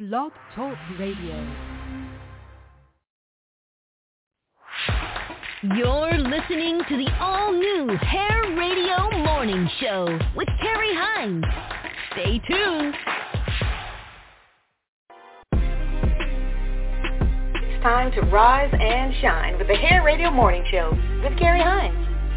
Blog Talk Radio. You're listening to the all-new Hair Radio Morning Show with Carrie Hines. Stay tuned. It's time to rise and shine with the Hair Radio Morning Show with Carrie Hines.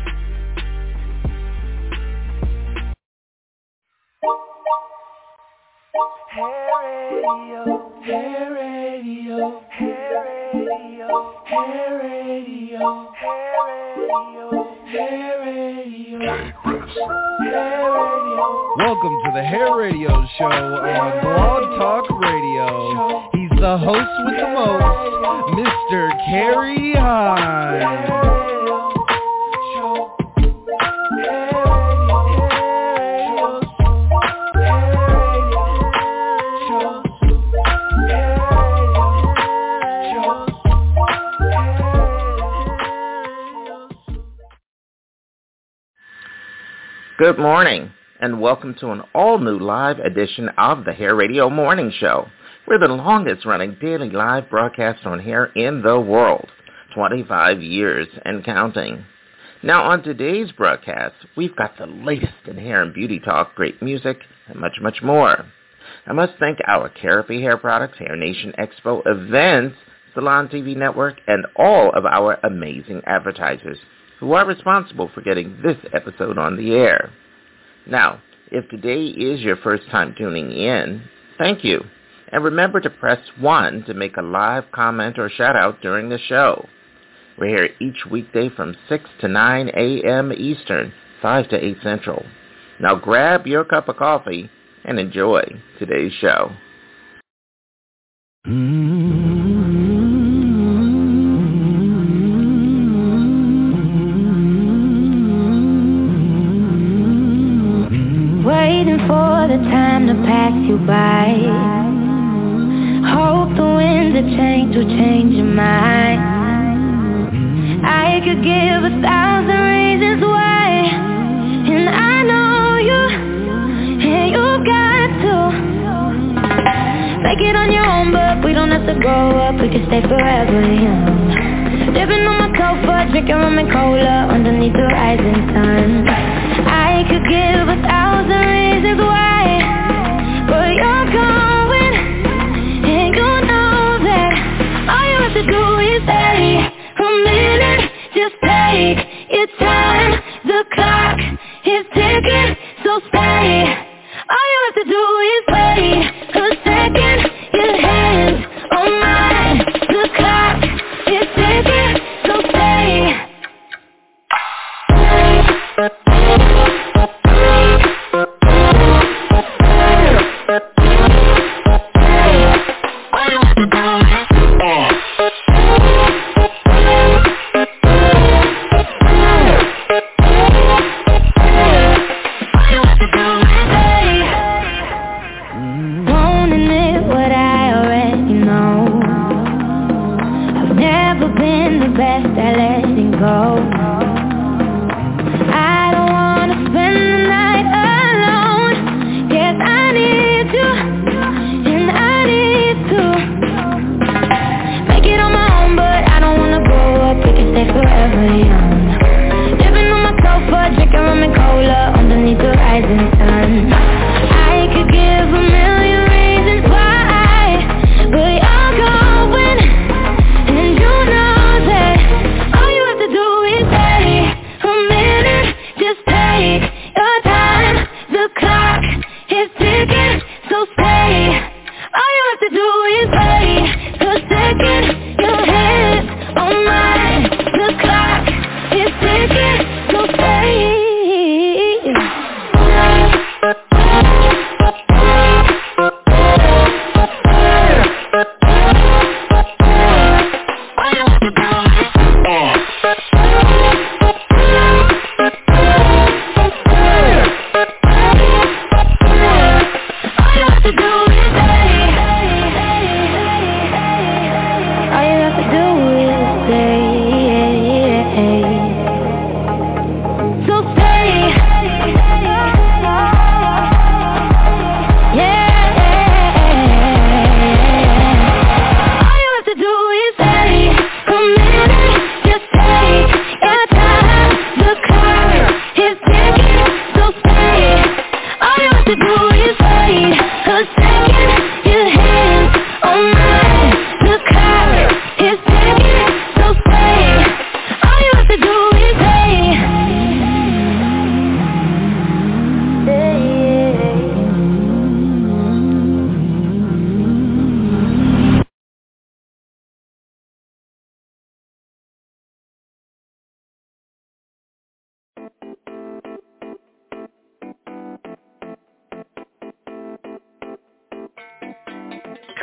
Hair Radio, Hair Radio, Hair Radio, Hair Radio, Hair Radio, Hair Radio, Hair Radio. Welcome to the Hair Radio Show on Blog Talk Radio. He's the host with the most, Mr. Carrie Hines. Good morning, and welcome to an all-new live edition of the Hair Radio Morning Show. We're the longest-running daily live broadcast on hair in the world, 25 years and counting. Now, on today's broadcast, we've got the latest in hair and beauty talk, great music, and much, much more. I must thank our Therapy Hair Products, Hair Nation Expo events, Salon TV Network, and all of our amazing advertisers who are responsible for getting this episode on the air. Now, if today is your first time tuning in, thank you. And remember to press 1 to make a live comment or shout out during the show. We're here each weekday from 6 to 9 a.m. Eastern, 5 to 8 Central. Now grab your cup of coffee and enjoy today's show. Waiting for the time to pass you by. Hope the winds of change will change your mind. I could give 1,000 reasons why, and I know you, and you've got to make it on your own, but we don't have to grow up, we can stay forever young. Living on my sofa, drinking rum and cola underneath the rising sun. I could give 1,000 reasons why, but you're going, and you know that all you have to do is stay a minute, just take your time. The clock is ticking, so stay. All you have to do is wait a second. Your hands on mine. The clock is ticking, so stay.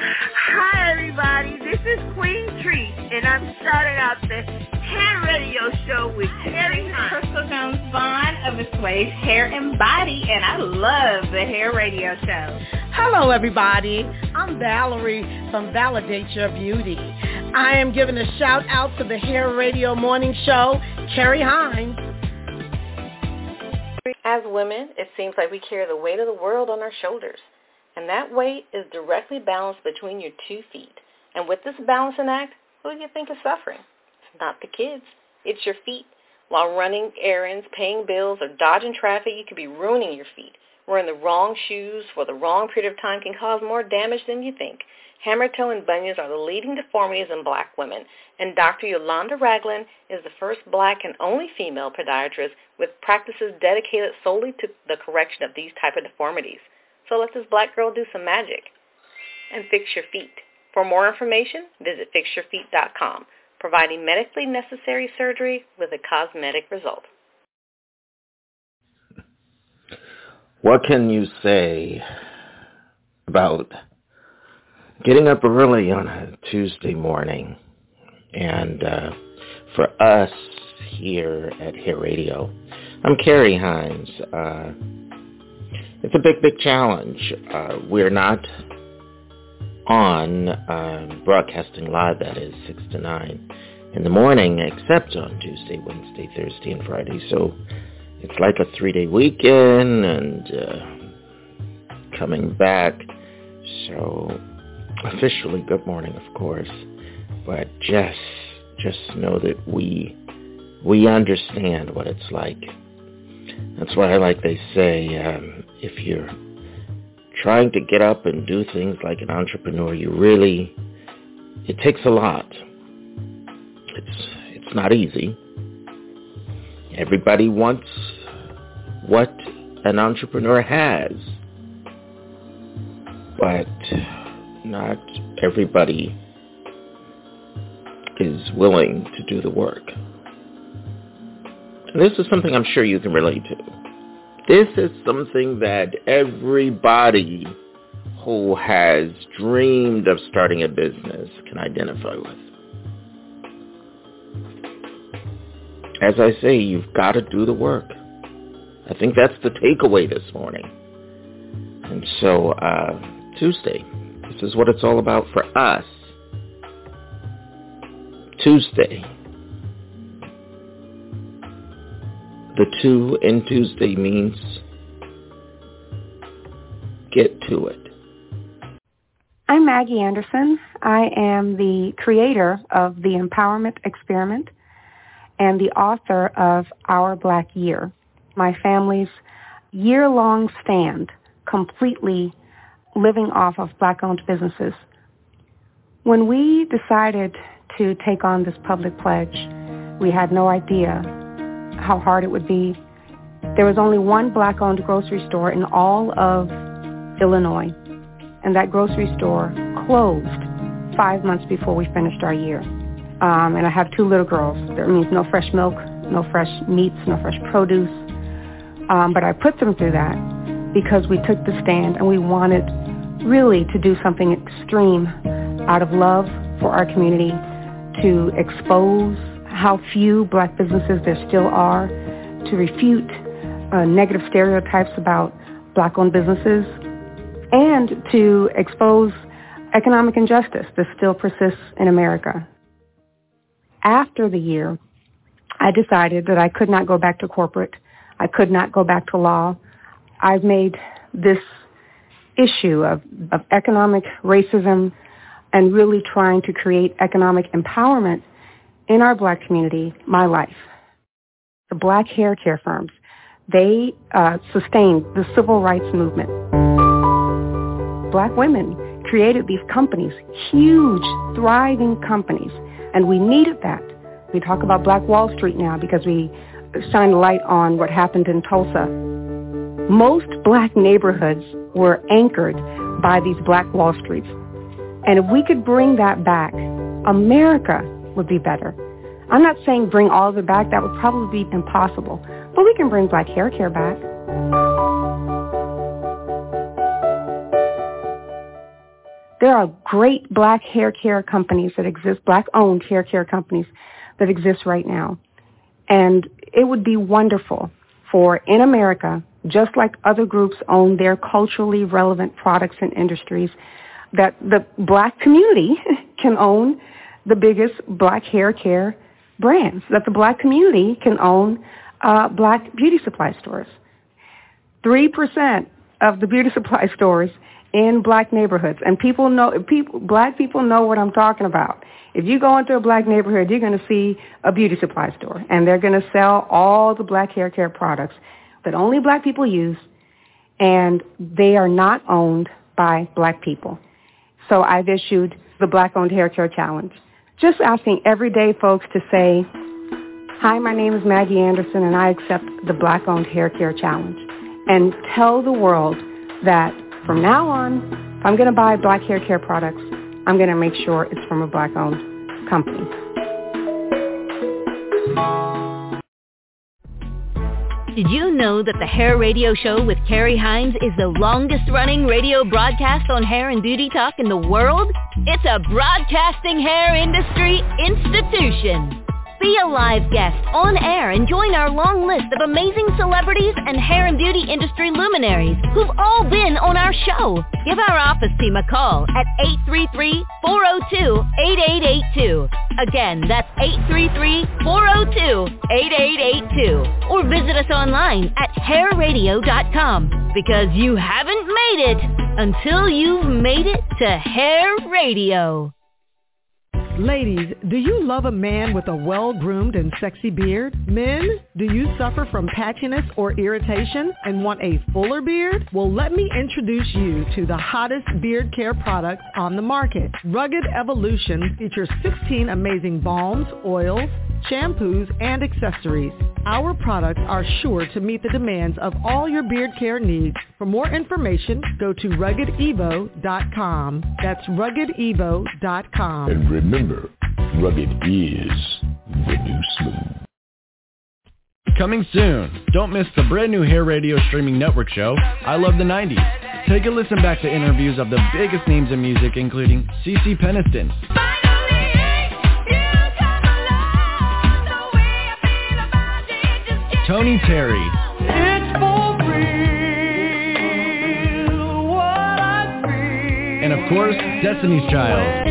Hi, everybody. This is Queen Treat, and I'm starting out the Hair Radio Show with Terry Hines. Crystal Jones Vaughn of Assuage Hair and Body, and I love the Hair Radio Show. Hello, everybody. I'm Valerie from Validate Your Beauty. I am giving a shout out to the Hair Radio Morning Show, Carrie Hines. As women, it seems like we carry the weight of the world on our shoulders. And that weight is directly balanced between your 2 feet. And with this balancing act, who do you think is suffering? It's not the kids. It's your feet. While running errands, paying bills, or dodging traffic, you could be ruining your feet. Wearing the wrong shoes for the wrong period of time can cause more damage than you think. Hammer toe and bunions are the leading deformities in black women. And Dr. Yolanda Ragland is the first black and only female podiatrist with practices dedicated solely to the correction of these type of deformities. So let this black girl do some magic and fix your feet. For more information, visit fixyourfeet.com, providing medically necessary surgery with a cosmetic result. What can you say about getting up early on a Tuesday morning? And for us here at Hair Radio, I'm Carrie Hines. It's a big challenge. We're not on broadcasting live, that is 6 to 9 in the morning, except on Tuesday, Wednesday, Thursday, and Friday. So it's like a 3-day weekend and coming back. So officially good morning, of course, but just know that we understand what it's like. That's why, like they say, if you're trying to get up and do things like an entrepreneur, it takes a lot. It's not easy. Everybody wants what an entrepreneur has, but not everybody is willing to do the work. And this is something I'm sure you can relate to. This is something that everybody who has dreamed of starting a business can identify with. As I say, you've got to do the work. I think that's the takeaway this morning. And so, Tuesday, this is what it's all about for us. Tuesday. The 2 in Tuesday means get to it. I'm Maggie Anderson. I am the creator of the Empowerment Experiment and the author of Our Black Year, my family's year-long stand completely living off of black-owned businesses. When we decided to take on this public pledge, we had no idea how hard it would be. There was only one black-owned grocery store in all of Illinois, and that grocery store closed 5 months before we finished our year. And I have 2 little girls. That means no fresh milk, no fresh meats, no fresh produce. But I put them through that because we took the stand and we wanted really to do something extreme out of love for our community, to expose how few black businesses there still are, to refute negative stereotypes about black-owned businesses, and to expose economic injustice that still persists in America. After the year, I decided that I could not go back to corporate. I could not go back to law. I've made this issue of economic racism and really trying to create economic empowerment in our black community my life. The black hair care firms, they sustained the civil rights movement. Black women created these companies, huge, thriving companies, and we needed that. We talk about Black Wall Street now because we shine a light on what happened in Tulsa. Most black neighborhoods were anchored by these Black Wall Streets. And if we could bring that back, America would be better. I'm not saying bring all of it back. That would probably be impossible. But we can bring black hair care back. There are great black hair care companies that exist, black-owned hair care companies that exist right now. And it would be wonderful for, in America, just like other groups own their culturally relevant products and industries, that the black community can own the biggest black hair care brands, that the black community can own black beauty supply stores. 3% of the beauty supply stores in black neighborhoods, and black people know what I'm talking about. If you go into a black neighborhood, you're going to see a beauty supply store, and they're going to sell all the black hair care products that only black people use, and they are not owned by black people. So I've issued the Black-Owned Hair Care Challenge, just asking everyday folks to say, hi, my name is Maggie Anderson, and I accept the Black-Owned Hair Care Challenge, and tell the world that from now on, if I'm going to buy black hair care products, I'm going to make sure it's from a black-owned company. Did you know that the Hair Radio Show with Carrie Hines is the longest-running radio broadcast on hair and beauty talk in the world? It's a broadcasting hair industry institution. Be a live guest on air and join our long list of amazing celebrities and hair and beauty industry luminaries who've all been on our show. Give our office team a call at 833-402-8882. Again, that's 833-402-8882. Or visit us online at hairradio.com, because you haven't made it until you've made it to Hair Radio. Ladies, do you love a man with a well-groomed and sexy beard? Men, do you suffer from patchiness or irritation and want a fuller beard? Well, let me introduce you to the hottest beard care products on the market. Rugged Evolution features 16 amazing balms, oils, shampoos, and accessories. Our products are sure to meet the demands of all your beard care needs. For more information, go to RuggedEvo.com. That's RuggedEvo.com. And remember, rugged is the new smooth. Coming soon. Don't miss the brand new Hair Radio streaming network show, I Love the 90s. Take a listen back to interviews of the biggest names in music, including CeCe Peniston, Tony Terry, It's for real, what I feel. and of course, Destiny's Child.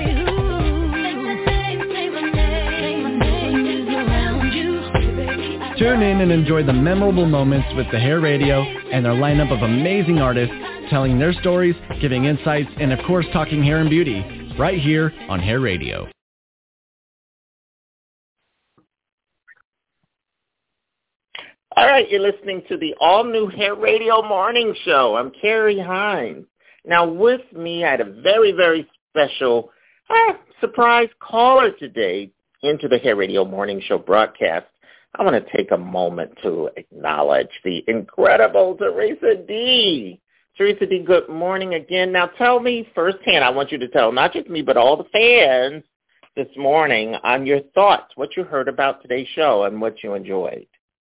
Tune in and enjoy the memorable moments with the Hair Radio and their lineup of amazing artists telling their stories, giving insights, and of course talking hair and beauty, right here on Hair Radio. All right, you're listening to the all-new Hair Radio Morning Show. I'm Carrie Hines. Now, with me, I had a very, very special surprise caller today into the Hair Radio Morning Show broadcast. I want to take a moment to acknowledge the incredible Teresa D. Teresa D., good morning again. Now, tell me firsthand, I want you to tell not just me, but all the fans this morning on your thoughts, what you heard about today's show and what you enjoyed.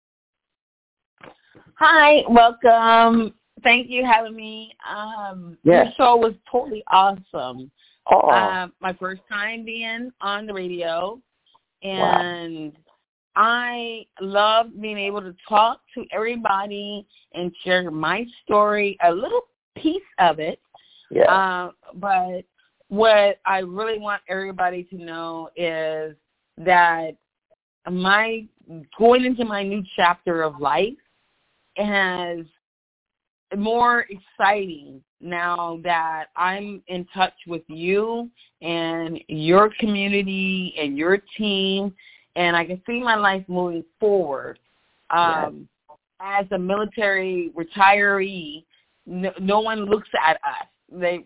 Hi, welcome. Thank you for having me. Your show was totally awesome. My first time being on the radio, and I love being able to talk to everybody and share my story, a little piece of it. But what I really want everybody to know is that going into my new chapter of life is more exciting now that I'm in touch with you and your community and your team, and I can see my life moving forward. As a military retiree, no one looks at us. They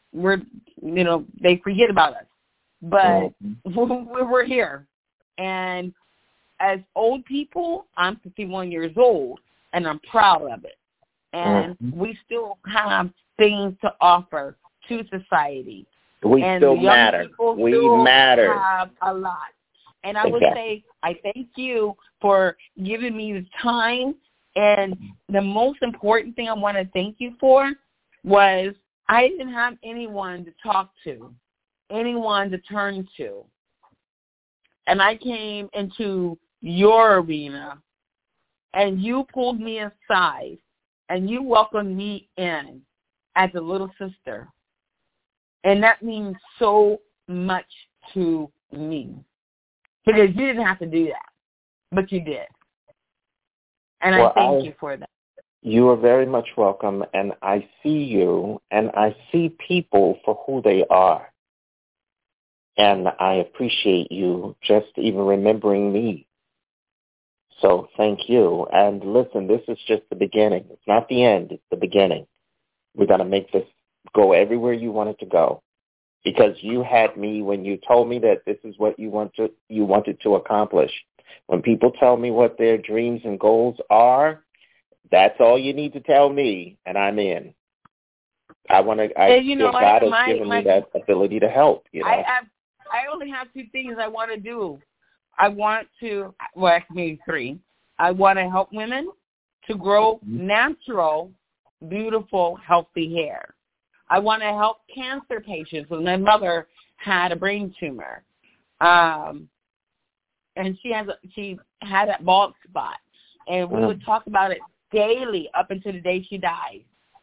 forget about us, but we're here. And as old people, I'm 51 years old, and I'm proud of it. And we still have things to offer to society. We still matter. We matter. Have a lot. And I would say I thank you for giving me the time. And the most important thing I want to thank you for was I didn't have anyone to talk to, anyone to turn to. And I came into your arena, and you pulled me aside, and you welcomed me in as a little sister. And that means so much to me. Because you didn't have to do that, but you did. And I thank you for that. You are very much welcome, and I see you, and I see people for who they are. And I appreciate you just even remembering me. So thank you. And listen, this is just the beginning. It's not the end. It's the beginning. We're going to make this go everywhere you want it to go. Because you had me when you told me that this is what you wanted to accomplish. When people tell me what their dreams and goals are, that's all you need to tell me, and I'm in. I feel God has given me that ability to help. You know? I only have two things I want to do. I want to, maybe three. I want to help women to grow natural, beautiful, healthy hair. I want to help cancer patients. When my mother had a brain tumor, and she had that bald spot, and we would talk about it daily up until the day she died.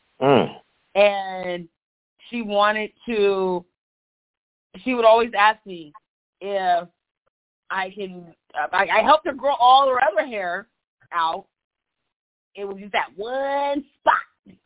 And she wanted to. She would always ask me if I can. I helped her grow all her other hair out. It was just that one spot.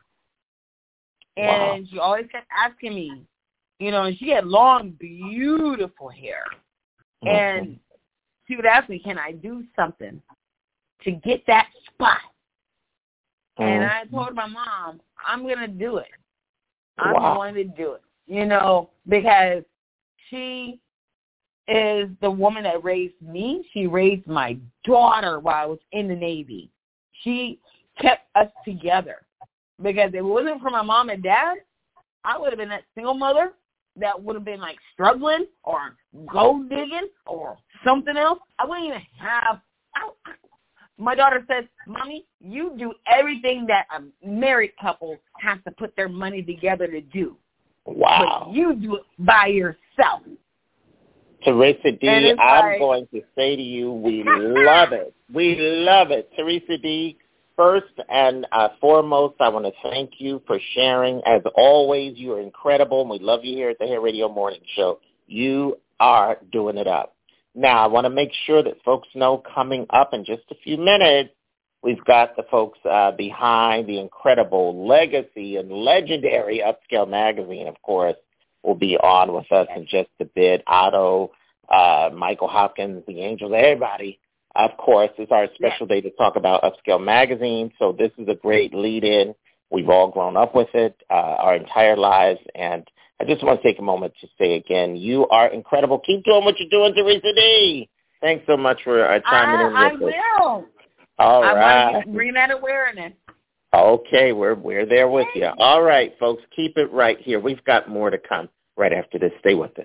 And she always kept asking me, and she had long, beautiful hair. And she would ask me, can I do something to get that spot? And I told my mom, I'm going to do it. I'm going to do it, because she is the woman that raised me. She raised my daughter while I was in the Navy. She kept us together. Because if it wasn't for my mom and dad, I would have been that single mother that would have been like struggling or gold digging or something else. I wouldn't even have. My daughter says, Mommy, you do everything that a married couple has to put their money together to do. Wow. But you do it by yourself. Teresa D., I'm going to say to you, we love it. We love it. Teresa D., first and foremost, I want to thank you for sharing. As always, you are incredible, and we love you here at the Hair Radio Morning Show. You are doing it up. Now, I want to make sure that folks know coming up in just a few minutes, we've got the folks behind the incredible legacy and legendary Upscale Magazine, of course, will be on with us in just a bit. Otto, Michael Hopkins, the Angels, everybody. Of course, it's our special day to talk about Upscale Magazine, so this is a great lead-in. We've all grown up with it our entire lives, and I just want to take a moment to say again, you are incredible. Keep doing what you're doing, Teresa D. Thanks so much for chiming in with us. I will. All right. I want to bring that awareness. Okay, we're there with you. All right, folks, keep it right here. We've got more to come right after this. Stay with us.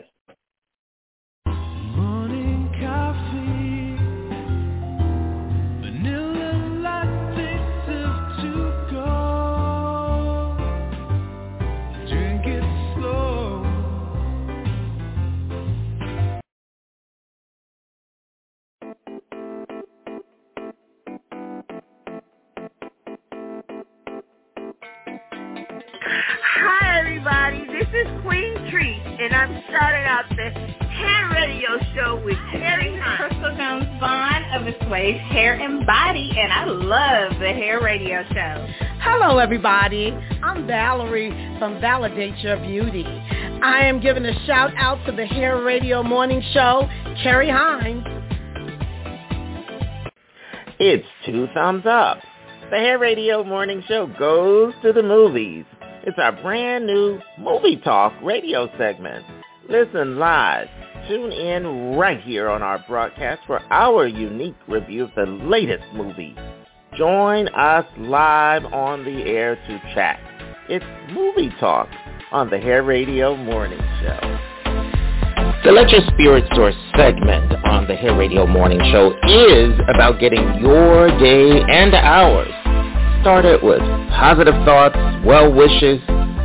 Hi, everybody. This is Queen Treat, and I'm starting out the Hair Radio Show with Terry Hunt. Crystal Jones Vaughn of the Swave Hair and Body, and I love the Hair Radio Show. Hello, everybody. I'm Valerie from Validate Your Beauty. I am giving a shout out to the Hair Radio Morning Show, Carrie Hines. It's 2 thumbs up. The Hair Radio Morning Show goes to the movies. It's our brand new Movie Talk radio segment. Listen live. Tune in right here on our broadcast for our unique review of the latest movie. Join us live on the air to chat. It's Movie Talk on the Hair Radio Morning Show. The Let Your Spirit Soar segment on the Hair Radio Morning Show is about getting your day and ours started with positive thoughts, well wishes,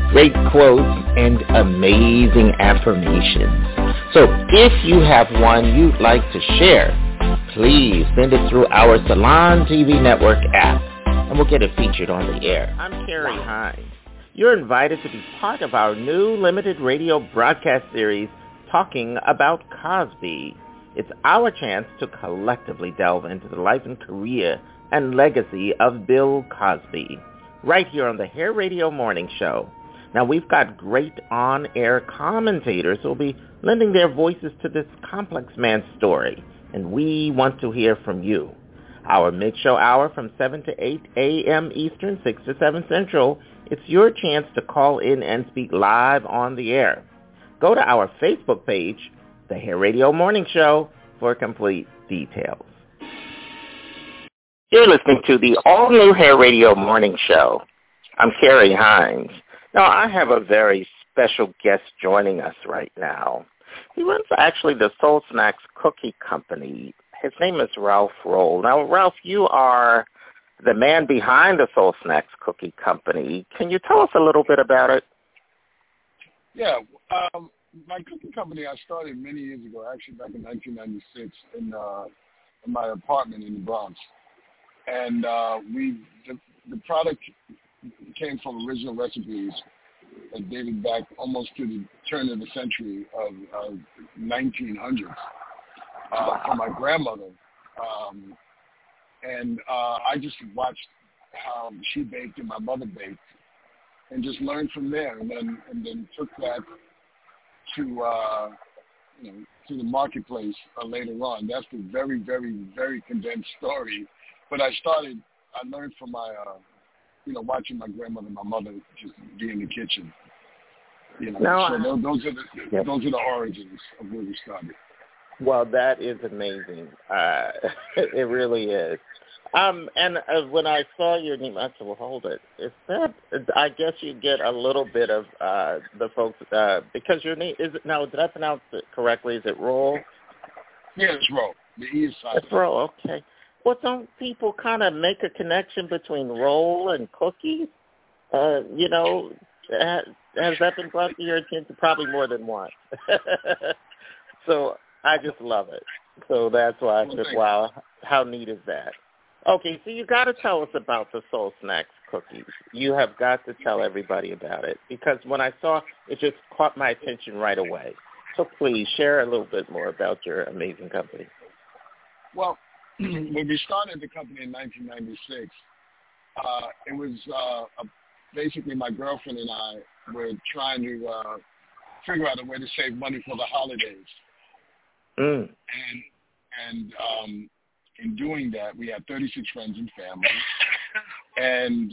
great quotes, and amazing affirmations. So if you have one you'd like to share, please send it through our Salon TV Network app, and we'll get it featured on the air. I'm Carrie Hines. You're invited to be part of our new limited radio broadcast series, Talking About Cosby. It's our chance to collectively delve into the life and career and legacy of Bill Cosby, right here on the Hair Radio Morning Show. Now, we've got great on-air commentators who will be lending their voices to this complex man's story, and we want to hear from you. Our mid-show hour from 7 to 8 a.m. Eastern, 6 to 7 Central, it's your chance to call in and speak live on the air. Go to our Facebook page, The Hair Radio Morning Show, for complete details. You're listening to the all-new Hair Radio Morning Show. I'm Carrie Hines. Now, I have a very special guest joining us right now. He runs actually the Soul Snacks Cookie Company. His name is Ralph Roll. Now, Ralph, you are the man behind the Soul Snacks Cookie Company. Can you tell us a little bit about it? Yeah, my cookie company I started many years ago, actually back in 1996 in my apartment in the Bronx. And the product came from original recipes that dated back almost to the turn of the century of 1900s from my grandmother. And I just watched how she baked and my mother baked and just learned from there, and then took that to the marketplace later on. That's the very, very, very condensed story. But I learned from my watching my grandmother and my mother just be in the kitchen. Those are the origins of where we started. Well, that is amazing. It really is. And when I saw your name, I said, well, hold it. Is that, I guess you get a little bit of the folks, because your name, is it, now, did I pronounce it correctly? Is it Roll? Yeah, it's Roll. The E is silent. It's Roll, okay. Well, don't people kind of make a connection between roll and cookies? Has that been brought to your attention? Probably more than once. So I just love it. So that's why I said, wow, how neat is that? Okay, so you got to tell us about the Soul Snacks cookies. You have got to tell everybody about it, because when I saw it, just caught my attention right away. So please share a little bit more about your amazing company. Well, when we started the company in 1996, it was basically my girlfriend and I were trying to figure out a way to save money for the holidays. Mm. And in doing that, we had 36 friends and family, and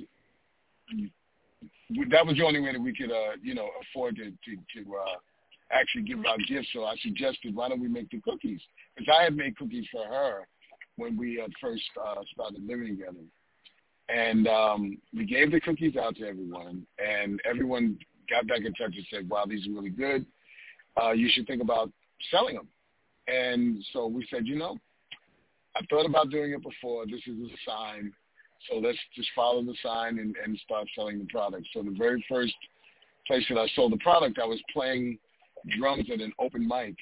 that was the only way that we could, afford to actually give out gifts. So I suggested, why don't we make the cookies? Because I had made cookies for her when we first started living together. And we gave the cookies out to everyone, and everyone got back in touch and said, wow, these are really good. You should think about selling them. And so we said, I thought about doing it before. This is a sign. So let's just follow the sign and start selling the product. So the very first place that I sold the product, I was playing drums at an open mic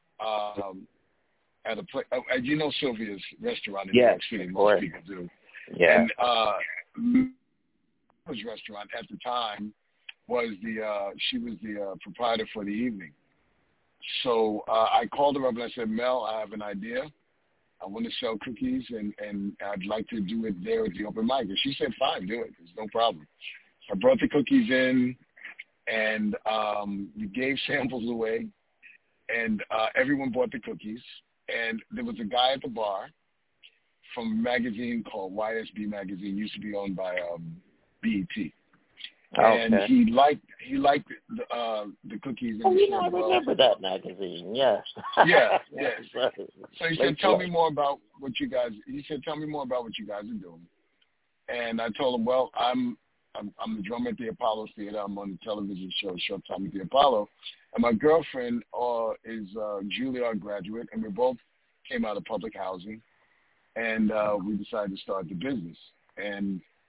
at a place. Sylvia's restaurant in New York City. Most people do. Yeah. And Sylvia's restaurant at the time was she was the proprietor for the evening. So I called her up and I said, Mel, I have an idea. I want to sell cookies, and I'd like to do it there at the open mic. And she said, fine, do it. There's no problem. So I brought the cookies in, and we gave samples away, and everyone bought the cookies. And there was a guy at the bar from a magazine called YSB Magazine, used to be owned by BET. And he liked the cookies. And I remember that magazine. Yes. Yeah. Yes. So he said, "Tell me more about what you guys." He said, "Tell me more about what you guys are doing." And I told him, "Well, I'm the drummer at the Apollo Theater. I'm on the television show Showtime at the Apollo, and my girlfriend is a Juilliard graduate, and we both came out of public housing, and we decided to start the business. And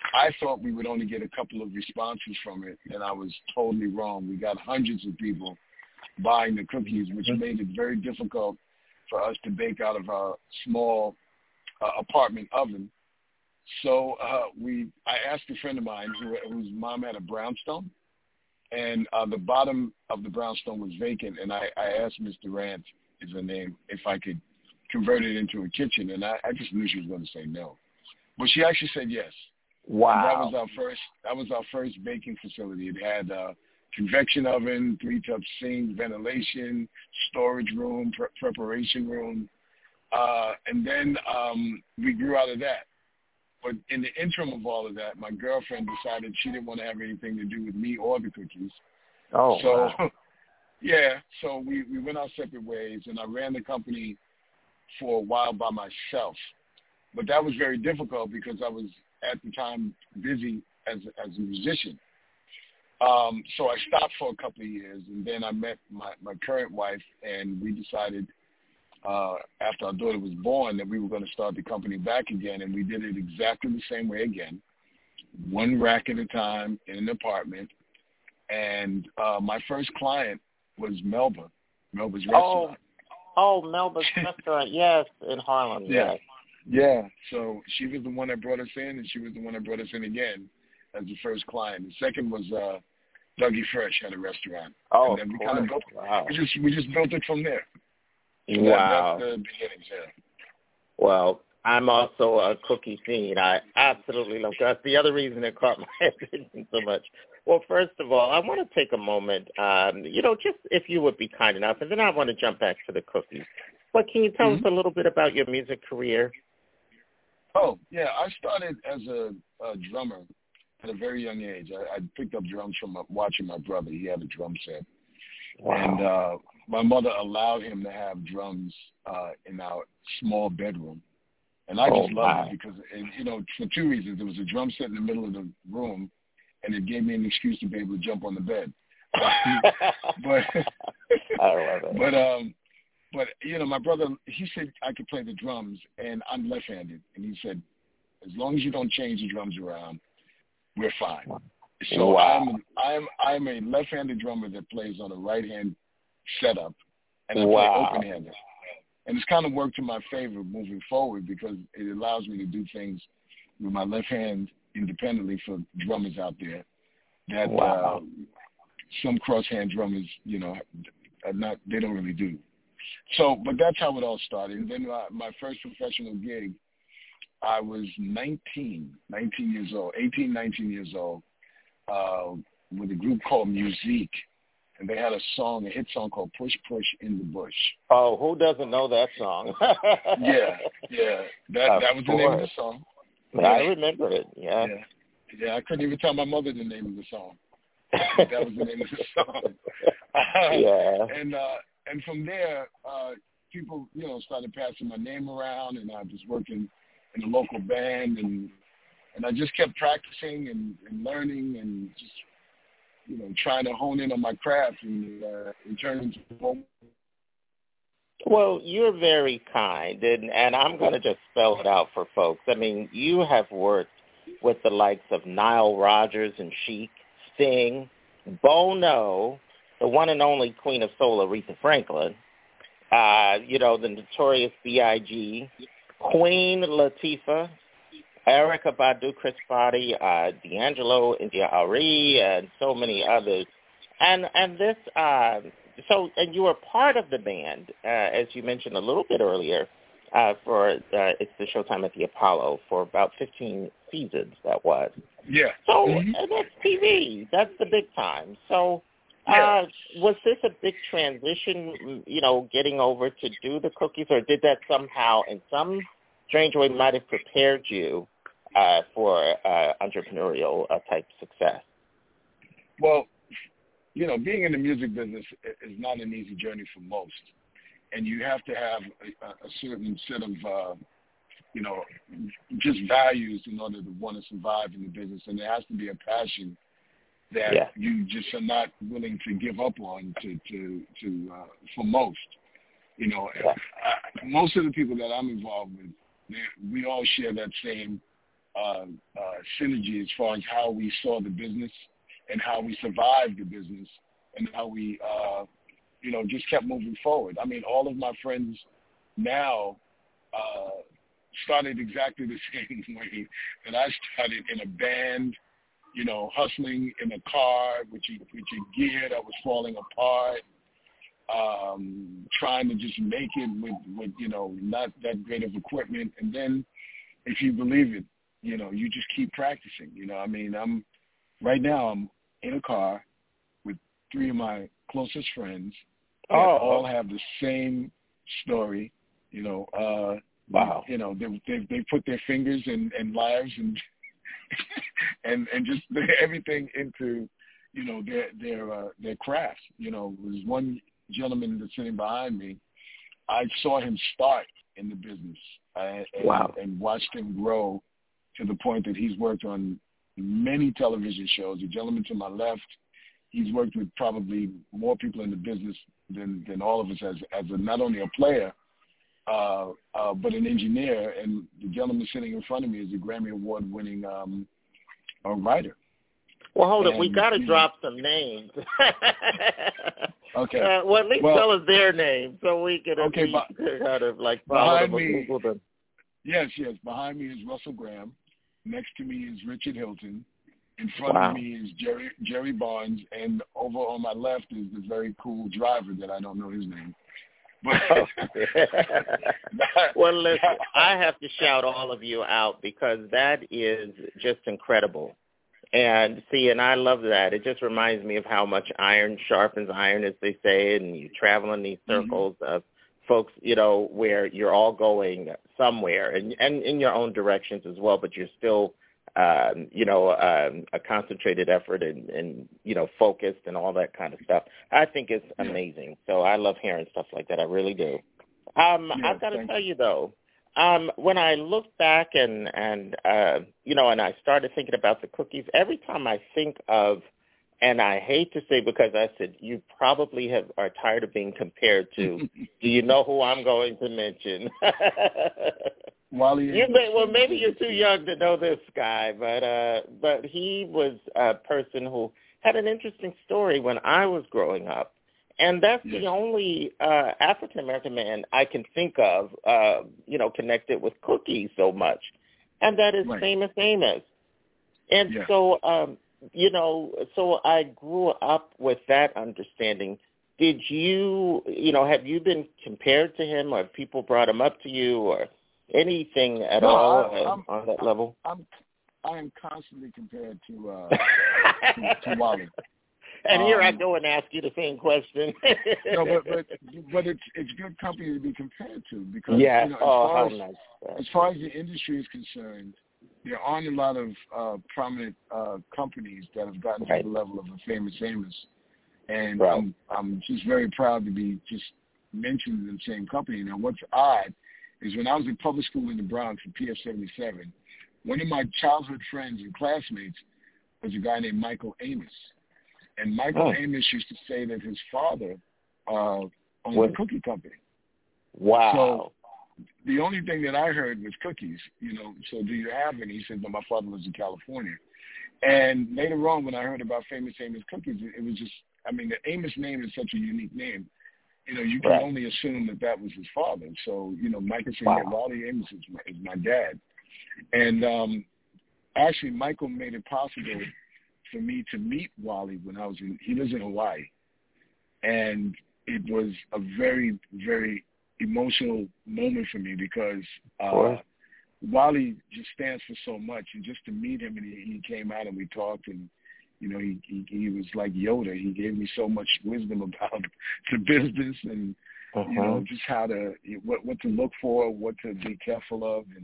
I thought we would only get a couple of responses from it, and I was totally wrong. We got hundreds of people buying the cookies, which made it very difficult for us to bake out of our small apartment oven. So I asked a friend of mine whose mom had a brownstone, and the bottom of the brownstone was vacant, and I asked Miss Durant, is her name, if I could convert it into a kitchen, and I just knew she was going to say no. But she actually said yes. Wow. And that was our first baking facility. It had a convection oven, 3-tub sink, ventilation, storage room, preparation room. And then we grew out of that. But in the interim of all of that, my girlfriend decided she didn't want to have anything to do with me or the cookies. Oh, so, wow. Yeah, so we went our separate ways, and I ran the company for a while by myself. But that was very difficult because I was, at the time, busy as a musician. So I stopped for a couple of years, and then I met my current wife, and we decided after our daughter was born that we were going to start the company back again, and we did it exactly the same way again, one rack at a time in an apartment. And my first client was Melba's restaurant. Oh, Melba's restaurant, yes, in Harlem, yes. Yeah, so she was the one that brought us in, and she was the one that brought us in again as the first client. The second was Dougie Fresh had a restaurant. Oh, and then we kind of built. Wow. We just built it from there. So wow. That's the beginnings, yeah. Well, I'm also a cookie fiend. I absolutely love that. That's the other reason it caught my attention so much. Well, first of all, I want to take a moment, just if you would be kind enough, and then I want to jump back to the cookies. But can you tell us a little bit about your music career? Oh, yeah. I started as a drummer at a very young age. I picked up drums from watching my brother. He had a drum set. Wow. And my mother allowed him to have drums in our small bedroom. And I just loved it because, for two reasons. There was a drum set in the middle of the room, and it gave me an excuse to be able to jump on the bed. But I love it. But my brother, he said I could play the drums, and I'm left-handed. And he said, as long as you don't change the drums around, we're fine. So wow. I'm a left-handed drummer that plays on a right-hand setup, and I play open-handed. And it's kind of worked to my favor moving forward because it allows me to do things with my left hand independently for drummers out there that some cross-hand drummers, they don't really do. So, but that's how it all started. And then my first professional gig, I was 19 years old, with a group called Musique. And they had a hit song called Push Push in the Bush. Oh, who doesn't know that song? Yeah. That was the name of the song. Yeah. I remember it, yeah. I couldn't even tell my mother the name of the song. That was the name of the song. And from there, people, started passing my name around, and I was working in a local band, and I just kept practicing and learning and just, trying to hone in on my craft and turn into a moment. Well, you're very kind, and I'm going to just spell it out for folks. I mean, you have worked with the likes of Nile Rodgers and Chic, Sting, Bono, the one and only Queen of Soul, Aretha Franklin, the Notorious B.I.G., Queen Latifah, Erykah Badu, Chris Botti, D'Angelo, India Ari, and so many others. And this, and you were part of the band, as you mentioned a little bit earlier, for It's the Showtime at the Apollo for about 15 seasons, that was. Yeah. So, and that's TV. That's the big time. So, was this a big transition, getting over to do the cookies, or did that somehow, in some strange way, might have prepared you for entrepreneurial type success? Well, being in the music business is not an easy journey for most, and you have to have a certain set of, just values in order to want to survive in the business, and there has to be a passion that you just are not willing to give up on for most. Most of the people that I'm involved with, we all share that same synergy as far as how we saw the business and how we survived the business and how we, just kept moving forward. I mean, all of my friends now started exactly the same way that I started, in a band, hustling in a car with your gear that was falling apart, trying to just make it with not that great of equipment. And then, if you believe it, you just keep practicing. I mean, I'm in a car with 3 of my closest friends that all have the same story. Wow. They put their fingers and lives and and just everything into their crafts. There's one gentleman that's sitting behind me. I saw him start in the business and watched him grow to the point that he's worked on many television shows. The gentleman to my left, he's worked with probably more people in the business than all of us as not only a player, but an engineer. And the gentleman sitting in front of me is a Grammy Award-winning a writer. Well, hold on. We got to drop some names. Okay. Well, at least tell us their names so we can kind of like follow them or Google them. Yes. Behind me is Russell Graham. Next to me is Richard Hilton. In front of me is Jerry Barnes. And over on my left is the very cool driver that I don't know his name. Well, listen, I have to shout all of you out because that is just incredible. And I love that. It just reminds me of how much iron sharpens iron, as they say, and you travel in these circles of folks, where you're all going somewhere and in your own directions as well, but you're still, a concentrated effort and focused and all that kind of stuff. I think it's amazing. So I love hearing stuff like that. I really do. I've got to tell you, though, when I look back and I started thinking about the cookies, every time I think of, and I hate to say because I said you probably are tired of being compared to, do you know who I'm going to mention? Wally. Maybe you're too young to know this guy, but he was a person who had an interesting story when I was growing up. And that's the only African-American man I can think of, connected with cookies so much. And that is Famous Amos. And so I grew up with that understanding. Did you, have you been compared to him, or have people brought him up to you, or anything at all on that level? I am constantly compared to Wally. And here I go and ask you the same question. No, but it's good company to be compared to because as far as the industry is concerned, there aren't a lot of prominent companies that have gotten to the level of a Famous Amos, and I'm just very proud to be just mentioned in the same company. Now, what's odd is when I was in public school in the Bronx in PF 77, one of my childhood friends and classmates was a guy named Michael Amos. And Michael Amos used to say that his father owned a cookie company. Wow. So the only thing that I heard was cookies, so do you have any? He said, no, my father lives in California. And later on, when I heard about Famous Amos Cookies, it was just, the Amos name is such a unique name. You can only assume that was his father. So, Michael said, Wally Amos is my dad. And actually, Michael made it possible for me to meet Wally when he lives in Hawaii. And it was a very, very emotional moment for me because Wally just stands for so much. And just to meet him, and he came out and we talked, and, he was like Yoda. He gave me so much wisdom about the business and, just how what to look for, what to be careful of. And,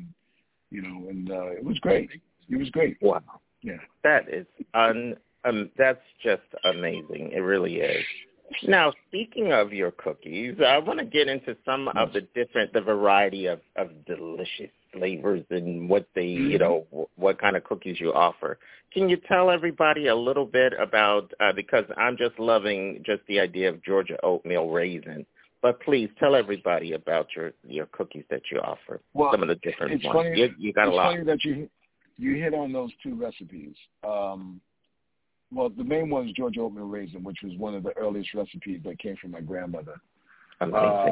it was great. It was great. Wow. Yeah. That is that's just amazing. It really is. Now, speaking of your cookies, I want to get into some of the variety of delicious flavors and what they, what kind of cookies you offer. Can you tell everybody a little bit about, because I'm just loving just the idea of Georgia oatmeal raisin, but please tell everybody about your cookies that you offer, some of the different ones. Funny, you got a lot. you hit on those two recipes. Well, the main one is Georgia oatmeal raisin, which was one of the earliest recipes that came from my grandmother. Amazing.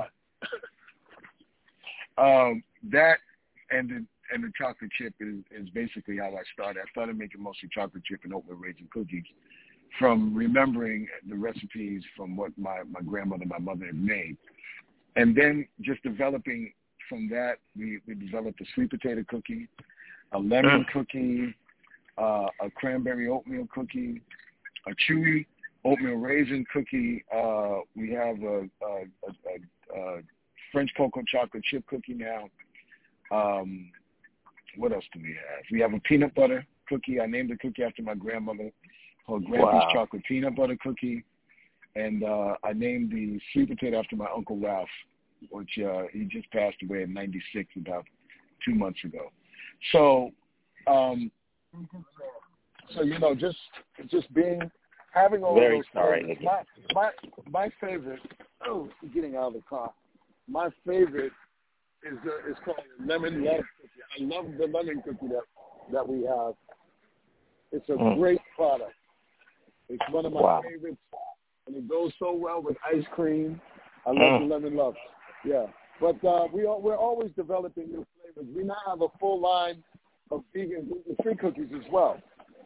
That and the chocolate chip is basically how I started. I started making mostly chocolate chip and oatmeal raisin cookies from remembering the recipes from what my grandmother, my mother had made. And then just developing from that, we developed a sweet potato cookie, a lemon cookie, a cranberry oatmeal cookie, a chewy oatmeal raisin cookie. We have a French cocoa chocolate chip cookie now. What else do we have? We have a peanut butter cookie. I named the cookie after my grandmother, called Grandpa's Chocolate Peanut Butter Cookie. And I named the sweet potato after my Uncle Ralph, which he just passed away at 96 about 2 months ago. So, just having all Very those sorry. flavors. My favorite. Oh, getting out of the car. My favorite is called lemon love cookie. I love the lemon cookie that we have. It's a great product. It's one of my favorites, and it goes so well with ice cream. I love the lemon love. Yeah, but we're always developing new flavors. We now have a full line of vegan gluten-free cookies as well.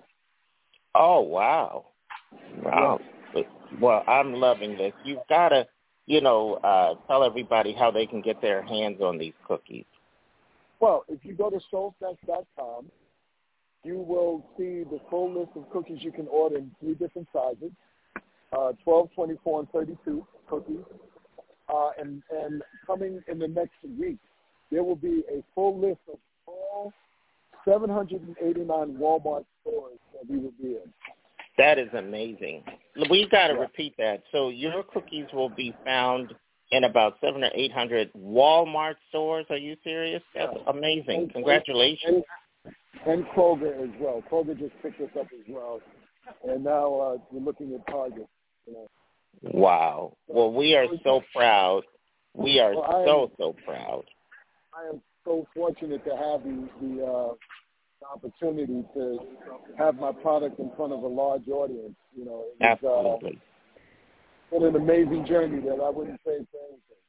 Oh, wow. Wow. Yeah. Well, I'm loving this. You've got to, tell everybody how they can get their hands on these cookies. Well, if you go to soulsnacks.com, you will see the full list of cookies you can order in 3 different sizes, 12, 24, and 32 cookies. And coming in the next week, there will be a full list of all 789 Walmart stores that we will be in. That is amazing. We've got to repeat that. So your cookies will be found in about 700 or 800 Walmart stores. Are you serious? That's amazing. Congratulations. And Kroger as well. Kroger just picked us up as well. And now we're looking at Target. Wow. Well, we are so proud. We are so proud. I am so fortunate to have the opportunity to have my product in front of a large audience. Absolutely. It's an amazing journey that I wouldn't trade for anything.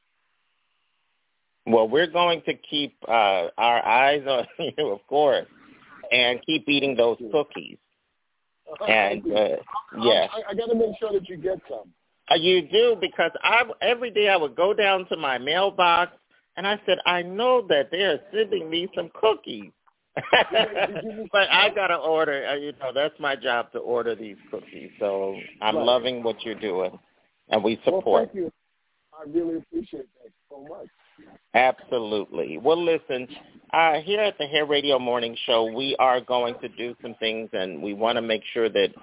Well, we're going to keep our eyes on you, of course, and keep eating those cookies. And I got to make sure that you get some. You do, because every day I would go down to my mailbox, and I said, I know that they're sending me some cookies. But I got to order. That's my job, to order these cookies. So I'm loving what you're doing, and we support. Well, thank you. I really appreciate that so much. Absolutely. Well, listen, here at the Hair Radio Morning Show, we are going to do some things, and we want to make sure that,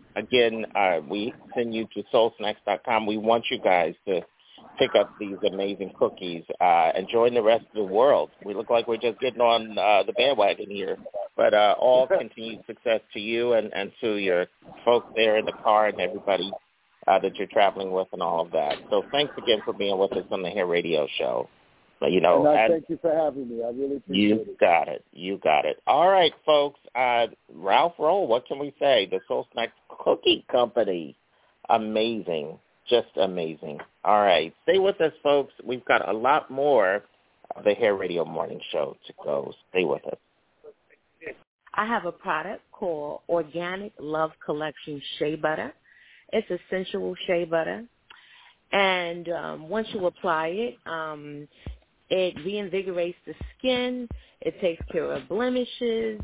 we send you to soulsnacks.com. We want you guys to pick up these amazing cookies and join the rest of the world. We look like we're just getting on the bandwagon here. But all continued success to you and to your folks there in the car and everybody that you're traveling with and all of that. So thanks again for being with us on the Hair Radio Show. But, and I thank you for having me. I really appreciate it. You got it. All right, folks. Ralph Roll, what can we say? The Soul Snacks Cookie Company. Amazing. Just amazing. All right. Stay with us, folks. We've got a lot more of the Hair Radio Morning Show to go. Stay with us. I have a product called Organic Love Collection Shea Butter. It's a sensual shea butter. And once you apply it, it reinvigorates the skin. It takes care of blemishes,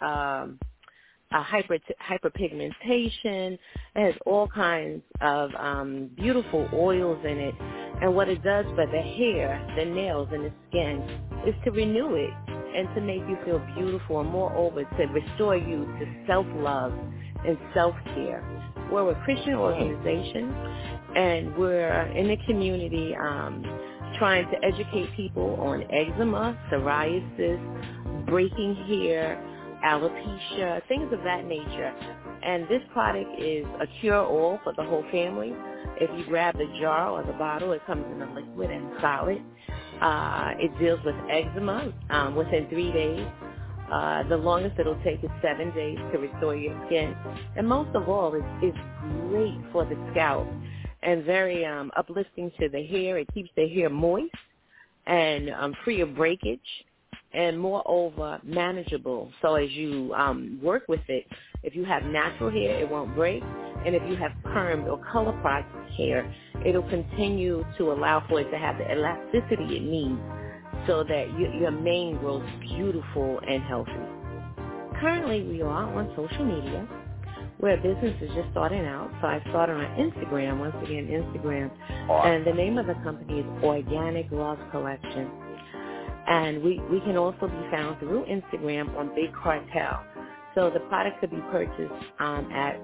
hyperpigmentation. It has all kinds of beautiful oils in it. And what it does for the hair, the nails, and the skin is to renew it and to make you feel beautiful, and moreover, to restore you to self-love and self-care. We're a Christian organization, and we're in the community trying to educate people on eczema, psoriasis, breaking hair, alopecia, things of that nature. And this product is a cure-all for the whole family. If you grab the jar or the bottle, it comes in a liquid and solid. It deals with eczema within 3 days. The longest it'll take is 7 days to restore your skin. And most of all, it's great for the scalp and very uplifting to the hair. It keeps the hair moist and free of breakage and moreover manageable. So as you work with it, if you have natural hair, it won't break. And if you have permed or color processed hair, it'll continue to allow for it to have the elasticity it needs so that your mane grows beautiful and healthy. Currently, we are on social media. Where business is just starting out. So I started on Instagram, once again, Instagram. And the name of the company is Organic Love Collection. And we can also be found through Instagram on Big Cartel. So the product could be purchased at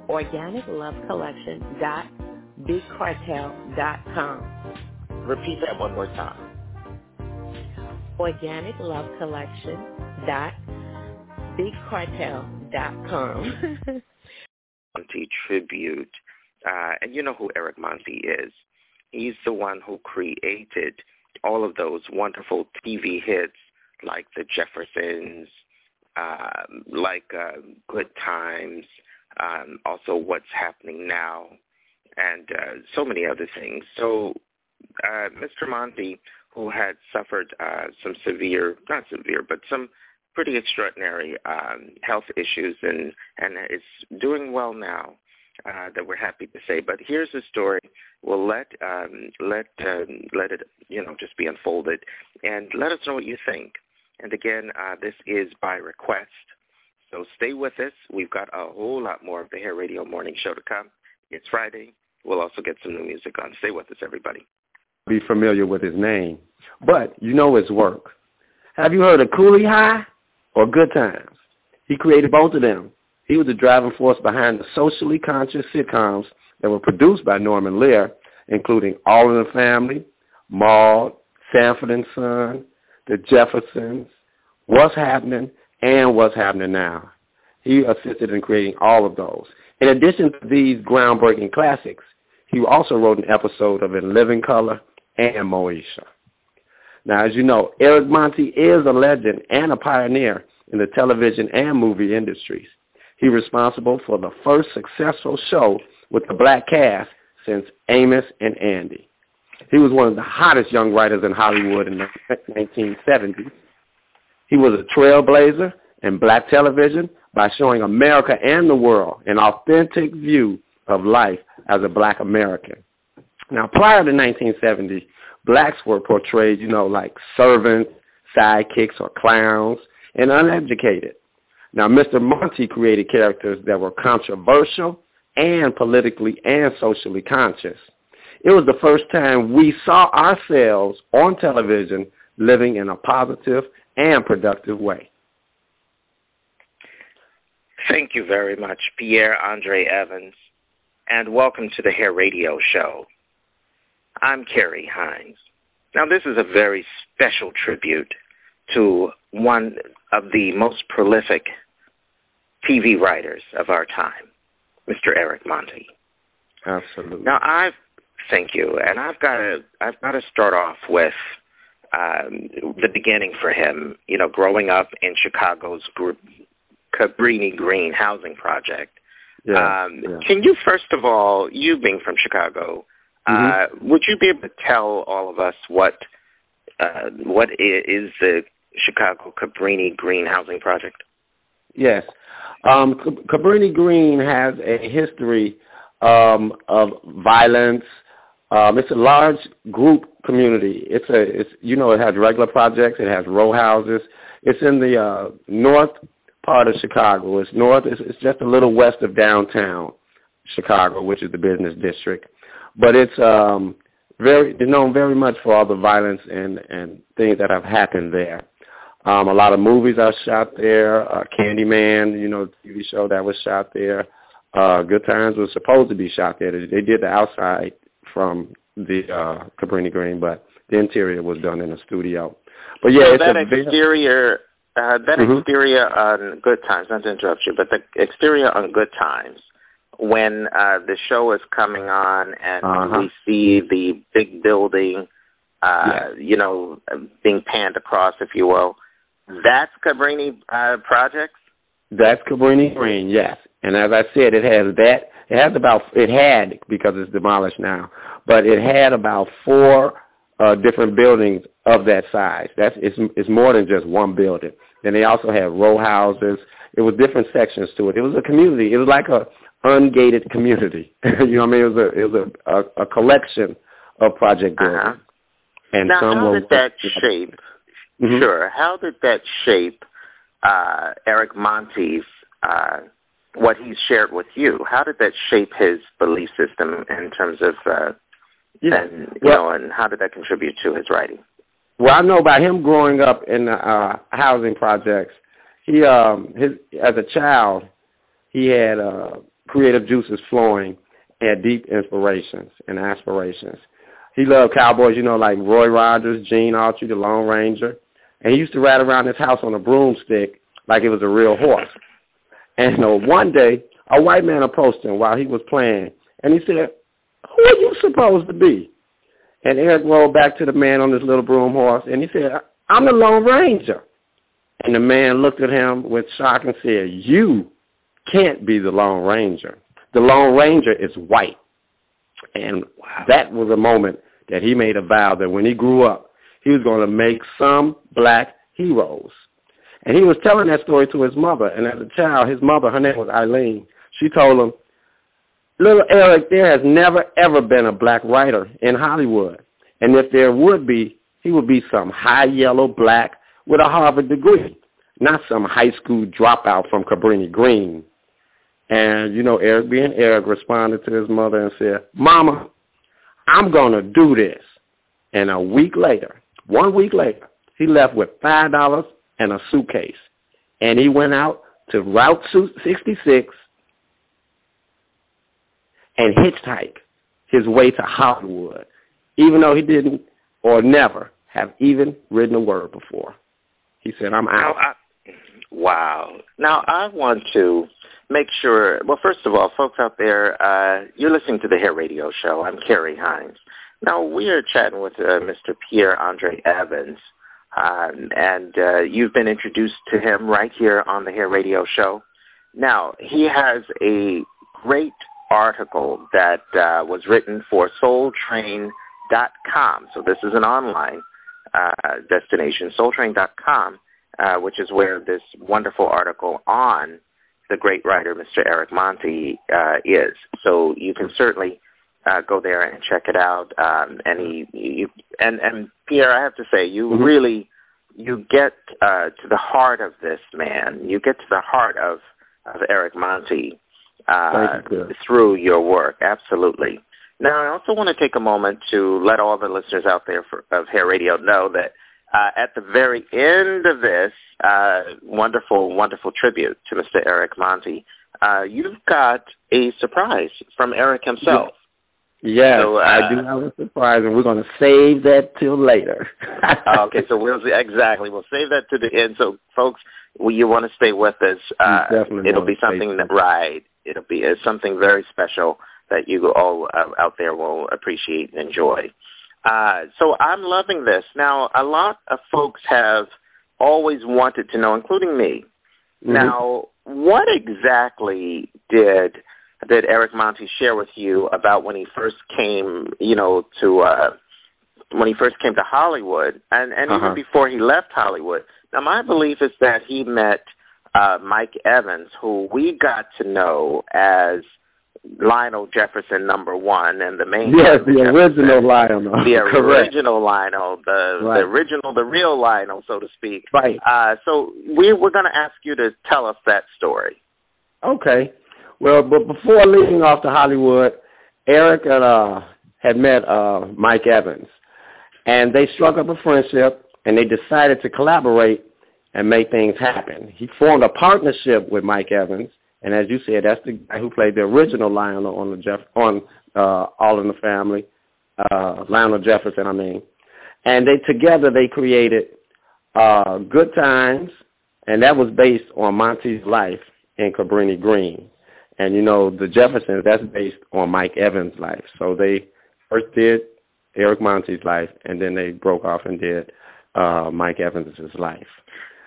organiclovecollection.bigcartel.com. Repeat that one more time. organiclovecollection.bigcartel.com. Monty tribute, and you know who Eric Monty is. He's the one who created all of those wonderful TV hits like The Jeffersons, Good Times, also What's Happening Now, and so many other things. So Mr. Monty, who had suffered some pretty extraordinary health issues and is doing well now, that we're happy to say. But here's the story. We'll let it just be unfolded, and let us know what you think. And again, this is by request, so stay with us. We've got a whole lot more of the Hair Radio Morning Show to come. It's Friday. We'll also get some new music on. Stay with us, everybody. Be familiar with his name, but you know his work. Have you heard of Cooley High or Good Times? He created both of them. He was the driving force behind the socially conscious sitcoms that were produced by Norman Lear, including All in the Family, Maude, Sanford and Son, The Jeffersons, What's Happening, and What's Happening Now. He assisted in creating all of those. In addition to these groundbreaking classics, he also wrote an episode of In Living Color and Moesha. Now, as you know, Eric Monty is a legend and a pioneer in the television and movie industries. He's responsible for the first successful show with a black cast since Amos and Andy. He was one of the hottest young writers in Hollywood in the 1970s. He was a trailblazer in black television by showing America and the world an authentic view of life as a black American. Now, prior to 1970, blacks were portrayed, like servants, sidekicks, or clowns, and uneducated. Now, Mr. Monty created characters that were controversial and politically and socially conscious. It was the first time we saw ourselves on television living in a positive and productive way. Thank you very much, Pierre Andre Evans, and welcome to the Hair Radio Show. I'm Carrie Hines. Now, this is a very special tribute to one of the most prolific TV writers of our time, Mr. Eric Monty. Absolutely. Now, thank you, and I've got to start off with the beginning for him. Growing up in Chicago's Cabrini Green housing project. Can you, first of all, you being from Chicago, would you be able to tell all of us what is the Chicago Cabrini Green housing project? Yes. Cabrini Green has a history of violence. It's a large group community. It has regular projects. It has row houses. It's in the north part of Chicago. It's just a little west of downtown Chicago, which is the business district. But it's known very much for all the violence and things that have happened there. A lot of movies are shot there. Candyman, the TV show that was shot there. Good Times was supposed to be shot there. They did the outside from the Cabrini Green, but the interior was done in a studio. But yeah, so exterior on Good Times, not to interrupt you, but the exterior on Good Times, when the show is coming on and we see the big building, being panned across, if you will, That's Cabrini Projects? That's Cabrini Green, yes. And as I said, it had, because it's demolished now, but it had about 4 different buildings of that size. It's more than just one building. Then they also had row houses. It was different sections to it. It was a community. It was like a ungated community. You know what I mean? It was a collection of project buildings. And now, how did that shape? Mm-hmm. Sure. How did that shape Eric Monte's what he shared with you? How did that shape his belief system in terms of and how did that contribute to his writing? Well, I know about him growing up in housing projects. He as a child, he had creative juices flowing, had deep inspirations and aspirations. He loved cowboys, like Roy Rogers, Gene Autry, the Lone Ranger. And he used to ride around his house on a broomstick like it was a real horse. And one day, a white man approached him while he was playing, and he said, "Who are you supposed to be?" And Eric rolled back to the man on this little broom horse, and he said, "I'm the Lone Ranger." And the man looked at him with shock and said, "You can't be the Lone Ranger. The Lone Ranger is white." And that was a moment that he made a vow that when he grew up, he was going to make some black heroes. And he was telling that story to his mother. And as a child, his mother, her name was Eileen, she told him, "Little Eric, there has never, ever been a black writer in Hollywood. And if there would be, he would be some high yellow black with a Harvard degree, not some high school dropout from Cabrini Green." And, Eric, being Eric, responded to his mother and said, "Mama, I'm going to do this." And 1 week later, he left with $5 and a suitcase. And he went out to Route 66 and hitchhiked his way to Hollywood, even though he didn't or never have even written a word before. He said, "I'm out." Wow. Now, I want to make sure, well, first of all, folks out there, you're listening to the Hair Radio Show. I'm Carrie Hines. Now, we are chatting with Mr. Pierre-Andre Evans, and you've been introduced to him right here on the Hair Radio Show. Now, he has a great article that was written for SoulTrain.com. So this is an online destination, SoulTrain.com, which is where this wonderful article on the great writer, Mr. Eric Monte, is. So you can certainly go there and check it out. And Pierre, I have to say, you really, you get to the heart of this man. You get to the heart of Eric Monte through your work. Absolutely. Now, I also want to take a moment to let all the listeners out there of Hair Radio know that at the very end of this wonderful, wonderful tribute to Mr. Eric Monte, you've got a surprise from Eric himself. Yes, so, I do have a surprise, and we're going to save that till later. Okay, so we'll save that to the end. So, folks, you want to stay with us. It'll be something It'll be something very special that you all out there will appreciate and enjoy. So I'm loving this. Now, a lot of folks have always wanted to know, including me. Mm-hmm. Now, what exactly did Eric Monte share with you about when he first came, when he first came to Hollywood, and even before he left Hollywood? Now, my belief is that he met Mike Evans, who we got to know as Lionel Jefferson #1, and the main the original Lionel, the original Lionel, the real Lionel, so to speak. Right. So we're going to ask you to tell us that story. Okay. Well, but before leaving off to Hollywood, Eric had met Mike Evans, and they struck up a friendship, and they decided to collaborate and make things happen. He formed a partnership with Mike Evans. And as you said, that's the guy who played the original Lionel on All in the Family, Lionel Jefferson, I mean. And together they created Good Times, and that was based on Monte's life in Cabrini Green. And, the Jeffersons, that's based on Mike Evans' life. So they first did Eric Monte's life, and then they broke off and did Mike Evans' life.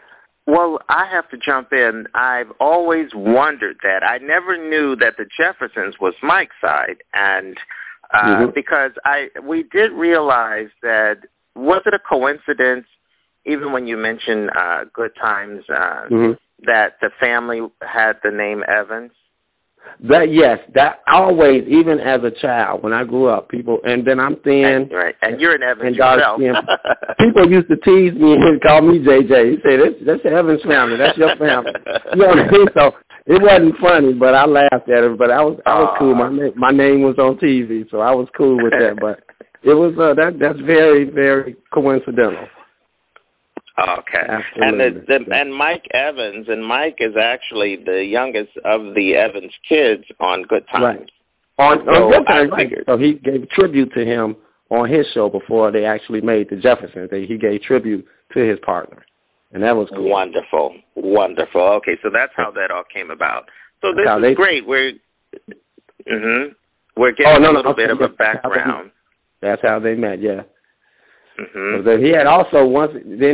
Well, I have to jump in. I've always wondered that. I never knew that the Jeffersons was Mike's side, and because we did realize that, was it a coincidence, even when you mentioned Good Times, that the family had the name Evans? That always, even as a child, when I grew up, people, and then I'm thin. Right, and you're an Evans yourself. People used to tease me and call me JJ. He said, that's the Evans family. That's your family. You know what I mean? So it wasn't funny, but I laughed at it. But I was cool. My name was on TV, so I was cool with that. But it was that's very, very coincidental. Okay. Absolutely. And Mike Evans, and Mike is actually the youngest of the Evans kids on Good Times. Right. On Good Times, right. So he gave tribute to him on his show before they actually made the Jeffersons. He gave tribute to his partner, and that was cool. Wonderful. Okay, so that's how that all came about. So this is great. We're getting a little bit of a background. That's how they met, yeah. He had also once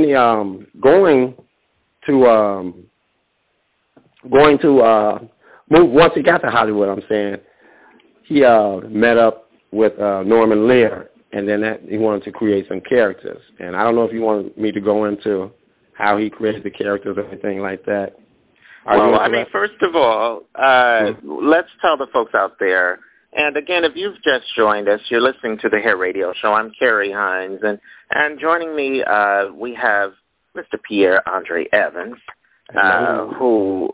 once he got to Hollywood, I'm saying, he met up with Norman Lear, and then he wanted to create some characters. And I don't know if you want me to go into how he created the characters or anything like that. First of all, let's tell the folks out there. And again, if you've just joined us, you're listening to the Hair Radio Show. I'm Carrie Hines, and joining me, we have Mr. Pierre Andre Evans, who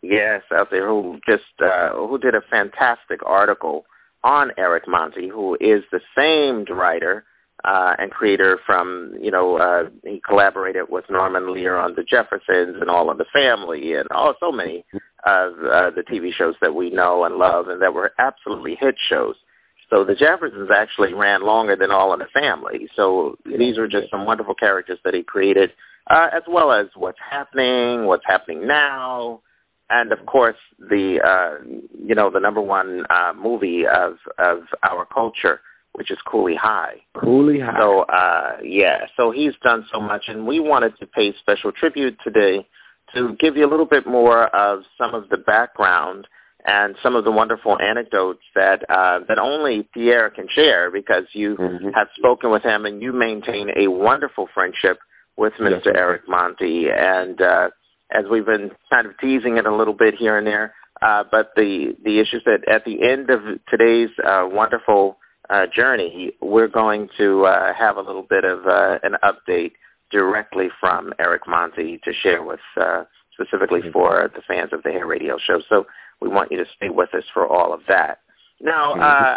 did a fantastic article on Eric Monti, who is the same writer and creator from, he collaborated with Norman Lear on The Jeffersons and All in the Family and so many of the TV shows that we know and love and that were absolutely hit shows. So The Jeffersons actually ran longer than All in the Family. So these are just some wonderful characters that he created, as well as what's happening now, and of course the number one movie of our culture, which is Cooley High. So, so he's done so much, and we wanted to pay special tribute today to give you a little bit more of some of the background and some of the wonderful anecdotes that only Pierre can share, because you have spoken with him and you maintain a wonderful friendship with Mr. Eric Monti. And as we've been kind of teasing it a little bit here and there, but the issue is that at the end of today's wonderful journey, we're going to have a little bit of an update directly from Eric Monti to share with specifically for the fans of the Hair Radio Show. So we want you to stay with us for all of that. Now,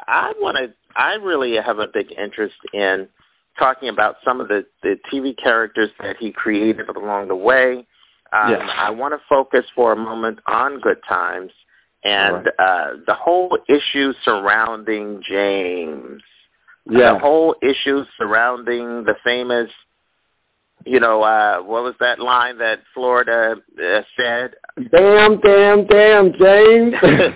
I really have a big interest in talking about some of the TV characters that he created along the way. I want to focus for a moment on Good Times and the whole issue surrounding James. The whole issue surrounding the famous, what was that line that Florida said? Damn, James.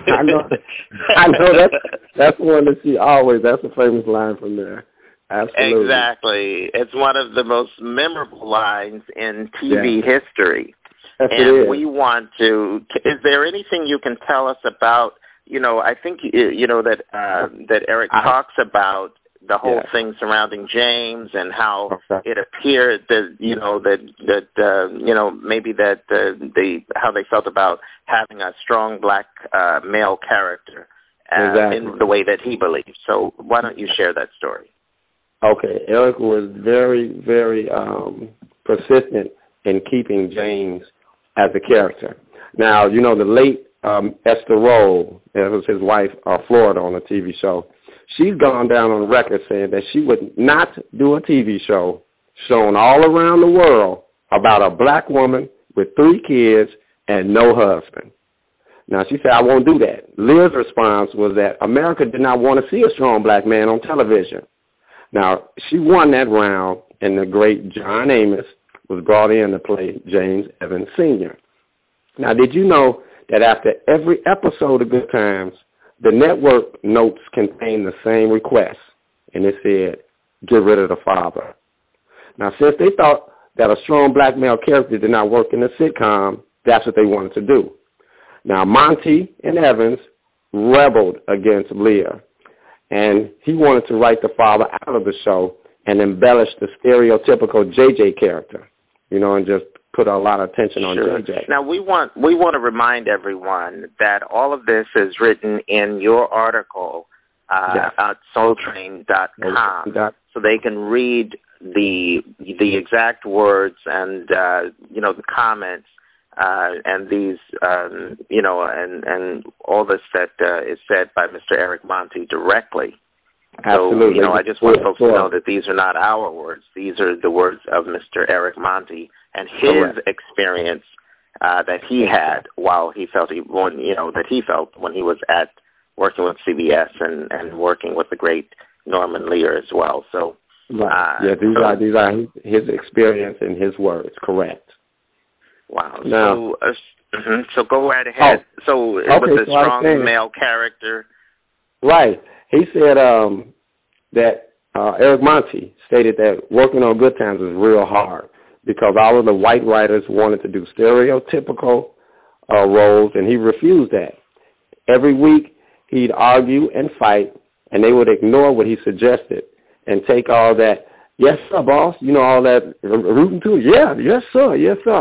I know that's one that she always, that's a famous line from there. Absolutely. Exactly. It's one of the most memorable lines in TV history. Yes, and we want to, is there anything you can tell us about, I think, that Eric talks about the whole thing surrounding James and how it appeared that, maybe that how they felt about having a strong black male character in the way that he believed. So why don't you share that story? Okay. Eric was very, very persistent in keeping James as a character. Now, the late Esther Rolle, that was his wife, Florida, on a TV show, she's gone down on record saying that she would not do a TV show shown all around the world about a black woman with 3 kids and no husband. Now, she said, I won't do that. Lear's response was that America did not want to see a strong black man on television. Now, she won that round, and the great John Amos was brought in to play James Evans Sr. Now, did you know that after every episode of Good Times, the network notes contained the same request, and it said, get rid of the father. Now, since they thought that a strong black male character did not work in a sitcom, that's what they wanted to do. Now, Monty and Evans rebelled against Lear, and he wanted to write the father out of the show and embellish the stereotypical JJ character, and just put a lot of attention on JJ. Now, we want to remind everyone that all of this is written in your article at soultrain.com, so they can read the exact words and the comments and these and all this that is said by Mr. Eric Monti directly. Absolutely. So I just want folks to know that these are not our words; these are the words of Mr. Eric Monti and his experience that he had while he felt when he was at working with CBS and working with the great Norman Lear as well. So. Right. These are his experience and his words, correct. Wow. Now, so go right ahead. With a strong male character. Right. He said that Eric Monti stated that working on Good Times was real hard because all of the white writers wanted to do stereotypical roles, and he refused that. Every week he'd argue and fight, and they would ignore what he suggested and take all that, yes, sir, boss, all that rooting to, yes, sir.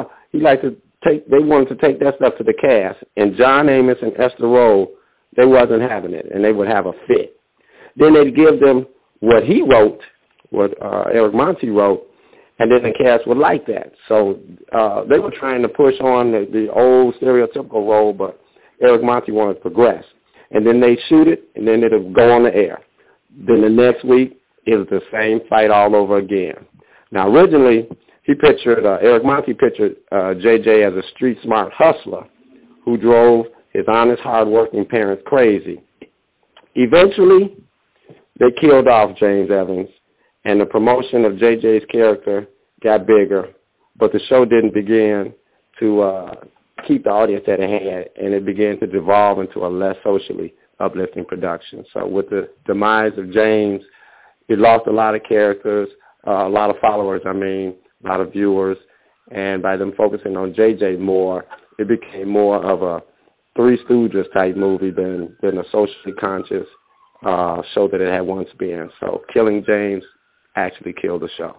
They wanted to take that stuff to the cast, and John Amos and Esther Rolle, they wasn't having it, and they would have a fit. Then they'd give them what he wrote, what Eric Monti wrote, and then the cast would like that. So they were trying to push on the old stereotypical role, but Eric Monti wanted to progress. And then they shoot it, and then it'll go on the air. Then the next week, it was the same fight all over again. Now, originally, Eric Monti pictured JJ as a street-smart hustler who drove his honest, hard-working parents crazy. Eventually, they killed off James Evans, and the promotion of JJ's character got bigger, but the show didn't begin to keep the audience that it had, and it began to devolve into a less socially uplifting production. So with the demise of James, it lost a lot of characters, a lot of followers, a lot of viewers, and by them focusing on JJ more, it became more of a Three Stooges type movie than a socially conscious show that it had once been. So killing James actually killed the show.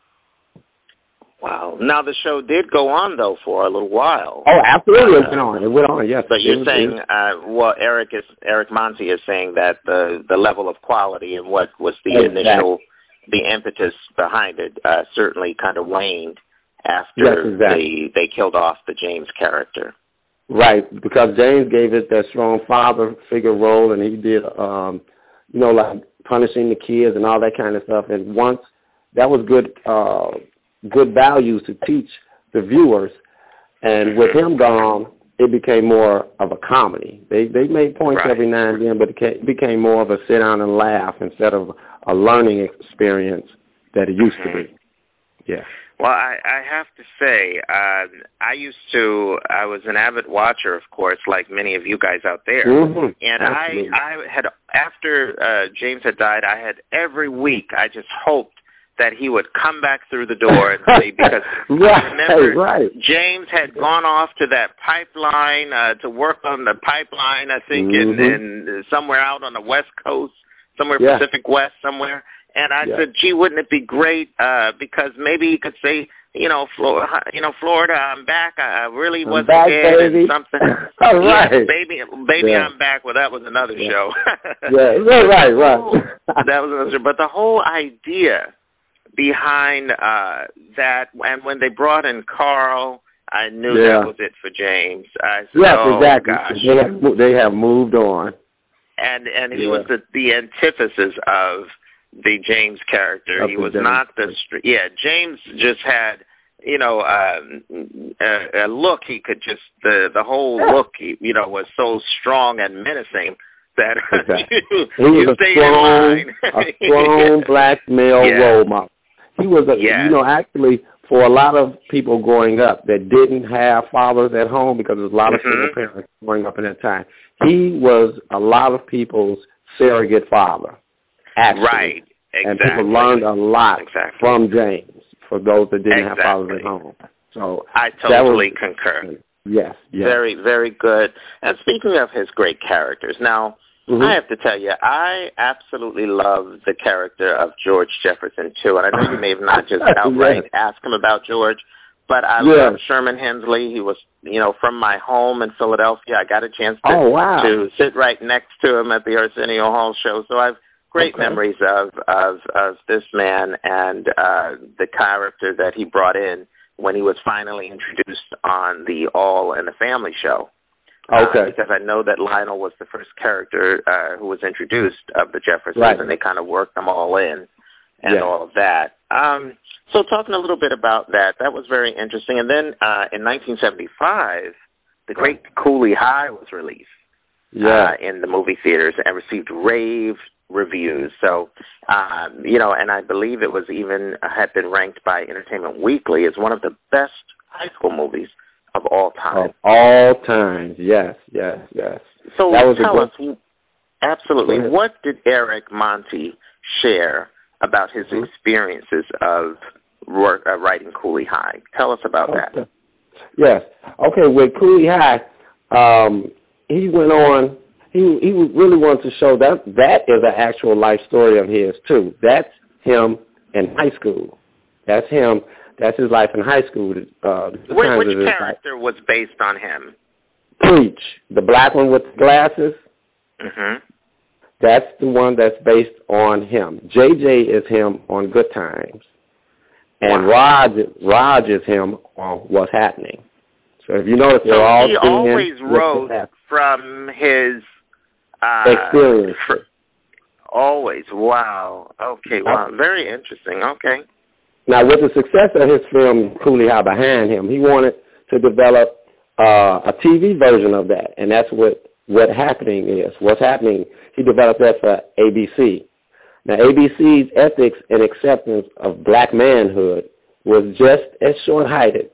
Wow. Now, the show did go on, though, for a little while. Oh, absolutely. It went on, yes. But you're saying, Eric Monti is saying that the level of quality and what was the initial, the impetus behind it certainly kind of waned after they killed off the James character. Right, because James gave it that strong father figure role, and he did, like punishing the kids and all that kind of stuff. And once that was good values to teach the viewers, and with him gone, it became more of a comedy. They made points every now and then, but it became more of a sit down and laugh instead of a learning experience that it used to be. Yeah. Well, I have to say, I was an avid watcher, of course, like many of you guys out there. Mm-hmm. And Absolutely. I had, after James had died, I had every week, I just hoped that he would come back through the door and see, because I remember James had gone off to that pipeline to work on the pipeline, I think, in somewhere out on the West Coast, somewhere Pacific West somewhere. And I said, gee, wouldn't it be great because maybe he could say, Florida, I'm back. I really wasn't dead and something. Baby, I'm back. Well, that was another show. Right. That was another show. But the whole idea behind that, and when they brought in Carl, I knew that was it for James. I said, exactly. Gosh. They have moved on. And he was the antithesis of the James character. He was not the James just had a look. He could just the whole look was so strong and menacing that he was a strong black male role model. He was actually, for a lot of people growing up that didn't have fathers at home, because there's a lot of single parents growing up in that time, he was a lot of people's surrogate father. Actually. Right, exactly. And people learned a lot from James, for those that didn't have fathers at home. So I totally concur. Yes. Very, very good. And speaking of his great characters, now, I have to tell you, I absolutely love the character of George Jefferson, too. And I know you may have not just outright asked him about George, but I love Sherman Hemsley. He was, from my home in Philadelphia. I got a chance to sit right next to him at the Arsenio Hall show. So I have great memories of this man and the character that he brought in when he was finally introduced on the All in the Family show. Because I know that Lionel was the first character who was introduced of the Jeffersons, and they kind of worked them all in and all of that. So talking a little bit about that was very interesting. And then in 1975, the great Cooley High was released in the movie theaters and received rave reviews. So, and I believe it was had been ranked by Entertainment Weekly as one of the best high school movies of all time. Of all time, yes. So tell us, absolutely, what did Eric Monti share about his experiences of writing Cooley High? Tell us about that. Yes. Okay, with Cooley High, he went on, he really wanted to show that is an actual life story of his, too. That's him in high school. That's him. That's his life in high school. Which character was based on him? Preach, the black one with the glasses. That's the one that's based on him. JJ is him on Good Times, and Raj is him on What's Happening. So if you notice, they're all. He always wrote from his experience. Always, wow. Okay, wow, very interesting. Okay. Now, with the success of his film Cooley High behind him, he wanted to develop a TV version of that, and that's what Happening is. What's Happening, he developed that for ABC. Now, ABC's ethics and acceptance of black manhood was just as short-sighted,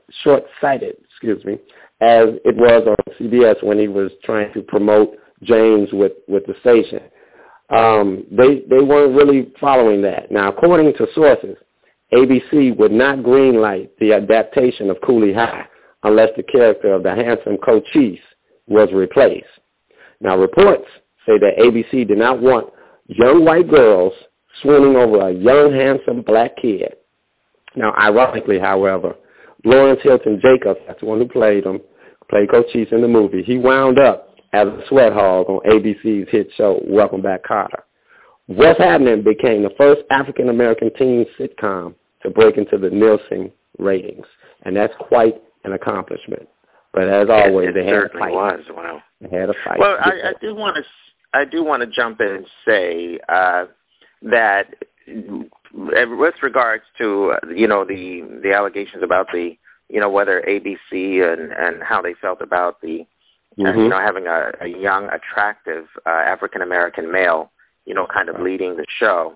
as it was on CBS when he was trying to promote James with the station. They weren't really following that. Now, according to sources, ABC would not greenlight the adaptation of Cooley High unless the character of the handsome Cochise was replaced. Now, reports say that ABC did not want young white girls swooning over a young, handsome black kid. Now, ironically, however, Lawrence Hilton Jacobs, that's the one who played Cochise in the movie, he wound up as a sweat hog on ABC's hit show, Welcome Back, Kotter. What's Happening became the first African-American teen sitcom to break into the Nielsen ratings, and that's quite an accomplishment. But as always, they had a fight. Wow. They had a fight. Well, I do want to jump in and say that with regards to the allegations about whether ABC and how they felt about the having a young, attractive African American male kind of leading the show.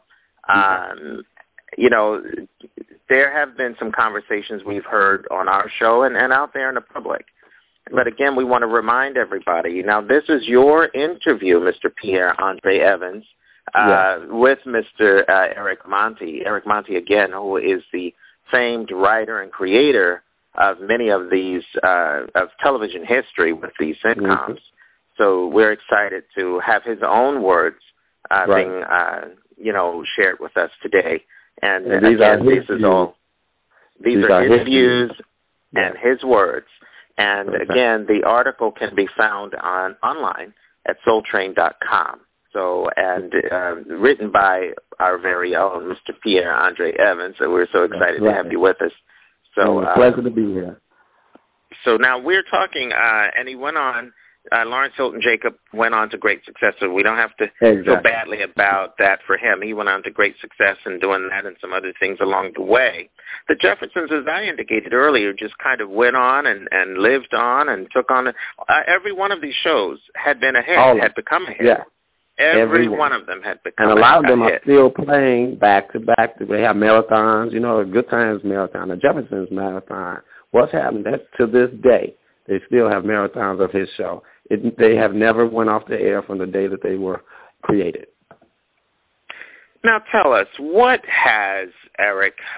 There have been some conversations we've heard on our show and out there in the public. But again, we want to remind everybody, now this is your interview, Mr. Pierre-Andre Evans, with Mr. Eric Monti. Eric Monti, again, who is the famed writer and creator of many of these, of television history with these sitcoms. So we're excited to have his own words being, shared with us today. And again, these are his views and his words. And again, the article can be found online at soultrain.com. So, and written by our very own Mr. Pierre-Andre Evans. So we're so excited to have you with us. So pleasure to be here. So now we're talking, and he went on. Lawrence Hilton Jacob went on to great success, so we don't have to feel badly about that for him. He went on to great success in doing that and some other things along the way. The Jeffersons, as I indicated earlier, just kind of went on and lived on and took on. Every one of these shows had been a hit, had become a hit. Yeah. Every one of them had become a hit. And a lot of them are still playing back to back. They have marathons, the Good Times marathon, the Jeffersons marathon. What's happened? That's to this day. They still have marathons of his show. They have never went off the air from the day that they were created. Now tell us, what has Eric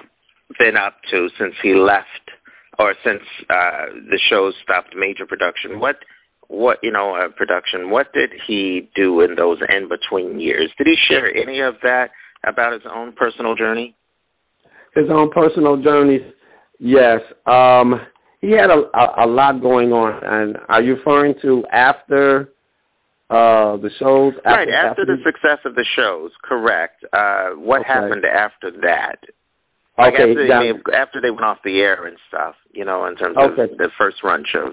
been up to since he left, or since the show stopped major production? What production? What did he do in those in-between years? Did he share any of that about his own personal journey? His own personal journeys, yes. He had a lot going on. And are you referring to after the shows? After the success of the shows, correct. What happened after that? Like after they went off the air and stuff, in terms of the first run shows.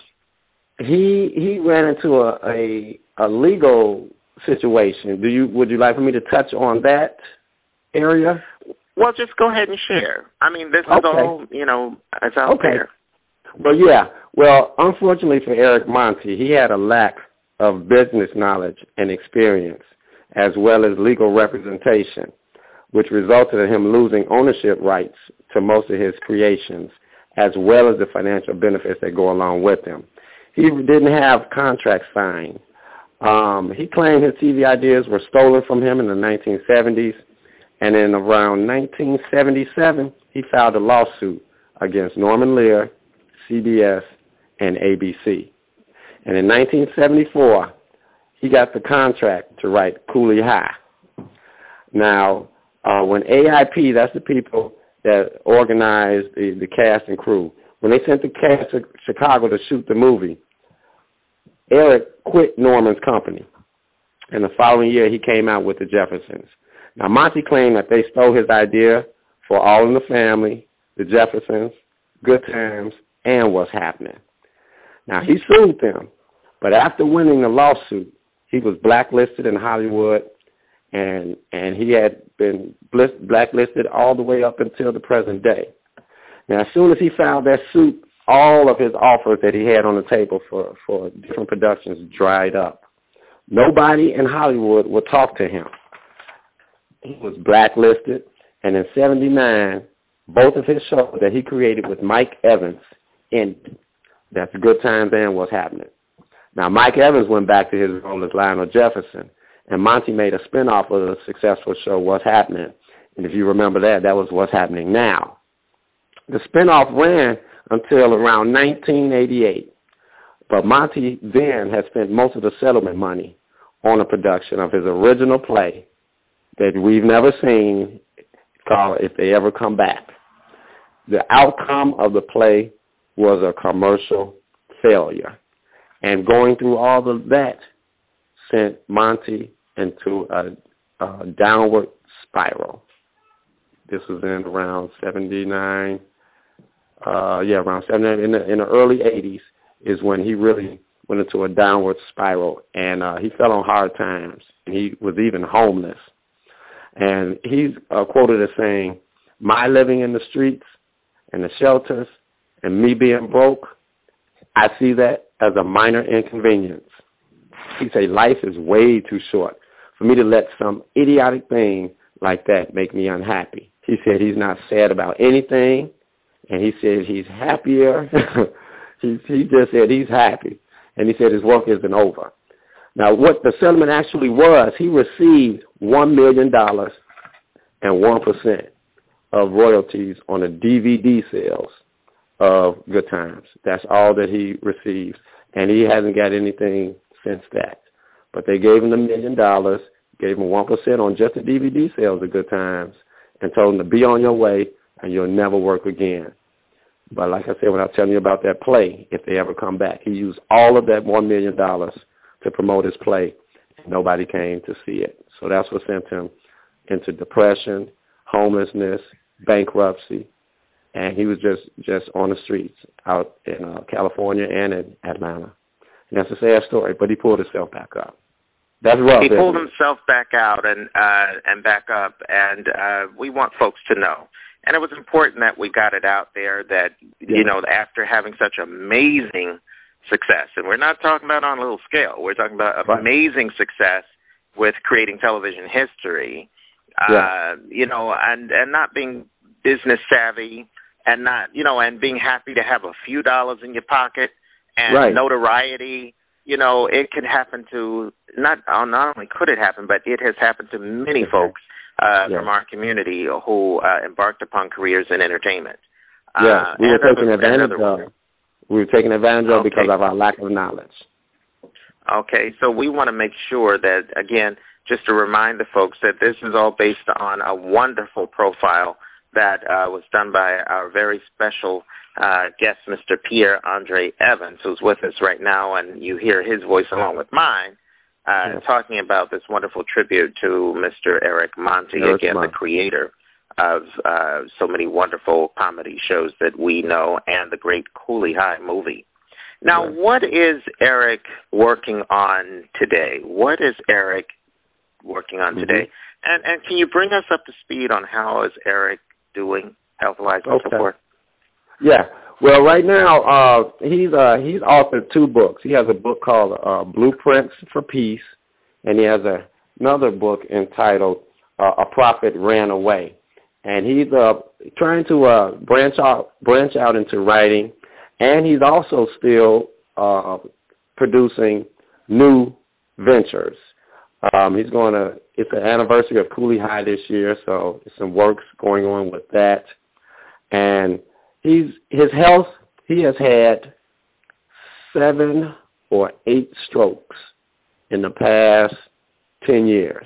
He ran into a legal situation. Would you like for me to touch on that area? Well, just go ahead and share. I mean, this is all, it's out there. Well, yeah. Well, unfortunately for Eric Monty, he had a lack of business knowledge and experience, as well as legal representation, which resulted in him losing ownership rights to most of his creations, as well as the financial benefits that go along with them. He didn't have contracts signed. He claimed his TV ideas were stolen from him in the 1970s, and in around 1977, he filed a lawsuit against Norman Lear, CBS, and ABC. And in 1974, he got the contract to write Cooley High. Now, when AIP, that's the people that organized the cast and crew, when they sent the cast to Chicago to shoot the movie, Eric quit Norman's company. And the following year, he came out with the Jeffersons. Now, Monty claimed that they stole his idea for All in the Family, the Jeffersons, Good Times, and What's Happening. Now, he sued them, but after winning the lawsuit, he was blacklisted in Hollywood, and he had been blacklisted all the way up until the present day. Now, as soon as he filed that suit, all of his offers that he had on the table for different productions dried up. Nobody in Hollywood would talk to him. He was blacklisted, and in 1979, both of his shows that he created with Mike Evans ended. That's Good Times and What's Happening. Now, Mike Evans went back to his role as Lionel Jefferson, and Monty made a spinoff of the successful show What's Happening. And if you remember that was What's Happening Now. The spinoff ran until around 1988, but Monty then had spent most of the settlement money on a production of his original play that we've never seen, called If They Ever Come Back. The outcome of the play was a commercial failure. And going through all of that sent Monty into a downward spiral. This was in around 79, around 79. In the early 80s is when he really went into a downward spiral, and he fell on hard times, and he was even homeless. And he's quoted as saying, "My living in the streets and the shelters and me being broke, I see that as a minor inconvenience." He said, life is way too short for me to let some idiotic thing like that make me unhappy. He said he's not sad about anything, and he said he's happier. he just said he's happy, and he said his work isn't over. Now, what the settlement actually was, he received $1 million and 1% of royalties on the DVD sales of Good Times. That's all that he received, and he hasn't got anything since that. But they gave him the $1 million, gave him 1% on just the DVD sales of Good Times, and told him to be on your way, and you'll never work again. But like I said, when I was telling you about that play, If They Ever Come Back, he used all of that $1 million to promote his play. Nobody came to see it. So that's what sent him into depression, homelessness, bankruptcy, and he was just on the streets out in California and in Atlanta. And that's a sad story, but he pulled himself back up. That's rough. He pulled himself back out and back up, and we want folks to know. And it was important that we got it out there that, after having such amazing success, and we're not talking about on a little scale, we're talking about amazing success with creating television history, and not being business savvy, and not, and being happy to have a few dollars in your pocket and notoriety. It could happen to, not only could it happen, but it has happened to many folks from our community who embarked upon careers in entertainment. Yes, we were taking advantage of. We were taking advantage of because of our lack of knowledge. Okay, so we want to make sure that, again, just to remind the folks that this is all based on a wonderful profile that was done by our very special guest, Mr. Pierre-Andre Evans, who's with us right now, and you hear his voice along with mine, talking about this wonderful tribute to Mr. Eric Monti, the creator of so many wonderful comedy shows that we know and the great Cooley High movie. Now, what is Eric working on today? What is Eric working on today? And can you bring us up to speed on how is Eric doing health-wise and so forth? Yeah. Well, right now, he's authored 2 books. He has a book called Blueprints for Peace, and he has another book entitled A Prophet Ran Away. And he's trying to branch out into writing, and he's also still producing new ventures. It's the anniversary of Cooley High this year, so there's some works going on with that. And his health, he has had 7 or 8 strokes in the past 10 years.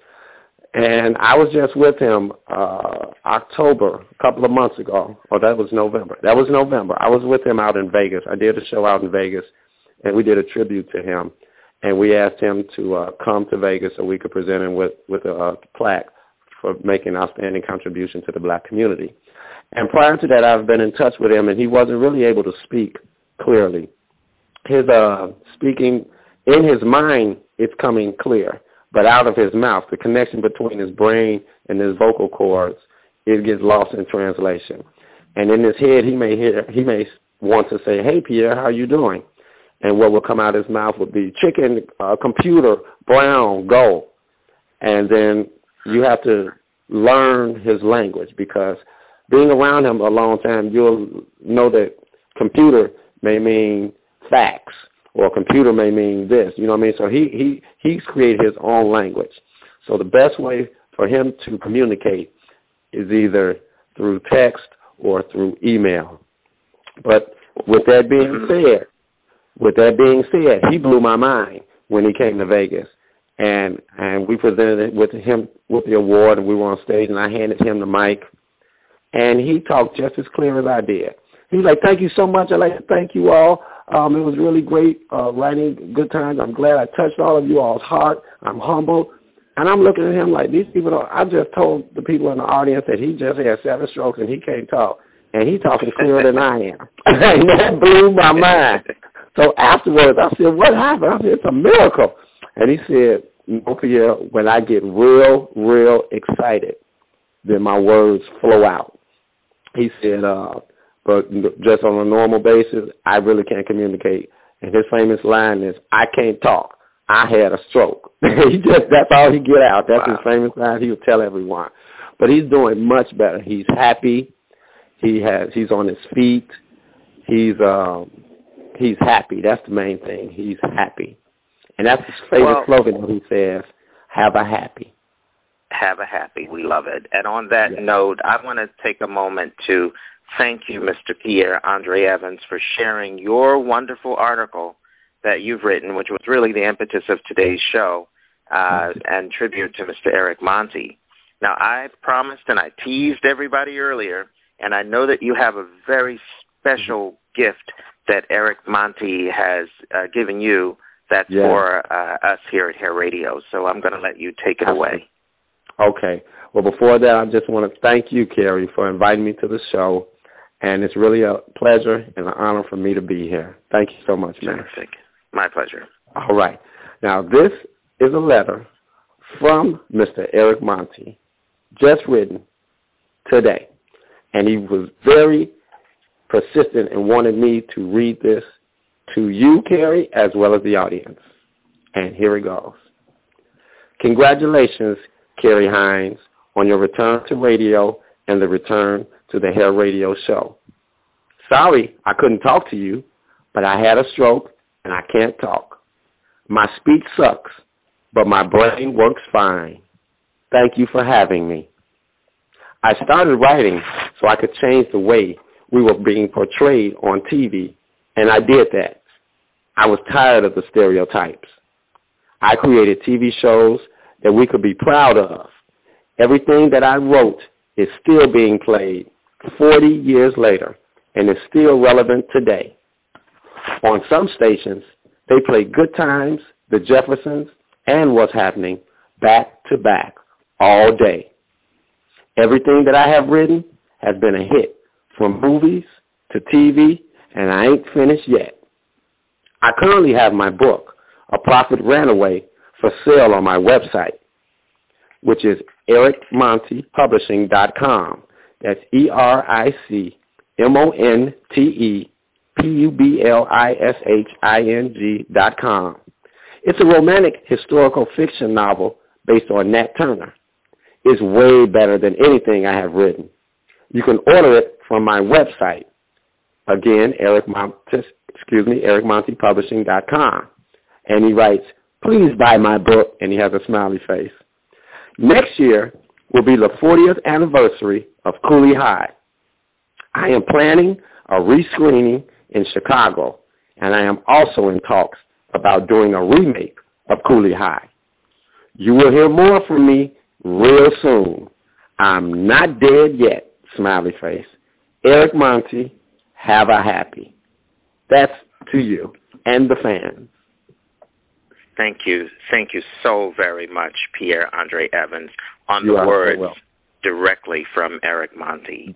And I was just with him October, a couple of months ago, or that was November. That was November. I was with him out in Vegas. I did a show out in Vegas, and we did a tribute to him. And we asked him to come to Vegas so we could present him with a plaque for making an outstanding contribution to the black community. And prior to that, I've been in touch with him, and he wasn't really able to speak clearly. His speaking in his mind, it's coming clear, but out of his mouth, the connection between his brain and his vocal cords, it gets lost in translation. And in his head, he may want to say, "Hey, Pierre, how you doing?" And what will come out of his mouth would be chicken, computer, brown, go. And then you have to learn his language, because being around him a long time, you'll know that computer may mean fax, or computer may mean this. You know what I mean? So he's created his own language. So the best way for him to communicate is either through text or through email. But with that being said, he blew my mind when he came to Vegas. And we presented it with him with the award, and we were on stage, and I handed him the mic. And he talked just as clear as I did. He was like, "Thank you so much. I'd like to thank you all. It was really great writing good times. I'm glad I touched all of you all's heart. I'm humbled." And I'm looking at him like, these people I just told the people in the audience that he just had 7 strokes and he can't talk. And he's talking clearer than I am. And that blew my mind. So afterwards, I said, "What happened?" I said, "It's a miracle." And he said, "No, Pierre, when I get real, real excited, then my words flow out." He said, but just on a normal basis, I really can't communicate. And his famous line is, "I can't talk. I had a stroke." That's all he get out. That's his famous line. He would tell everyone. But he's doing much better. He's happy. He's on his feet. He's happy. That's the main thing. He's happy. And that's his favorite slogan that he says, "Have a happy." Have a happy. We love it. And on that note, I want to take a moment to thank you, Mr. Pierre-Andre Evans, for sharing your wonderful article that you've written, which was really the impetus of today's show, and tribute to Mr. Eric Monti. Now, I promised and I teased everybody earlier, and I know that you have a very special gift that Eric Monti has given you that's for us here at Hair Radio. So I'm going to let you take it away. Okay. Well, before that, I just want to thank you, Carrie, for inviting me to the show. And it's really a pleasure and an honor for me to be here. Thank you so much, man. Terrific. My pleasure. All right. Now, this is a letter from Mr. Eric Monti, just written today. And he was very persistent and wanted me to read this to you, Carrie, as well as the audience. And here it goes. Congratulations, Carrie Hines, on your return to radio and the return to the Hair Radio show. Sorry I couldn't talk to you, but I had a stroke and I can't talk. My speech sucks, but my brain works fine. Thank you for having me. I started writing so I could change the way we were being portrayed on TV, and I did that. I was tired of the stereotypes. I created TV shows that we could be proud of. Everything that I wrote is still being played 40 years later and is still relevant today. On some stations, they play Good Times, The Jeffersons, and What's Happening back to back all day. Everything that I have written has been a hit, from movies to TV, and I ain't finished yet. I currently have my book, A Prophet Ran Away, for sale on my website, which is ericmontepublishing.com. That's EricMontePublishing.com. It's a romantic historical fiction novel based on Nat Turner. It's way better than anything I have written. You can order it from my website. Again, ericmontepublishing.com. And he writes, please buy my book, and he has a smiley face. Next year will be the 40th anniversary of Cooley High. I am planning a rescreening in Chicago, and I am also in talks about doing a remake of Cooley High. You will hear more from me real soon. I'm not dead yet, smiley face. Eric Monte, have a happy. That's to you and the fans. Thank you. Thank you so very much, Pierre Andre Evans, on the words directly from Eric Monte.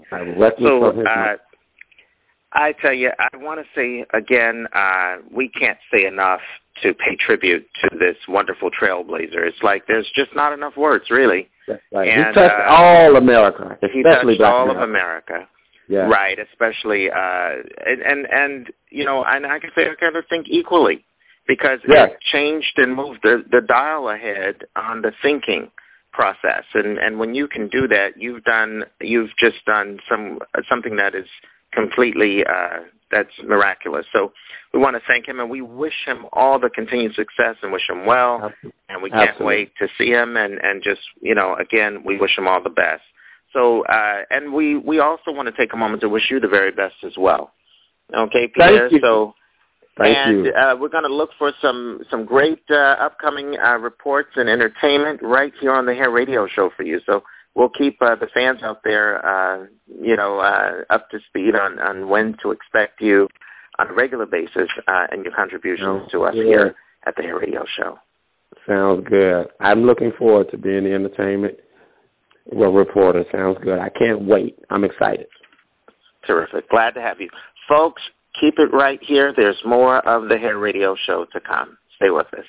I tell you, I want to say again, we can't say enough to pay tribute to this wonderful trailblazer. It's like there's just not enough words, really. That's right. And, he touched all America, especially he touched all of America. Yeah. Right, especially, and you know, and I can say I kind of think equally, because it changed and moved the dial ahead on the thinking process, and when you can do that, you've just done something that is completely that's miraculous. So we want to thank him, and we wish him all the continued success and wish him well, and we can't wait to see him, and just, you know, again, we wish him all the best. So, and we also want to take a moment to wish you the very best as well. Okay, Pierre? Thank you. We're going to look for some great upcoming reports and entertainment right here on the Hair Radio Show for you. So we'll keep the fans out there, up to speed on when to expect you on a regular basis and your contributions to us here at the Hair Radio Show. Sounds good. I'm looking forward to being the entertainment reporter. Sounds good. I can't wait. I'm excited. Terrific. Glad to have you. Folks, keep it right here. There's more of the Hair Radio Show to come. Stay with us.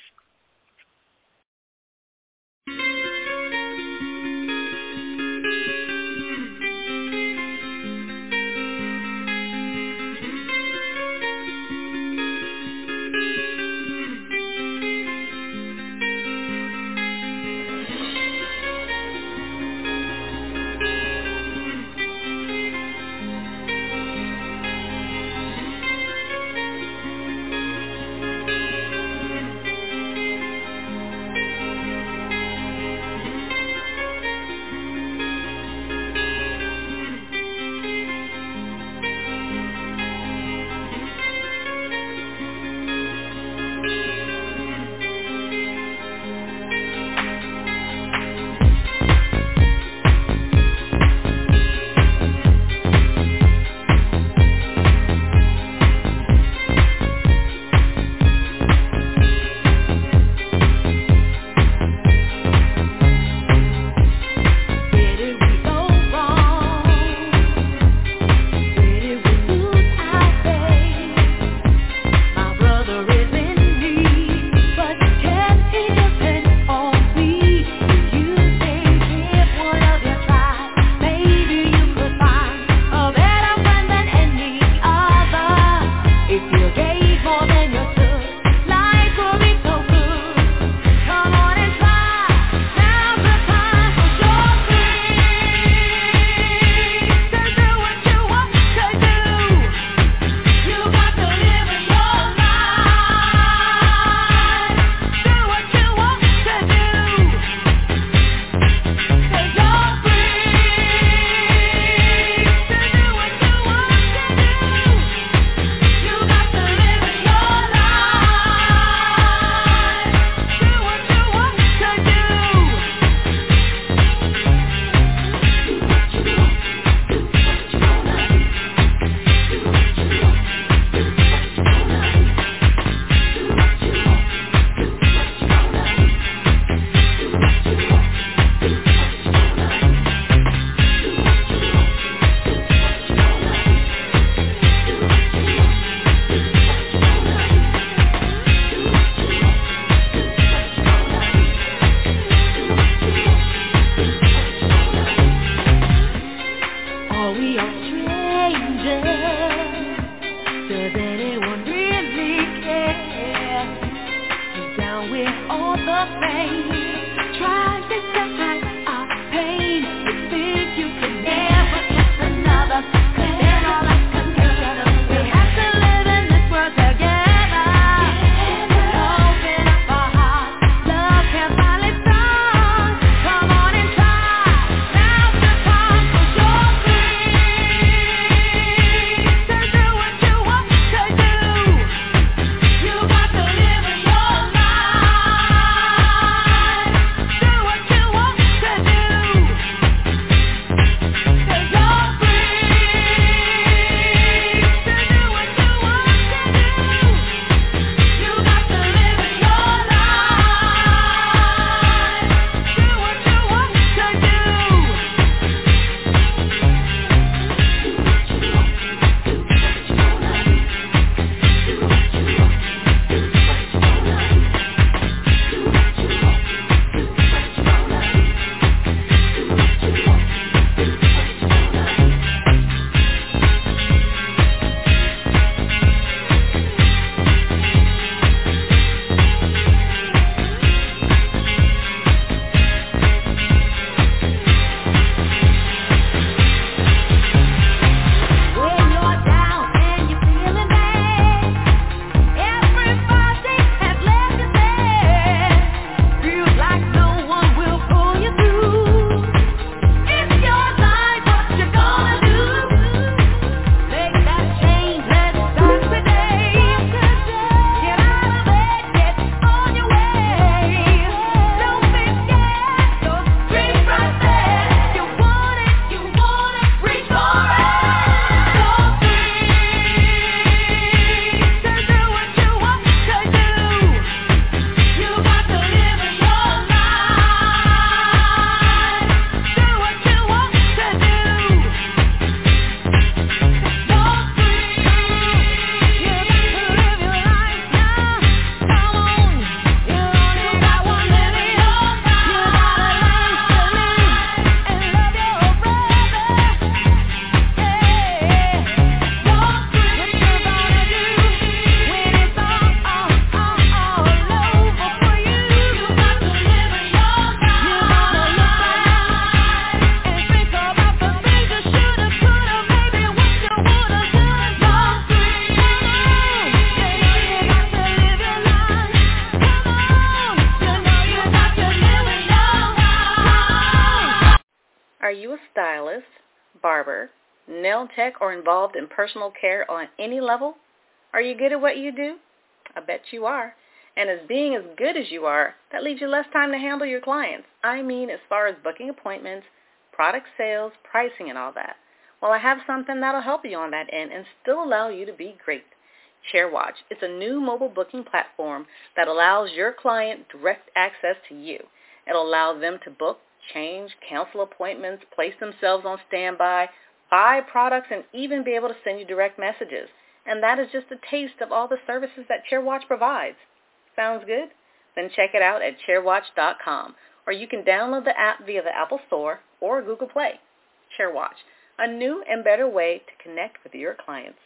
barber, nail tech, or involved in personal care on any level? Are you good at what you do? I bet you are. And as being as good as you are, that leaves you less time to handle your clients. I mean, as far as booking appointments, product sales, pricing, and all that. Well, I have something that'll help you on that end and still allow you to be great. ChairWatch. It's a new mobile booking platform that allows your client direct access to you. It'll allow them to book, change, cancel appointments, place themselves on standby, buy products, and even be able to send you direct messages. And that is just a taste of all the services that ChairWatch provides. Sounds good? Then check it out at chairwatch.com, or you can download the app via the Apple Store or Google Play. ChairWatch, a new and better way to connect with your clients.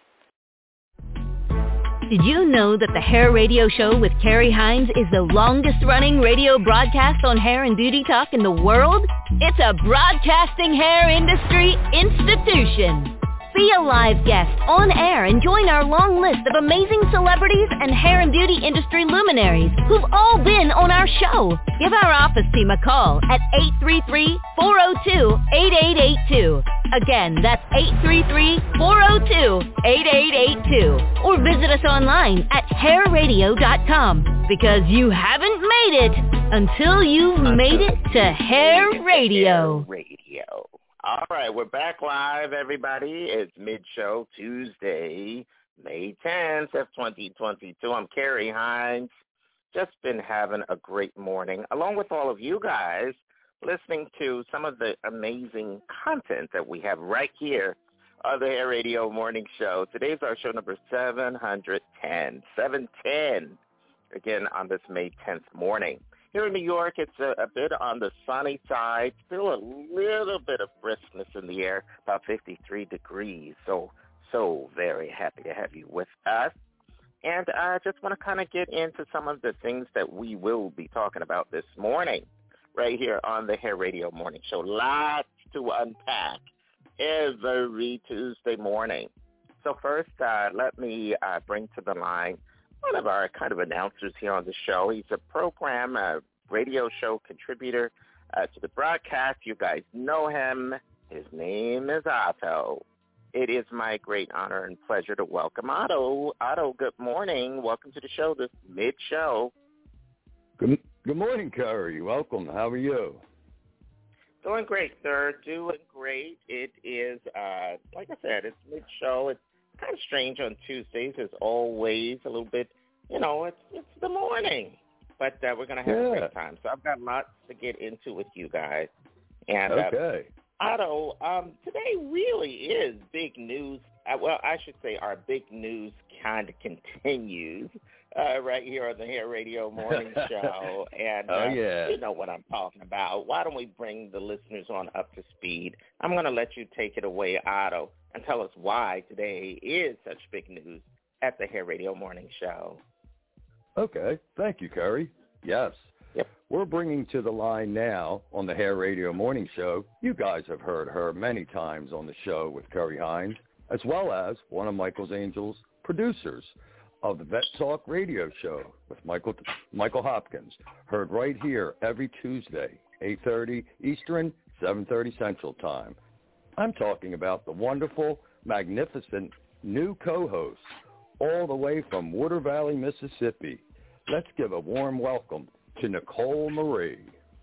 Did you know that the Hair Radio Show with Carrie Hines is the longest-running radio broadcast on hair and beauty talk in the world? It's a broadcasting hair industry institution. Be a live guest on air and join our long list of amazing celebrities and hair and beauty industry luminaries who've all been on our show. Give our office team a call at 833-402-8882. Again, that's 833-402-8882. Or visit us online at hairradio.com, because you haven't made it until you've made it to Hair Radio. All right, we're back live, everybody. It's Mid-Show Tuesday, May 10th of 2022. I'm Carrie Hines. Just been having a great morning, along with all of you guys, listening to some of the amazing content that we have right here on the Hair Radio Morning Show. Today's our show number 710, again, on this May 10th morning. Here in New York, it's a bit on the sunny side, still a little bit of briskness in the air, about 53 degrees. So very happy to have you with us. And I just want to kind of get into some of the things that we will be talking about this morning, right here on the Hair Radio Morning Show. Lots to unpack every Tuesday morning. So first, let me bring to the line one of our kind of announcers here on the show. He's a program, radio show contributor to the broadcast. You guys know him. His name is Otto. It is my great honor and pleasure to welcome Otto. Otto, good morning. Welcome to the show, this Mid-Show. Good morning, Carrie. Welcome. How are you? Doing great, sir. Doing great. It is, like I said, it's Mid-Show. It's kind of strange on Tuesdays, as always, a little bit, it's the morning, but we're going to have a great time. So I've got lots to get into with you guys. And okay. Otto, today really is big news. Well, I should say our big news kind of continues right here on the Hair Radio Morning Show. And you know what I'm talking about. Why don't we bring the listeners on up to speed? I'm going to let you take it away, Otto, and tell us why today is such big news at the Hair Radio Morning Show. Okay. Thank you, Carrie. Yes. Yep. We're bringing to the line now on the Hair Radio Morning Show. You guys have heard her many times on the show with Carrie Hines, as well as one of Michael's Angels producers of the Vet Talk Radio Show with Michael Hopkins, heard right here every Tuesday, 8:30 Eastern, 7:30 Central Time. I'm talking about the wonderful, magnificent new co-host all the way from Water Valley, Mississippi. Let's give a warm welcome to Nicole Marie.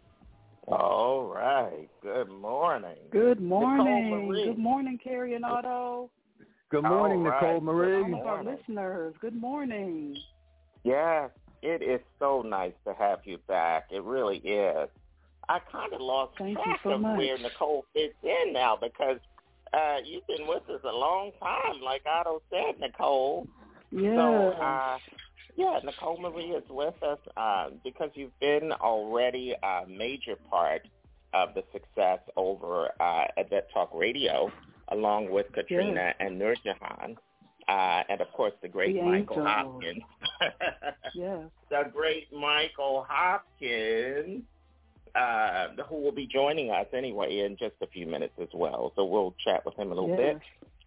All right. Good morning. Good morning. Good morning, Carrie and Otto. Good morning, Nicole Marie. All of our listeners, good morning. Yes, it is so nice to have you back. It really is. I kind of lost track of where Nicole fits in now, because you've been with us a long time, like Otto said, Nicole. Yeah. So, Nicole Marie is with us because you've been already a major part of the success over at Vet Talk Radio, along with Katrina and Nurjahan, and, of course, the great Michael Hopkins. Yes. The great Michael Hopkins, who will be joining us anyway in just a few minutes as well. So we'll chat with him a little bit.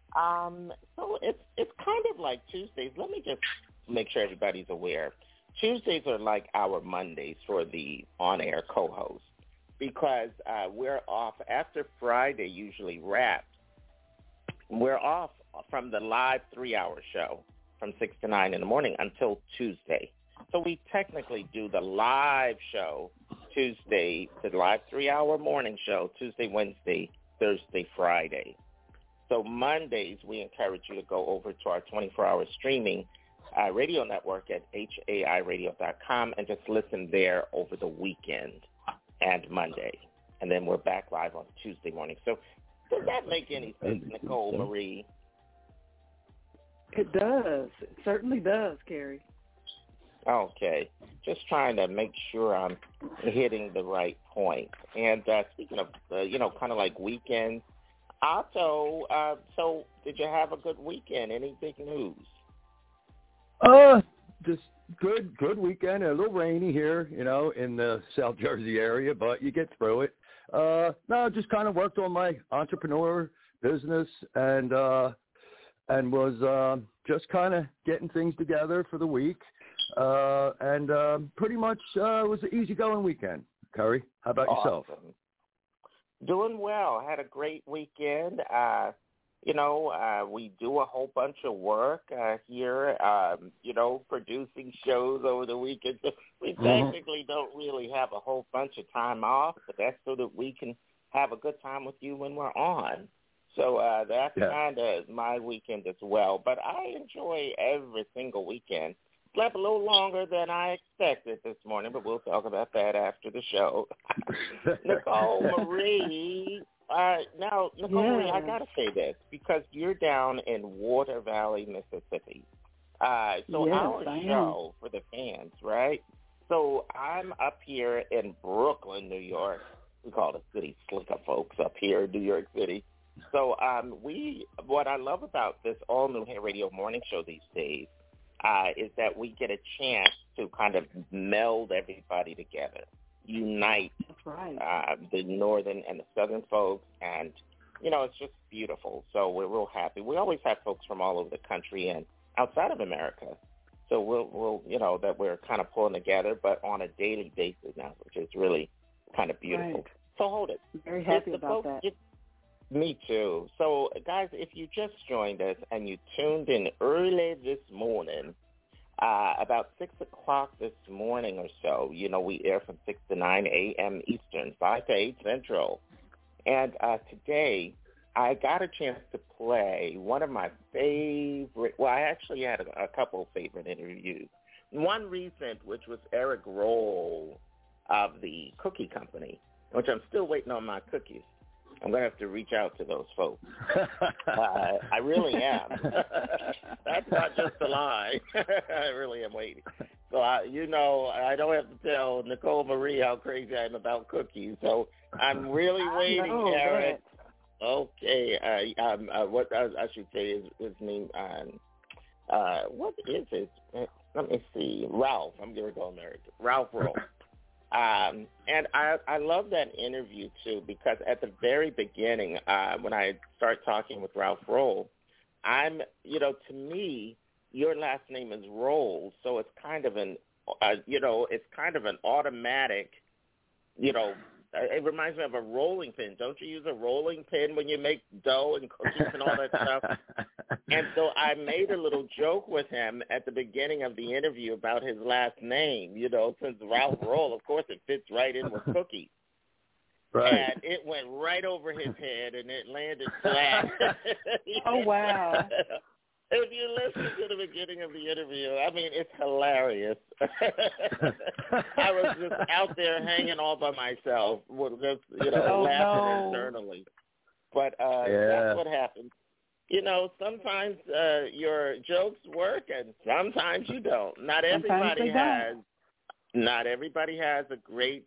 So it's kind of like Tuesdays. Let me just make sure everybody's aware. Tuesdays are like our Mondays for the on-air co-host, because we're off after Friday usually wraps. we're off from the live 3-hour show from 6 to 9 in the morning until Tuesday. So we technically do the live show Tuesday, the live 3-hour morning show, Tuesday, Wednesday, Thursday, Friday. So Mondays, we encourage you to go over to our 24-hour streaming radio network at hairadio.com and just listen there over the weekend and Monday. And then we're back live on Tuesday morning. So does that make any sense, Nicole Marie? It does. It certainly does, Carrie. Okay. Just trying to make sure I'm hitting the right point. And speaking of, kind of like weekends, Otto, so did you have a good weekend? Any big news? Just good weekend. A little rainy here, in the South Jersey area, but you get through it. No, just kind of worked on my entrepreneur business and was just kind of getting things together for the week. And pretty much was an easygoing weekend. Curry, how about yourself? Doing well. Had a great weekend. We do a whole bunch of work here, producing shows over the weekend. So we technically don't really have a whole bunch of time off, but that's so that we can have a good time with you when we're on. So that's kind of my weekend as well. But I enjoy every single weekend. Slept a little longer than I expected this morning, but we'll talk about that after the show. Nicole Marie, Marie, I got to say this because you're down in Water Valley, Mississippi. Our show for the fans, right? So I'm up here in Brooklyn, New York. We call the city slicker folks up here in New York City. So what I love about this all-new Hair Radio morning show these days is that we get a chance to kind of meld everybody together, unite the northern and the southern folks, and, it's just beautiful. So we're real happy. We always have folks from all over the country and outside of America. So we'll that we're kind of pulling together, but on a daily basis now, which is really kind of beautiful. Right. So hold it. I'm very happy about that. Me too. So, guys, if you just joined us and you tuned in early this morning, about 6 o'clock this morning or so, we air from 6 to 9 a.m. Eastern, 5 to 8 Central. And today I got a chance to play one of my favorite, I actually had a couple of favorite interviews. One recent, which was Eric Roll of the Cookie Company, which I'm still waiting on my cookies. I'm going to have to reach out to those folks. I really am. That's not just a lie. I really am waiting. So, I don't have to tell Nicole Marie how crazy I am about cookies. So I'm really waiting, Eric. Okay. What I should say is his name. What is it? Let me see. Ralph. I'm going to go American. Ralph Roll. And I love that interview, too, because at the very beginning, when I start talking with Ralph Roll, to me, your last name is Roll, so it's kind of an automatic, it reminds me of a rolling pin. Don't you use a rolling pin when you make dough and cookies and all that stuff? And so I made a little joke with him at the beginning of the interview about his last name, since Ralph Roll, of course, it fits right in with cookies. Right. And it went right over his head, and it landed flat. Oh, wow. If you listen to the beginning of the interview, I mean, it's hilarious. I was just out there hanging all by myself, just, laughing internally. But that's what happens. Sometimes your jokes work, and sometimes you don't. Not everybody has a great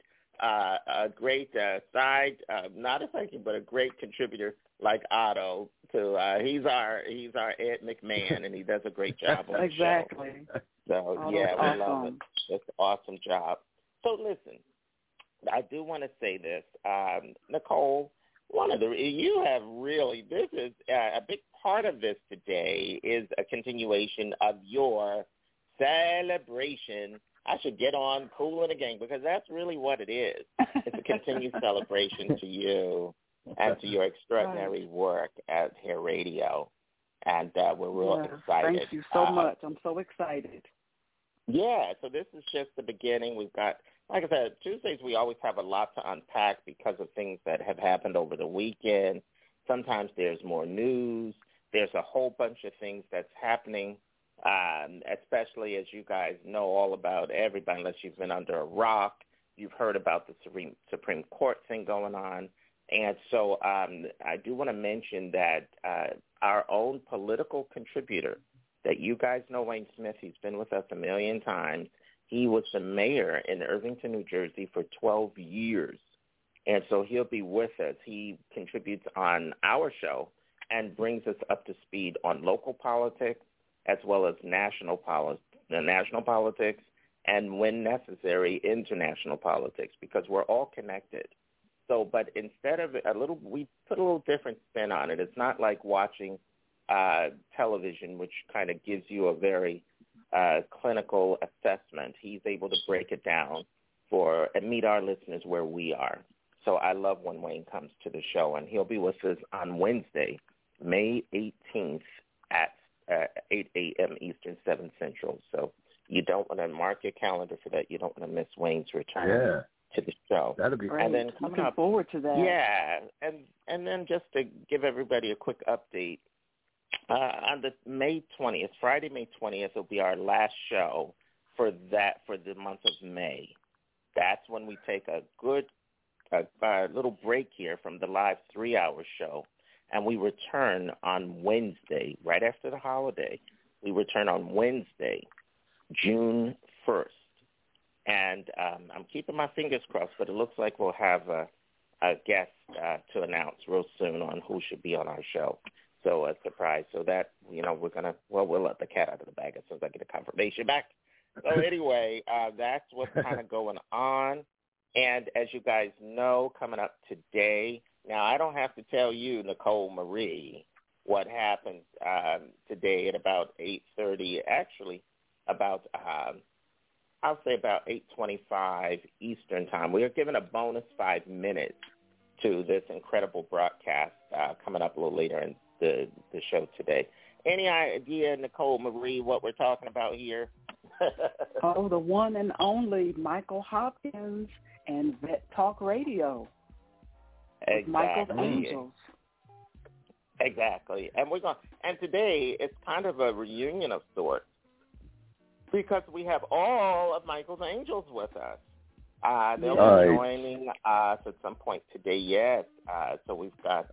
side, not a thank you, but a great contributor like Otto. He's our Ed McMahon, and he does a great job on the show. So we love it. It's an awesome job. So listen, I do want to say this, Nicole. This is a big part of this today is a continuation of your celebration. I should get on Kool and the Gang because that's really what it is. It's a continued celebration to you and to your extraordinary work at Hair Radio. And we're real excited. Thank you so much. I'm so excited. Yeah, so this is just the beginning. We've got, like I said, Tuesdays we always have a lot to unpack because of things that have happened over the weekend. Sometimes there's more news. There's a whole bunch of things that's happening, especially as you guys know all about everybody, unless you've been under a rock. You've heard about the Supreme Court thing going on. And so I do want to mention that our own political contributor that you guys know, Wayne Smith, he's been with us a million times. He was the mayor in Irvington, New Jersey for 12 years. And so he'll be with us. He contributes on our show and brings us up to speed on local politics as well as national politics and, when necessary, international politics, because we're all connected. So, but instead of we put a little different spin on it. It's not like watching television, which kind of gives you a very clinical assessment. He's able to break it down and meet our listeners where we are. So I love when Wayne comes to the show, and he'll be with us on Wednesday, May 18th at 8 a.m. Eastern, 7 Central. So you don't want to mark your calendar for that. You don't want to miss Wayne's return to the show. That'll be great. And then looking forward to that. Yeah, and then just to give everybody a quick update, on the May 20th, Friday, May 20th, will be our last show for the month of May. That's when we take a little break here from the live 3-hour show, and we return on Wednesday, right after the holiday. We return on Wednesday, June 1st. And I'm keeping my fingers crossed, but it looks like we'll have a guest to announce real soon on who should be on our show. So a surprise. So that, we'll let the cat out of the bag as soon as I get a confirmation back. So anyway, that's what's kind of going on. And as you guys know, coming up today, now I don't have to tell you, Nicole Marie, what happens today at about 8:30, actually about, I'll say about 8:25 Eastern time. We are giving a bonus 5 minutes to this incredible broadcast coming up a little later in the show today. Any idea, Nicole Marie, what we're talking about here? Oh, the one and only Michael Hopkins and Vet Talk Radio. Exactly. Michael's Angels. Exactly. And today it's kind of a reunion of sorts because we have all of Michael's Angels with us. They'll be joining us at some point today, yes. So we've got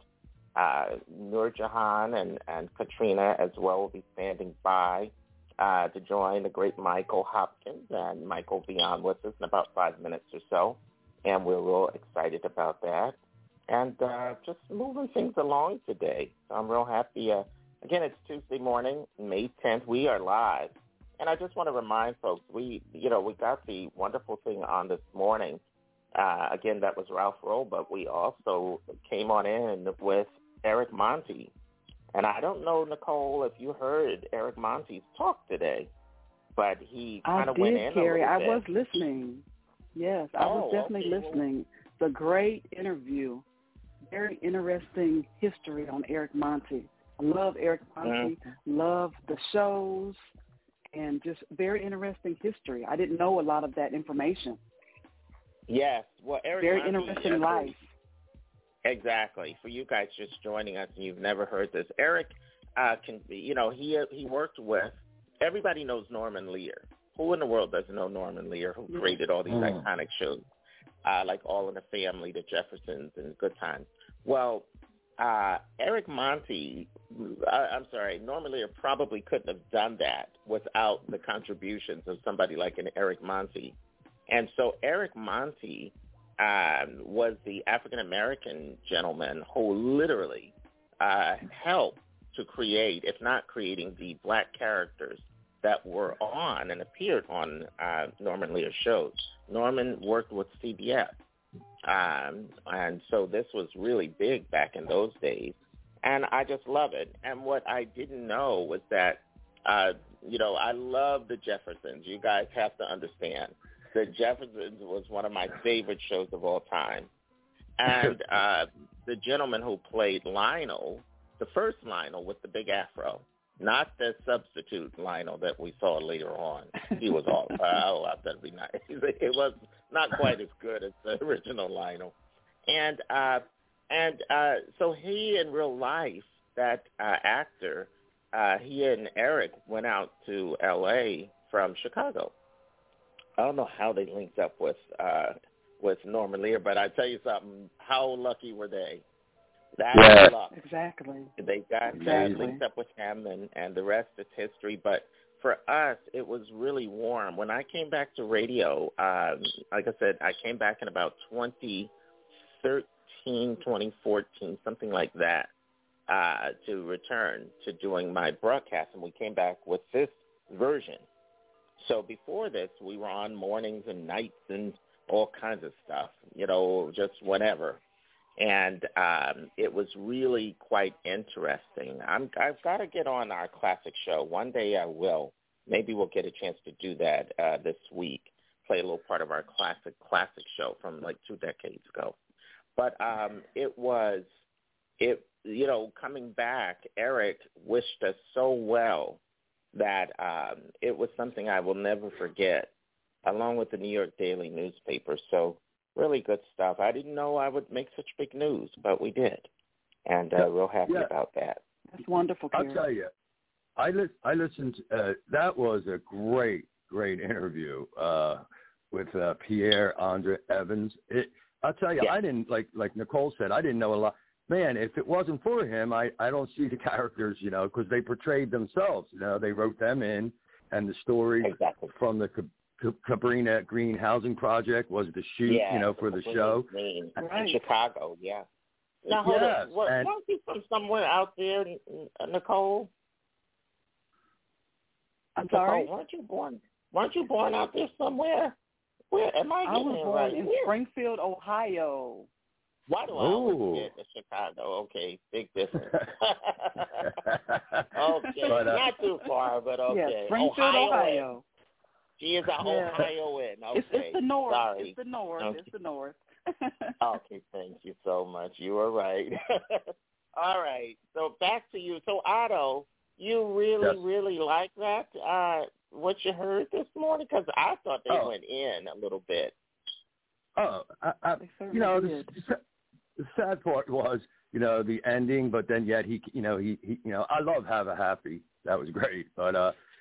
Nur Jahan and Katrina as well will be standing by to join the great Michael Hopkins, and Michael will be on with us in about 5 minutes or so, and we're real excited about that. And just moving things along today. So I'm real happy. Again, it's Tuesday morning, May 10th. We are live. And I just want to remind folks, we got the wonderful thing on this morning. Again, that was Ralph Rowe, but we also came on in with Eric Monti. And I don't know, Nicole, if you heard Eric Monti's talk today, but he kind of went in Carrie. a little bit. I was listening. Yes, I was definitely listening. It's a great interview. Very interesting history on Eric Monti. I love Eric Monti, love the shows, and just very interesting history. I didn't know a lot of that information. Yes. Well, Eric Monti, very interesting life. Exactly. For you guys just joining us and you've never heard this, Eric he worked with, everybody knows Norman Lear. Who in the world doesn't know Norman Lear, who created all these iconic shows, like All in the Family, The Jeffersons, and Good Times? Well, Eric Monti, Norman Lear probably couldn't have done that without the contributions of somebody like an Eric Monti. And so Eric Monti was the African-American gentleman who literally helped to create, if not creating, the black characters that were on and appeared on Norman Lear's shows. Norman worked with CBS. And so this was really big back in those days. And I just love it. And what I didn't know was that, I love The Jeffersons. You guys have to understand. The Jeffersons was one of my favorite shows of all time. And the gentleman who played Lionel, the first Lionel with the big afro, not the substitute Lionel that we saw later on. He was all, I thought it'd be nice. It was not quite as good as the original Lionel. And so he, in real life, that actor, he and Eric went out to L.A. from Chicago. I don't know how they linked up with Norman Lear, but I tell you something, how lucky were they? That's luck. Exactly. They got linked up with him, and the rest is history. But for us, it was really warm. When I came back to radio, like I said, I came back in about 2013, 2014, something like that, to return to doing my broadcast, and we came back with this version. So before this, we were on mornings and nights and all kinds of stuff, just whatever. And it was really quite interesting. I've got to get on our classic show. One day I will. Maybe we'll get a chance to do that this week, play a little part of our classic show from like 2 decades ago. But coming back, Eric wished us so well that it was something I will never forget, along with the New York Daily newspaper. So really good stuff. I didn't know I would make such big news, but we did, and real happy about that. That's wonderful, Kerry. I'll tell you, I listened. That was a great interview with Pierre-Andre Evans. I'll tell you, I didn't, like Nicole said, I didn't know a lot. Man, if it wasn't for him, I don't see the characters, because they portrayed themselves. They wrote them in, and the story from the Cabrini Green Housing Project was the shoot, for the show. In Chicago, yeah. Now, hold on. Weren't you from somewhere out there, Nicole? I'm sorry? Nicole, weren't you born out there somewhere? Where am I getting I was born right? in Springfield, Ohio. Why do I always get to Chicago? Okay, big difference. Okay, not too far, but okay. Yeah, Springfield, Ohio. She is a Ohioan. Okay, it's the north. Sorry. It's the north. Okay. It's the north. Okay, thank you so much. You are right. All right, so back to you. So, Otto, you really like that, what you heard this morning? Because I thought they went in a little bit. Oh, the sad part was, the ending, but then yet he I love Have a Happy. That was great, but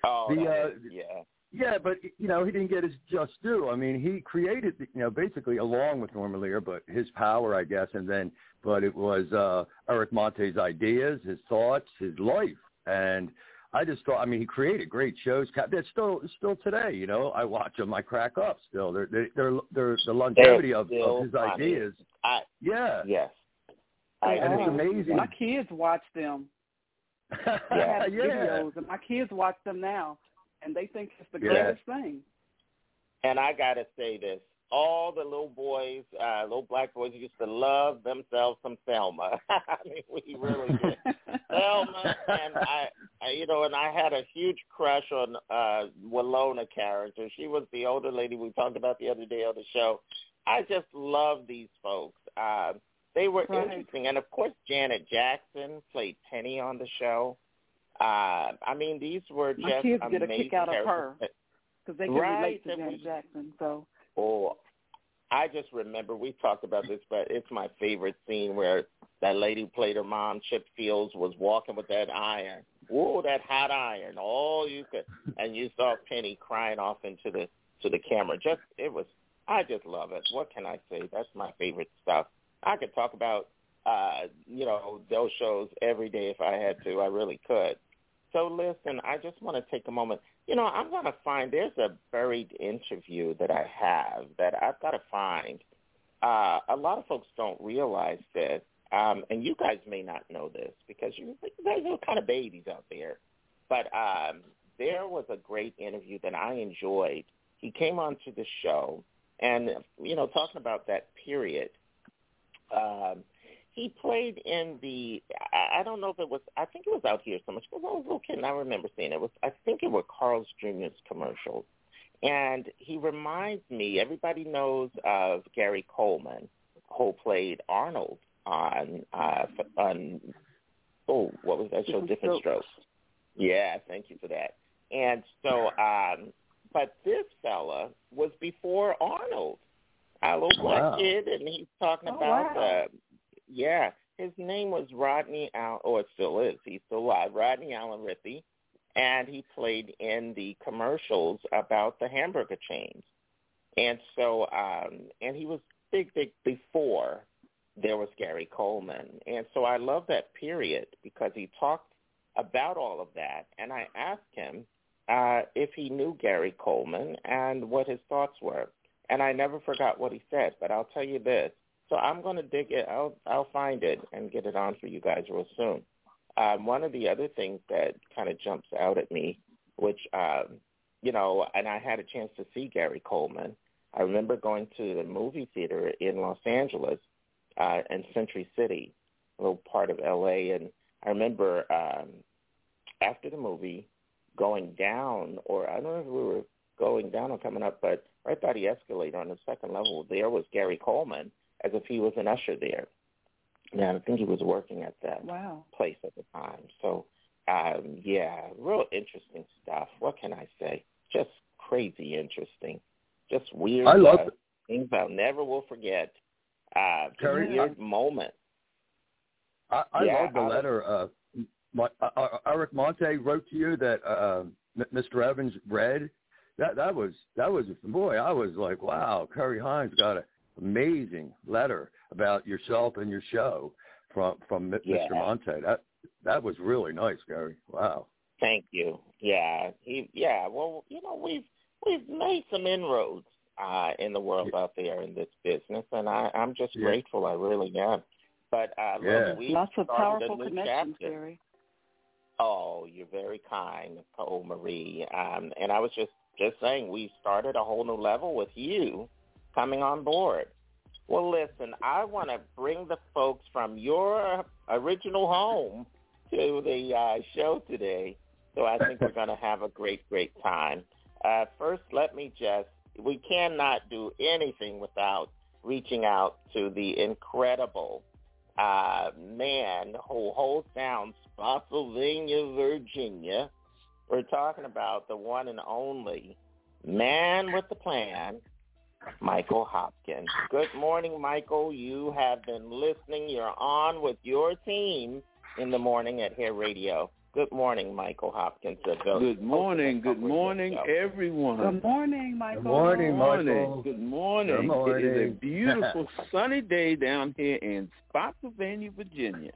yeah, but he didn't get his just due. I mean, he created, basically along with Norman Lear, but his power, I guess, but it was Eric Monte's ideas, his thoughts, his life, and I just thought, he created great shows. They're still today, I watch them, I crack up still. They're the longevity of his ideas. Yes. And it's amazing. My kids watch them. I have videos, and my kids watch them now, and they think it's the greatest thing. And I got to say this. All the little boys, little black boys used to love themselves some Thelma. We really did. Thelma, and I had a huge crush on Walona character. She was the older lady we talked about the other day on the show. I just love these folks. They were interesting. And, of course, Janet Jackson played Penny on the show. These were just amazing. My kids get a kick out of her because they can relate to Janet Jackson. So. Oh, I just remember, we talked about this, but it's my favorite scene where that lady who played her mom, Chip Fields, was walking with that iron. Whoa, that hot iron. And you saw Penny crying off into the camera. I just love it. What can I say? That's my favorite stuff. I could talk about, those shows every day if I had to. I really could. So listen, I just want to take a moment. I'm going to find, there's a buried interview that I have that I've got to find. A lot of folks don't realize this, and you guys may not know this because you guys are kind of babies out there. But there was a great interview that I enjoyed. He came onto the show, and, talking about that period, he played in I don't know if it was, I think it was out here so much, because I was a little kid and I remember seeing it. I think it were Carl's Jr.'s commercials. And he reminds me, everybody knows of Gary Coleman, who played Arnold on what was that show? Different Strokes. Yeah, thank you for that. And so, but this fella was before Arnold, a little black kid, and he's talking about, his name was Rodney Allen, or it still is, he's still alive, Rodney Allen Rippey, and he played in the commercials about the hamburger chains. And so, and he was big before there was Gary Coleman. And so I love that period because he talked about all of that. And I asked him if he knew Gary Coleman and what his thoughts were. And I never forgot what he said, but I'll tell you this. So I'm going to dig it. I'll find it and get it on for you guys real soon. One of the other things that kind of jumps out at me, which, and I had a chance to see Gary Coleman. I remember going to the movie theater in Los Angeles in Century City, a little part of L.A., and I remember after the movie going down, or I don't know if we were going down or coming up, but right by the escalator on the second level, there was Gary Coleman, as if he was an usher there. And I think he was working at that place at the time. So, real interesting stuff. What can I say? Just crazy interesting. Just weird things I never will forget. Weird moment. I love the letter Eric Monte wrote to you that Mr. Evans read. That was boy, I was like, wow, Kerry Hines got an amazing letter about yourself and your show from Mr. Monte. That was really nice, Gary. Wow. Thank you. Yeah. Well, we've made some inroads in the world out there in this business, and I'm just grateful. I really am. But lots of powerful connections, Gary. Oh, you're very kind, Nicole Marie. And I was just saying, we started a whole new level with you coming on board. Well, listen, I want to bring the folks from your original home to the show today. So I think we're going to have a great, great time. First, we cannot do anything without reaching out to the incredible man who holds down Spotsylvania, Virginia. We're talking about the one and only man with the plan, Michael Hopkins. Good morning, Michael. You have been listening. You're on with your team in the morning at Hair Radio. Good morning, Michael Hopkins. Good morning, everyone. Good morning, Michael. Good morning, Michael. Good morning. Good morning. It is a beautiful sunny day down here in Spotsylvania, Virginia.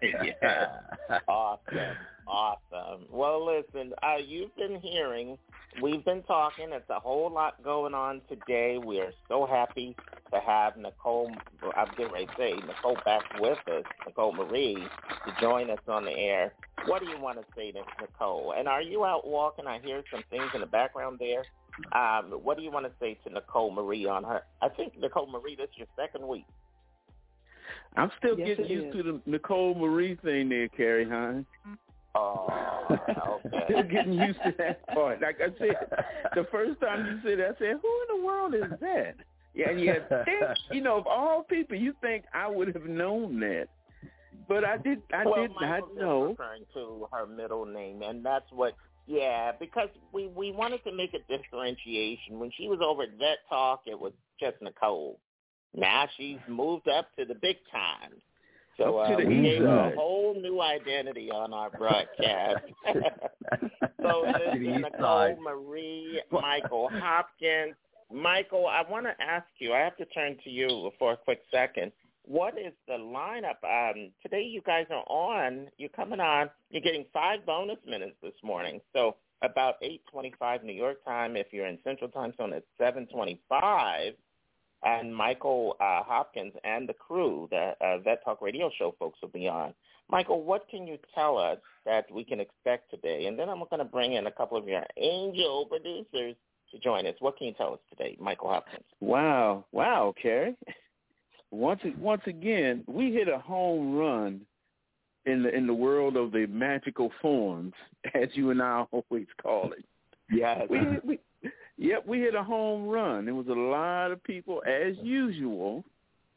Awesome. Well, listen, we've been talking. It's a whole lot going on today. We are so happy to have Nicole back with us, Nicole Marie, to join us on the air. What do you want to say to Nicole? And are you out walking? I hear some things in the background there. What do you want to say to Nicole Marie on her? I think, Nicole Marie, this is your second week. I'm still getting used to the Nicole Marie thing there, Kerry Hines. Oh, okay. Still getting used to that part. Like I said, the first time you said that, I said, who in the world is that? Yeah, and you think, of all people, you think I would have known that. But I did not know. Referring to her middle name, and that's what, because we wanted to make a differentiation. When she was over at Vet Talk, it was just Nicole. Now she's moved up to the big time. So we gave her a whole new identity on our broadcast. So this is Nicole Marie, Michael Hopkins. Michael, I want to ask you, I have to turn to you for a quick second. What is the lineup? Today you guys are on. You're coming on. You're getting 5 bonus minutes this morning. So about 8:25 New York time. If you're in Central Time Zone, it's 7:25. And Michael Hopkins and the crew, the Vet Talk Radio Show folks will be on. Michael, what can you tell us that we can expect today? And then I'm going to bring in a couple of your angel producers to join us. What can you tell us today, Michael Hopkins? Wow, Kerry. Once again, we hit a home run in the world of the magical forms, as you and I always call it. Yes. We hit a home run. There was a lot of people, as usual,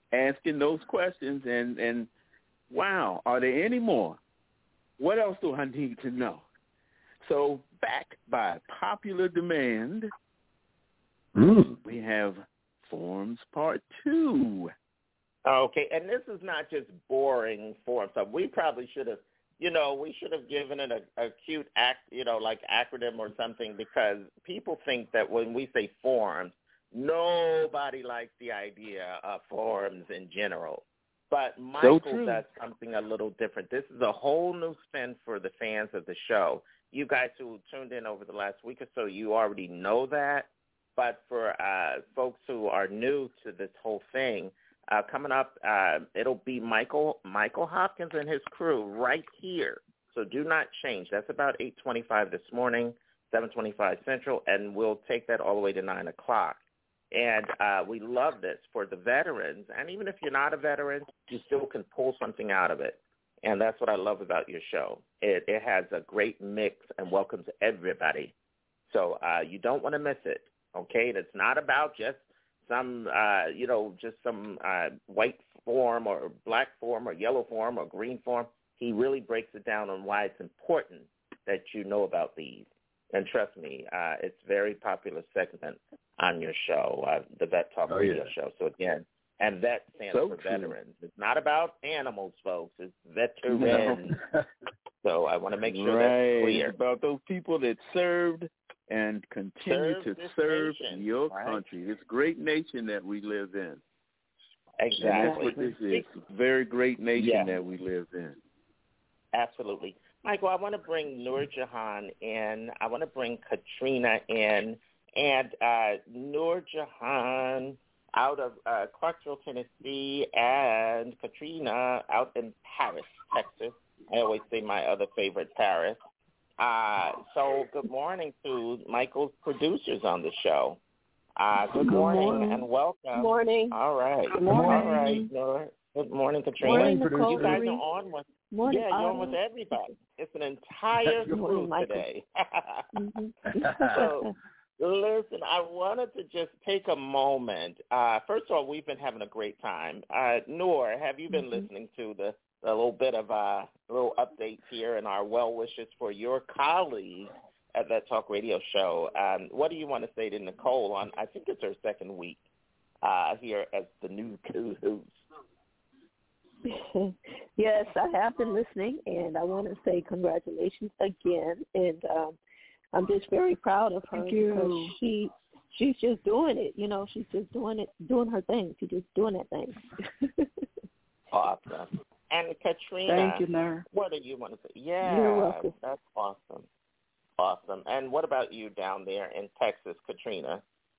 asking those questions, and wow, are there any more? What else do I need to know? So back by popular demand, we have Forms Part 2. Okay, and this is not just boring form stuff. We probably should have, we should have given it a cute like acronym or something, because people think that when we say forms, nobody likes the idea of forms in general. But Michael does something a little different. This is a whole new spin for the fans of the show. You guys who tuned in over the last week or so, you already know that. But for folks who are new to this whole thing, coming up, it'll be Michael Hopkins and his crew right here. So do not change. That's about 8:25 this morning, 7:25 Central, and we'll take that all the way to 9 o'clock. And we love this for the veterans. And even if you're not a veteran, you still can pull something out of it. And that's what I love about your show. It has a great mix and welcomes everybody. So you don't want to miss it, okay? And it's not about just some, some white form or black form or yellow form or green form. He really breaks it down on why it's important that you know about these. And trust me, it's a very popular segment on your show, the Vet Talk Radio Show. So again, and vet stands for veterans. It's not about animals, folks. It's veterans. No. So I want to make sure that's clear. It's about those people that served and continue to serve your country, this great nation that we live in. Exactly. And that's what this is. It's a very great nation that we live in. Absolutely. Michael, I want to bring Noor Jahan in. I want to bring Katrina in. And Noor Jahan out of Clarksville, Tennessee, and Katrina out in Paris, Texas. I always say my other favorite, Paris. So good morning to Michael's producers on the show. Good morning and welcome. Good morning. All right. Good morning. All right, Noor. Good morning, Katrina. Morning, Nicole. You guys are on with morning, you're on with everybody. It's an entire crew today. So, listen, I wanted to just take a moment. First of all, we've been having a great time. Noor, have you been listening to the little bit of little updates here and our well wishes for your colleagues at that Talk Radio Show? What do you want to say to Nicole on, I think it's her second week here as the new co-host? Yes, I have been listening, and I want to say congratulations again. And I'm just very proud of her because she's just doing it. She's just doing it, doing her thing. She's just doing that thing. Awesome. And Katrina, thank you, Nair. What do you want to say? Yeah, you're welcome. That's awesome. Awesome. And what about you down there in Texas, Katrina?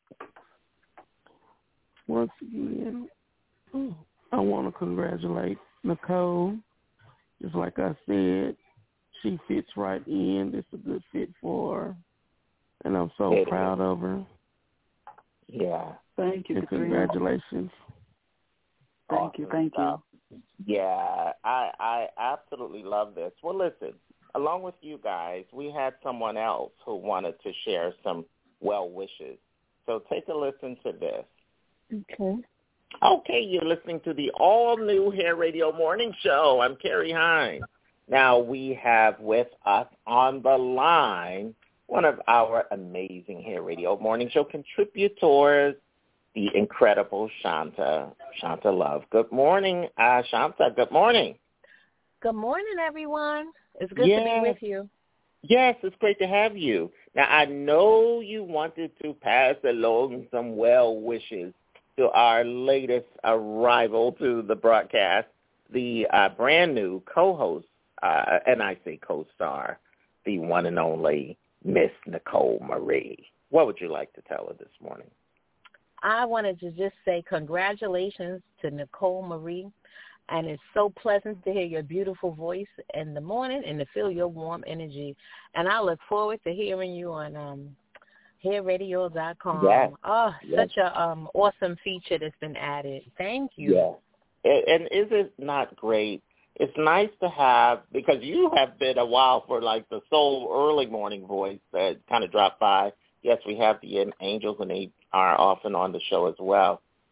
Once again, I want to congratulate Nicole. Just like I said, she fits right in. It's a good fit for her. And I'm so proud of her. Yeah. Thank you, and Katrina. Congratulations. Thank you. Thank you. Yeah, I absolutely love this. Well, listen, along with you guys, we had someone else who wanted to share some well wishes. So take a listen to this. Okay. Okay, you're listening to the all-new Hair Radio Morning Show. I'm Carrie Hines. Now we have with us on the line one of our amazing Hair Radio Morning Show contributors, the incredible Shanta Love. Good morning, Shanta. Good morning. Good morning, everyone. It's good to be with you. Yes, it's great to have you. Now, I know you wanted to pass along some well wishes to our latest arrival to the broadcast, the brand new co-host, and I say co-star, the one and only Miss Nicole Marie. What would you like to tell her this morning? I wanted to just say congratulations to Nicole Marie, and it's so pleasant to hear your beautiful voice in the morning and to feel your warm energy. And I look forward to hearing you on hairradio.com. Yes. Oh, yes. Such a awesome feature that's been added. Thank you. Yes. And is it not great? It's nice to have, because you have been a while for like the soul early morning voice that kind of dropped by. Yes, we have the angels, and they are often on the show as well.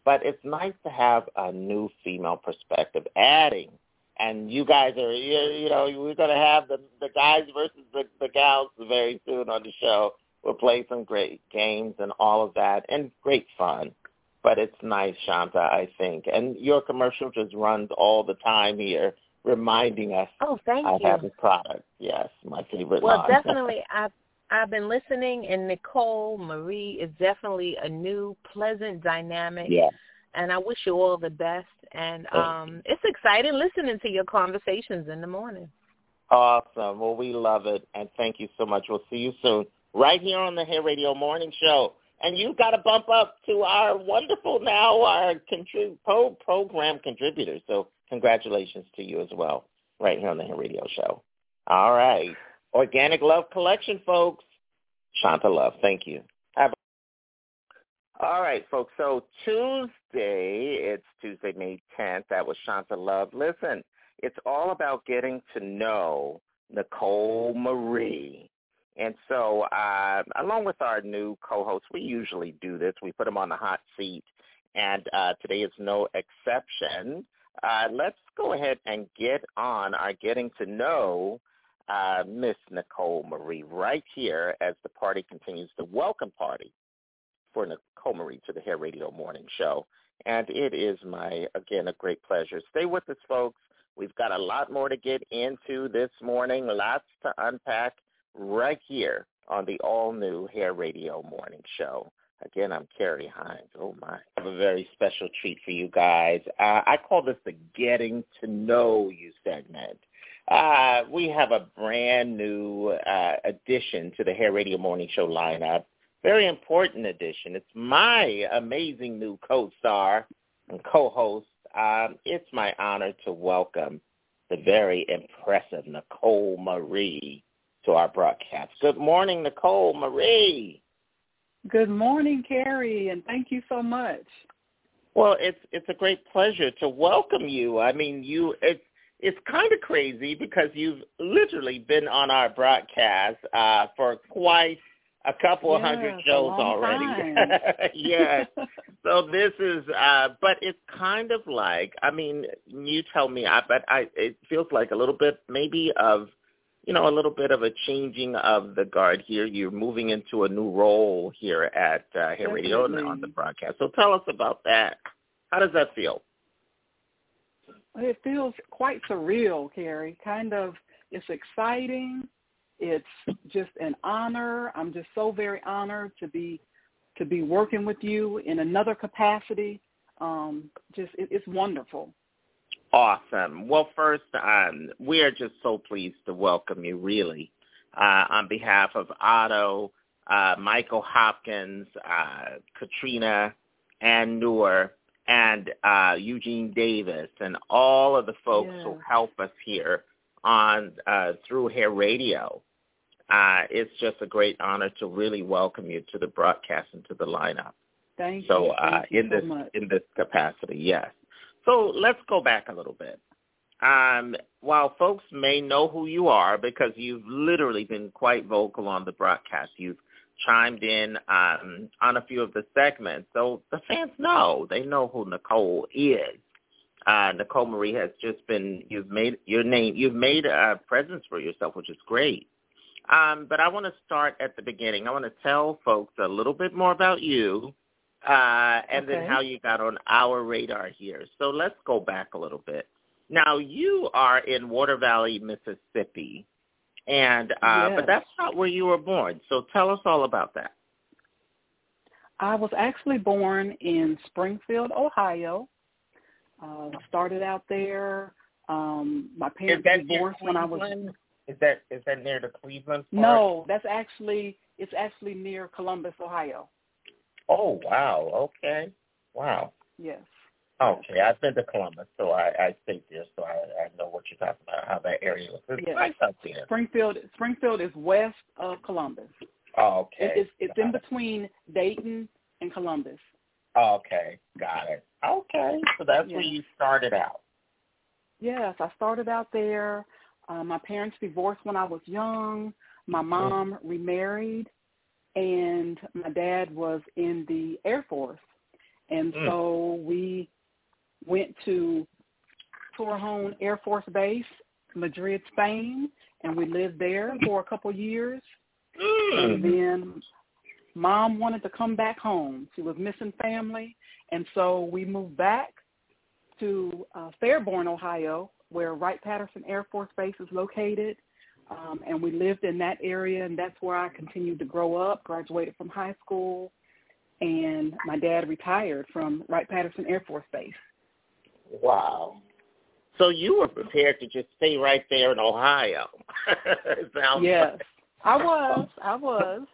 But it's nice to have a new female perspective adding. And you guys are, we're going to have the guys versus the gals very soon on the show. We'll play some great games and all of that, and great fun. But it's nice, Shanta, I think. And your commercial just runs all the time here, reminding us of you. Having product. Yes, my favorite line. Well, definitely, I've been listening, and Nicole Marie is definitely a new, pleasant dynamic. Yeah. And I wish you all the best. And it's exciting listening to your conversations in the morning. Awesome. Well, we love it, and thank you so much. We'll see you soon, right here on the Hair Radio Morning Show. And you've got to bump up to our wonderful our program contributor. So congratulations to you as well, right here on the Hair Radio Show. All right. Organic Love Collection, folks. Shanta Love, thank you. All right, folks. So it's Tuesday, May 10th. That was Shanta Love. Listen, it's all about getting to know Nicole Marie. And so along with our new co-host, we usually do this. We put them on the hot seat, and today is no exception. Let's go ahead and get on our getting to know Miss Nicole Marie right here as the party continues, the welcome party for Nicole Marie to the Hair Radio Morning Show. And it is again, a great pleasure. Stay with us, folks. We've got a lot more to get into this morning, lots to unpack right here on the all-new Hair Radio Morning Show. Again, I'm Carrie Hines. Oh, my. I have a very special treat for you guys. I call this the Getting to Know You segment. We have a brand new addition to the Hair Radio Morning Show lineup. Very important addition. It's my amazing new co-star and co-host. It's my honor to welcome the very impressive Nicole Marie to our broadcast. Good morning, Nicole Marie. Good morning, Carrie, and thank you so much. Well, it's a great pleasure to welcome you. I mean, it's kind of crazy because you've literally been on our broadcast for quite a couple of hundred shows already. Yes. So this is, but it's kind of like, I mean, you tell me, it feels like a little bit maybe of, a little bit of a changing of the guard here. You're moving into a new role here at Hair Radio and on the broadcast. So tell us about that. How does that feel? It feels quite surreal, Carrie. It's exciting. It's just an honor. I'm just so very honored to be working with you in another capacity. It's wonderful. Awesome. Well, first, we are just so pleased to welcome you, really, on behalf of Otto, Michael Hopkins, Katrina, Ann Noor, and Eugene Davis, and all of the folks who help us here on through Hair Radio. It's just a great honor to really welcome you to the broadcast and to the lineup. Thank you. So Thank you so much. In this capacity, yes. So let's go back a little bit. While folks may know who you are because you've literally been quite vocal on the broadcast, you've chimed in on a few of the segments, so the fans know. They know who Nicole is. Nicole Marie has just been, you've made a presence for yourself, which is great. But I want to start at the beginning. I want to tell folks a little bit more about you and then how you got on our radar here. So let's go back a little bit. Now, you are in Water Valley, Mississippi, and but that's not where you were born. So tell us all about that. I was actually born in Springfield, Ohio. Started out there. My parents divorced when I was. Is that near the Cleveland part? No, it's actually near Columbus, Ohio. Oh wow! Okay, wow. Yes. Okay, I've been to Columbus, so I stayed there, so I know what you're talking about, how that area was. It's nice out there. Springfield is west of Columbus. Oh, okay. It's in between Dayton and Columbus. Okay, got it. Okay, so that's where you started out. Yes, I started out there. My parents divorced when I was young. My mom remarried, and my dad was in the Air Force. And so we went to Torrejon Air Force Base, Madrid, Spain, and we lived there for a couple years. And then Mom wanted to come back home. She was missing family, and so we moved back to Fairborn, Ohio, where Wright-Patterson Air Force Base is located, and we lived in that area, and that's where I continued to grow up, graduated from high school, and my dad retired from Wright-Patterson Air Force Base. Wow. So you were prepared to just stay right there in Ohio. Yes, I was.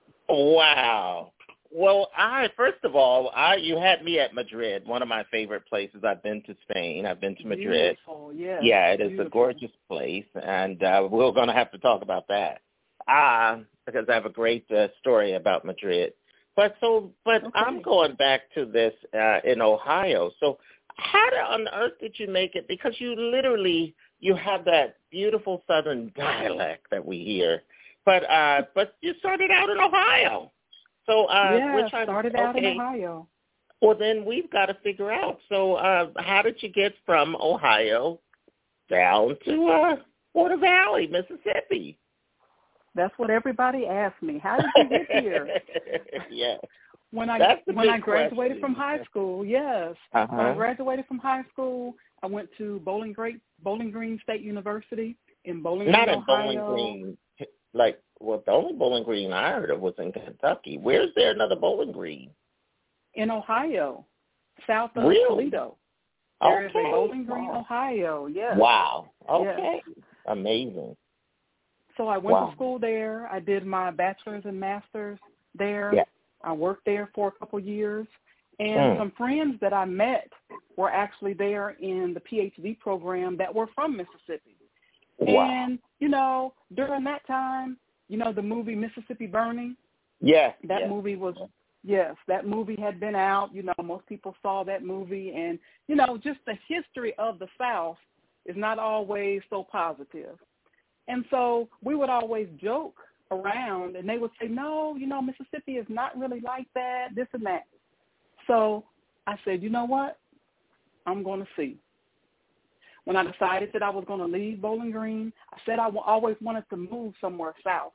Wow. Well, first of all, you had me at Madrid, one of my favorite places. I've been to Spain. I've been to Madrid. Beautiful, yes. Yeah, it is a gorgeous place, and we're going to have to talk about that because I have a great story about Madrid. But I'm going back to this in Ohio. So how on earth did you make it? Because you have that beautiful Southern dialect that we hear. But you started out in Ohio. So I started out in Ohio. Well, then we've got to figure out. So how did you get from Ohio down to Water Valley, Mississippi? That's what everybody asks me. How did you get here? Yeah. When I graduated from high school, yes. When I graduated from high school, I went to Bowling Green State University in Bowling Green, Not Ohio. in Bowling Green. The only Bowling Green I heard of was in Kentucky. Where's there another Bowling Green? In Ohio, south of Toledo. Okay. There is a Bowling Green, Ohio, yes. Wow. Okay. Yes. Amazing. So I went to school there. I did my bachelor's and master's there. Yeah. I worked there for a couple years. And some friends that I met were actually there in the PhD program that were from Mississippi. Wow. And, during that time, the movie Mississippi Burning? Yeah. That movie was, that movie had been out. Most people saw that movie. And, just the history of the South is not always so positive. And so we would always joke around, and they would say, no, Mississippi is not really like that, this and that. So I said, you know what? I'm going to see. When I decided that I was going to leave Bowling Green, I said I always wanted to move somewhere south.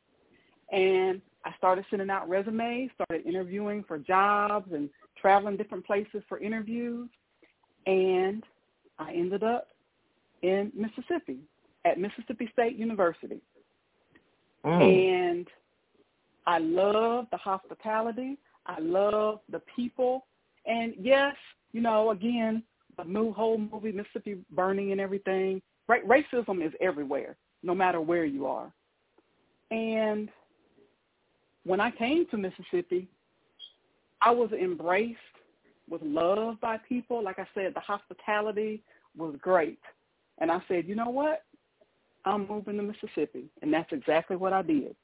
And I started sending out resumes, started interviewing for jobs and traveling different places for interviews. And I ended up in Mississippi at Mississippi State University. And I love the hospitality. I love the people. And yes, again, the whole movie, Mississippi Burning and everything, racism is everywhere, no matter where you are. And when I came to Mississippi, I was embraced with love by people. Like I said, the hospitality was great. And I said, you know what? I'm moving to Mississippi. And that's exactly what I did.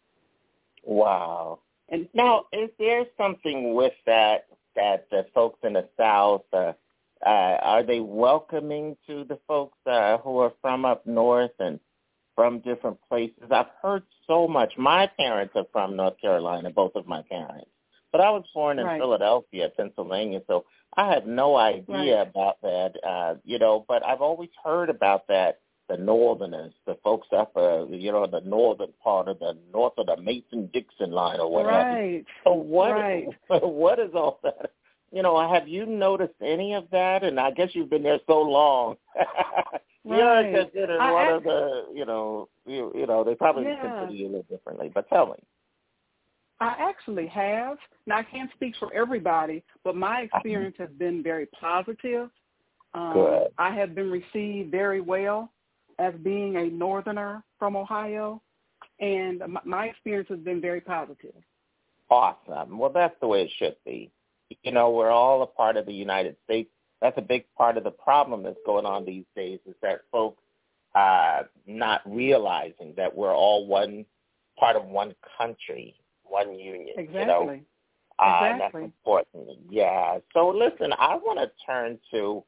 Wow. And now, is there something with that the folks in the South, are they welcoming to the folks who are from up north and from different places? I've heard so much. My parents are from North Carolina, both of my parents. But I was born in Philadelphia, Pennsylvania, so I had no idea about that, but I've always heard about that, the Northerners, the folks up, the northern part of the north of the Mason-Dixon line or whatever. Right. So what is all that? Have you noticed any of that? And I guess you've been there so long. You're considered one of the, they probably consider you a little differently. But tell me. I actually have. Now, I can't speak for everybody, but my experience has been very positive. Good. I have been received very well as being a Northerner from Ohio, and my experience has been very positive. Awesome. Well, that's the way it should be. We're all a part of the United States. That's a big part of the problem that's going on these days is that folks not realizing that we're all one part of one country, one union. Exactly. That's important. Yeah. So listen, I want to turn to,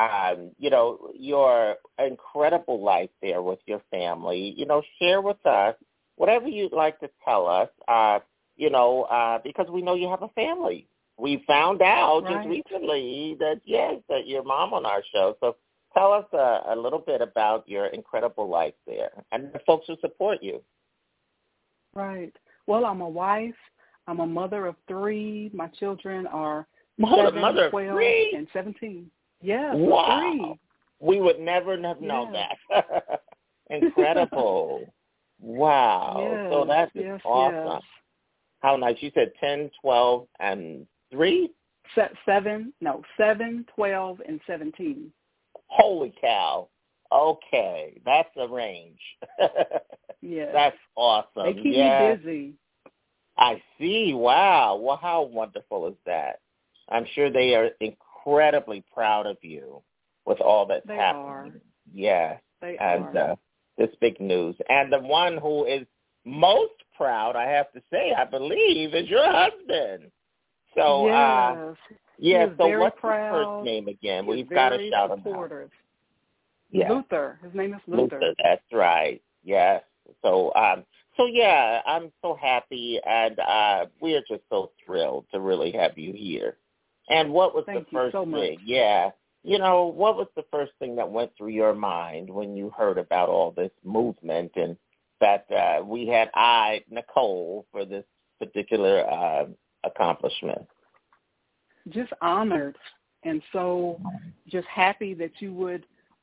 your incredible life there with your family. Share with us whatever you'd like to tell us, because we know you have a family we found out just recently that, yes, that your mom on our show. So tell us a little bit about your incredible life there and the folks who support you. Right. Well, I'm a wife. I'm a mother of 3. My children are Mother 7, 12, of 3? and 17. Yes, wow. 3. We would never have known that. Incredible. Wow. Yes, So that's awesome. Yes. How nice. You said 10, 12, and 3? 7, 12, and 17. Holy cow. Okay. That's a range. Yes. That's awesome. They keep me busy. I see. Wow. Well, how wonderful is that? I'm sure they are incredibly proud of you with all that's happening. Are. Yes. They and are. This big news. And the one who is most proud, I have to say, I believe, is your husband. So, yes. So what's proud. his first name again? He's We've got to shout him out. Yeah. Luther. His name is Luther. That's right. Yes. So, I'm so happy, and we are just so thrilled to really have you here. And what was the first thing? Yeah. What was the first thing that went through your mind when you heard about all this movement and that we had eyed Nicole for this particular accomplishment? Just honored, and so just happy that you would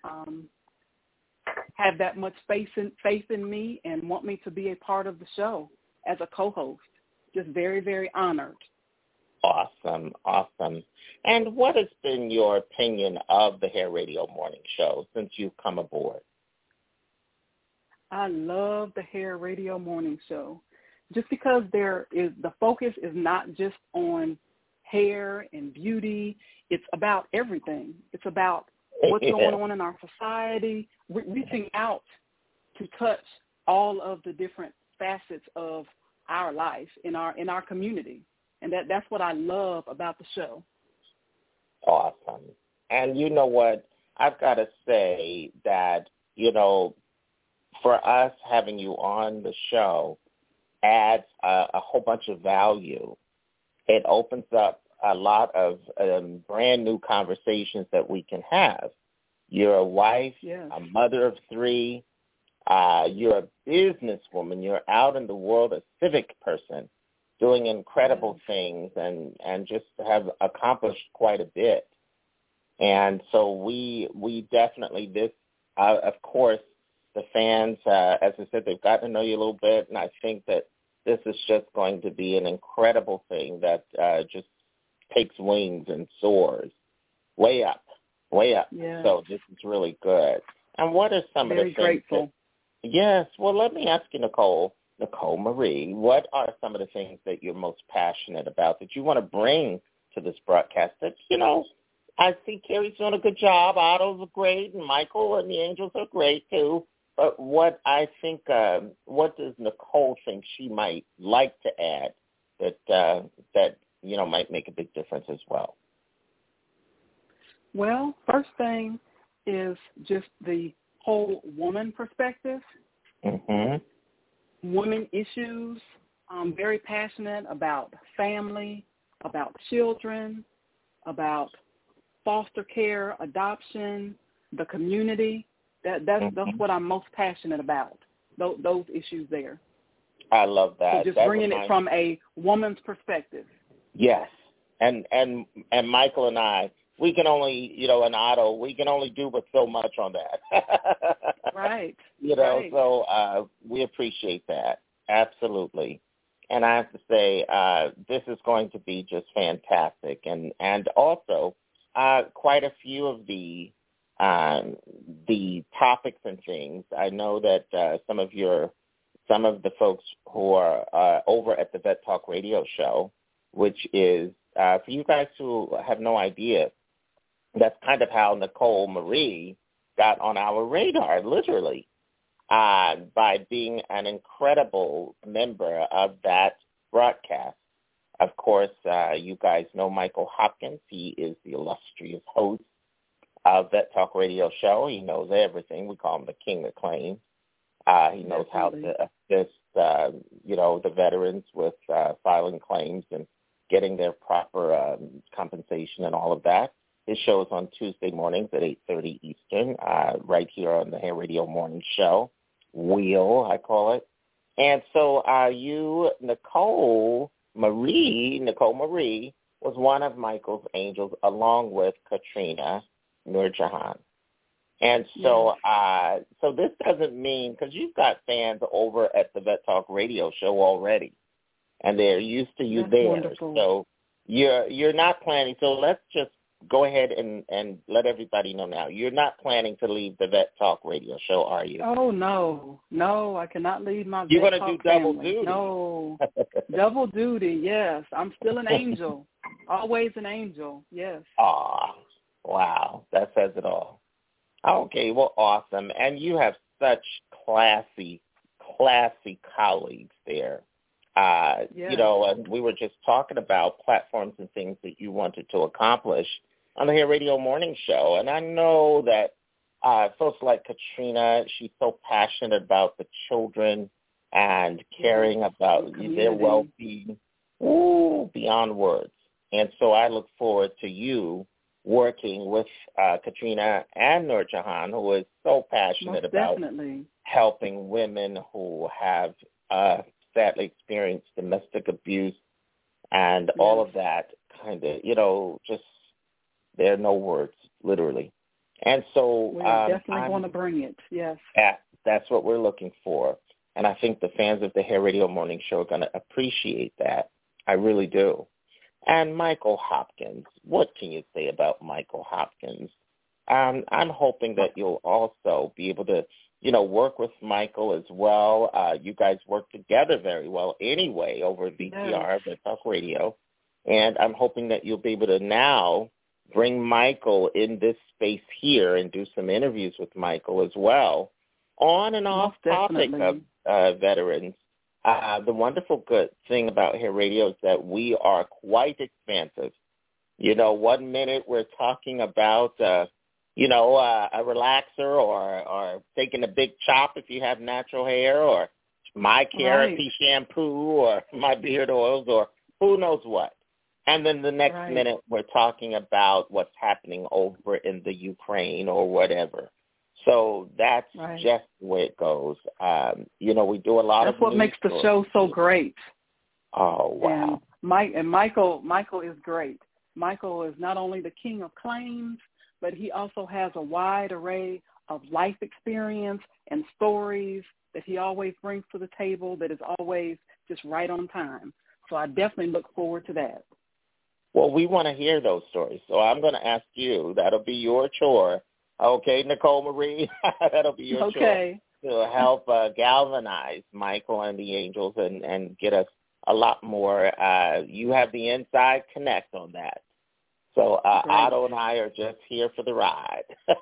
have that much faith in me and want me to be a part of the show as a co-host. Just very, very honored. Awesome. And what has been your opinion of the Hair Radio Morning Show since you've come aboard? I love the Hair Radio Morning Show just because the focus is not just on hair and beauty. It's about everything. It's about what's going on in our society, reaching out to touch all of the different facets of our life in our community. And that's what I love about the show. Awesome. And you know what? I've got to say that, for us having you on the show adds a whole bunch of value. It opens up a lot of brand new conversations that we can have. You're a wife, a mother of 3. You're a businesswoman. You're out in the world, a civic person, doing incredible things and just have accomplished quite a bit. And so we definitely, of course, the fans, as I said, they've gotten to know you a little bit, and I think that this is just going to be an incredible thing that just takes wings and soars way up. Yes. So this is really good. And what are some of the things? Very grateful. Yes. Well, let me ask you, Nicole Marie, what are some of the things that you're most passionate about that you want to bring to this broadcast that, I see Carrie's doing a good job. Otto's great, and Michael and the Angels are great, too. But what I think, what does Nicole think she might like to add that might make a big difference as well? Well, first thing is just the whole woman perspective. Mm-hmm. Women issues. I'm very passionate about family, about children, about foster care, adoption, the community. That's what I'm most passionate about, those issues there. I love that. So just bringing it from a woman's perspective. Yes. And Michael and I, we can only, and Otto, we can only do but so much on that. Right. So we appreciate that. Absolutely. And I have to say, this is going to be just fantastic. And also, quite a few of the topics and things, I know that some of the folks who are over at the Vet Talk Radio Show, which is, for you guys who have no idea, that's kind of how Nicole Marie got on our radar, literally, by being an incredible member of that broadcast. Of course, you guys know Michael Hopkins. He is the illustrious host of Vet Talk Radio Show. He knows everything. We call him the King of Claims. He knows how to assist, the veterans with filing claims and getting their proper compensation and all of that. His show is on Tuesday mornings at 8:30 Eastern, right here on the Hair Radio Morning Show. Wheel, I call it. And so you, Nicole Marie, was one of Michael's angels along with Katrina Nurjahan. And so so this doesn't mean, because you've got fans over at the Vet Talk Radio Show already, and they're used to you. That's there. Wonderful. So you're not planning. So let's just go ahead and let everybody know now. You're not planning to leave the Vet Talk Radio Show, are you? Oh, no, I cannot leave my You're Vet Talk do double family. duty. No, double duty, yes. I'm still an angel, always an angel, yes. Aw, wow, that says it all. Okay, well, awesome. And you have such classy colleagues there. You know, and we were just talking about platforms and things that you wanted to accomplish on the Hair Radio Morning Show. And I know that folks like Katrina, she's so passionate about the children and caring about their well-being, beyond words. And so I look forward to you working with Katrina and Nurjahan, who is so passionate about helping women who have sadly experienced domestic abuse and all of that kind of, you know, just there are no words, literally. And so we definitely want to bring it, yes. That's what we're looking for. And I think the fans of the Hair Radio Morning Show are going to appreciate that. I really do. And Michael Hopkins, what can you say about Michael Hopkins? I'm hoping that you'll also be able to, you know, work with Michael as well. You guys work together very well anyway over at VTR, Vet Talk Radio. And I'm hoping that you'll be able to now bring Michael in this space here and do some interviews with Michael as well on and off topic of veterans. The wonderful good thing about Hair Radio is that we are quite expansive. You know, 1 minute we're talking about, a relaxer or taking a big chop if you have natural hair, or my Keratin shampoo or my beard oils or who knows what. And then the next minute we're talking about what's happening over in the Ukraine or whatever. So that's just the way it goes. We do a lot of. That's what makes the show so great. Oh wow! And Michael is great. Michael is not only the king of claims, but he also has a wide array of life experience and stories that he always brings to the table. That is always just right on time. So I definitely look forward to that. Well, we want to hear those stories. So I'm going to ask you. That'll be your chore. Okay, Nicole Marie, that'll be your chore to help galvanize Michael and the Angels and get us a lot more. You have the inside connect on that. So Otto and I are just here for the ride.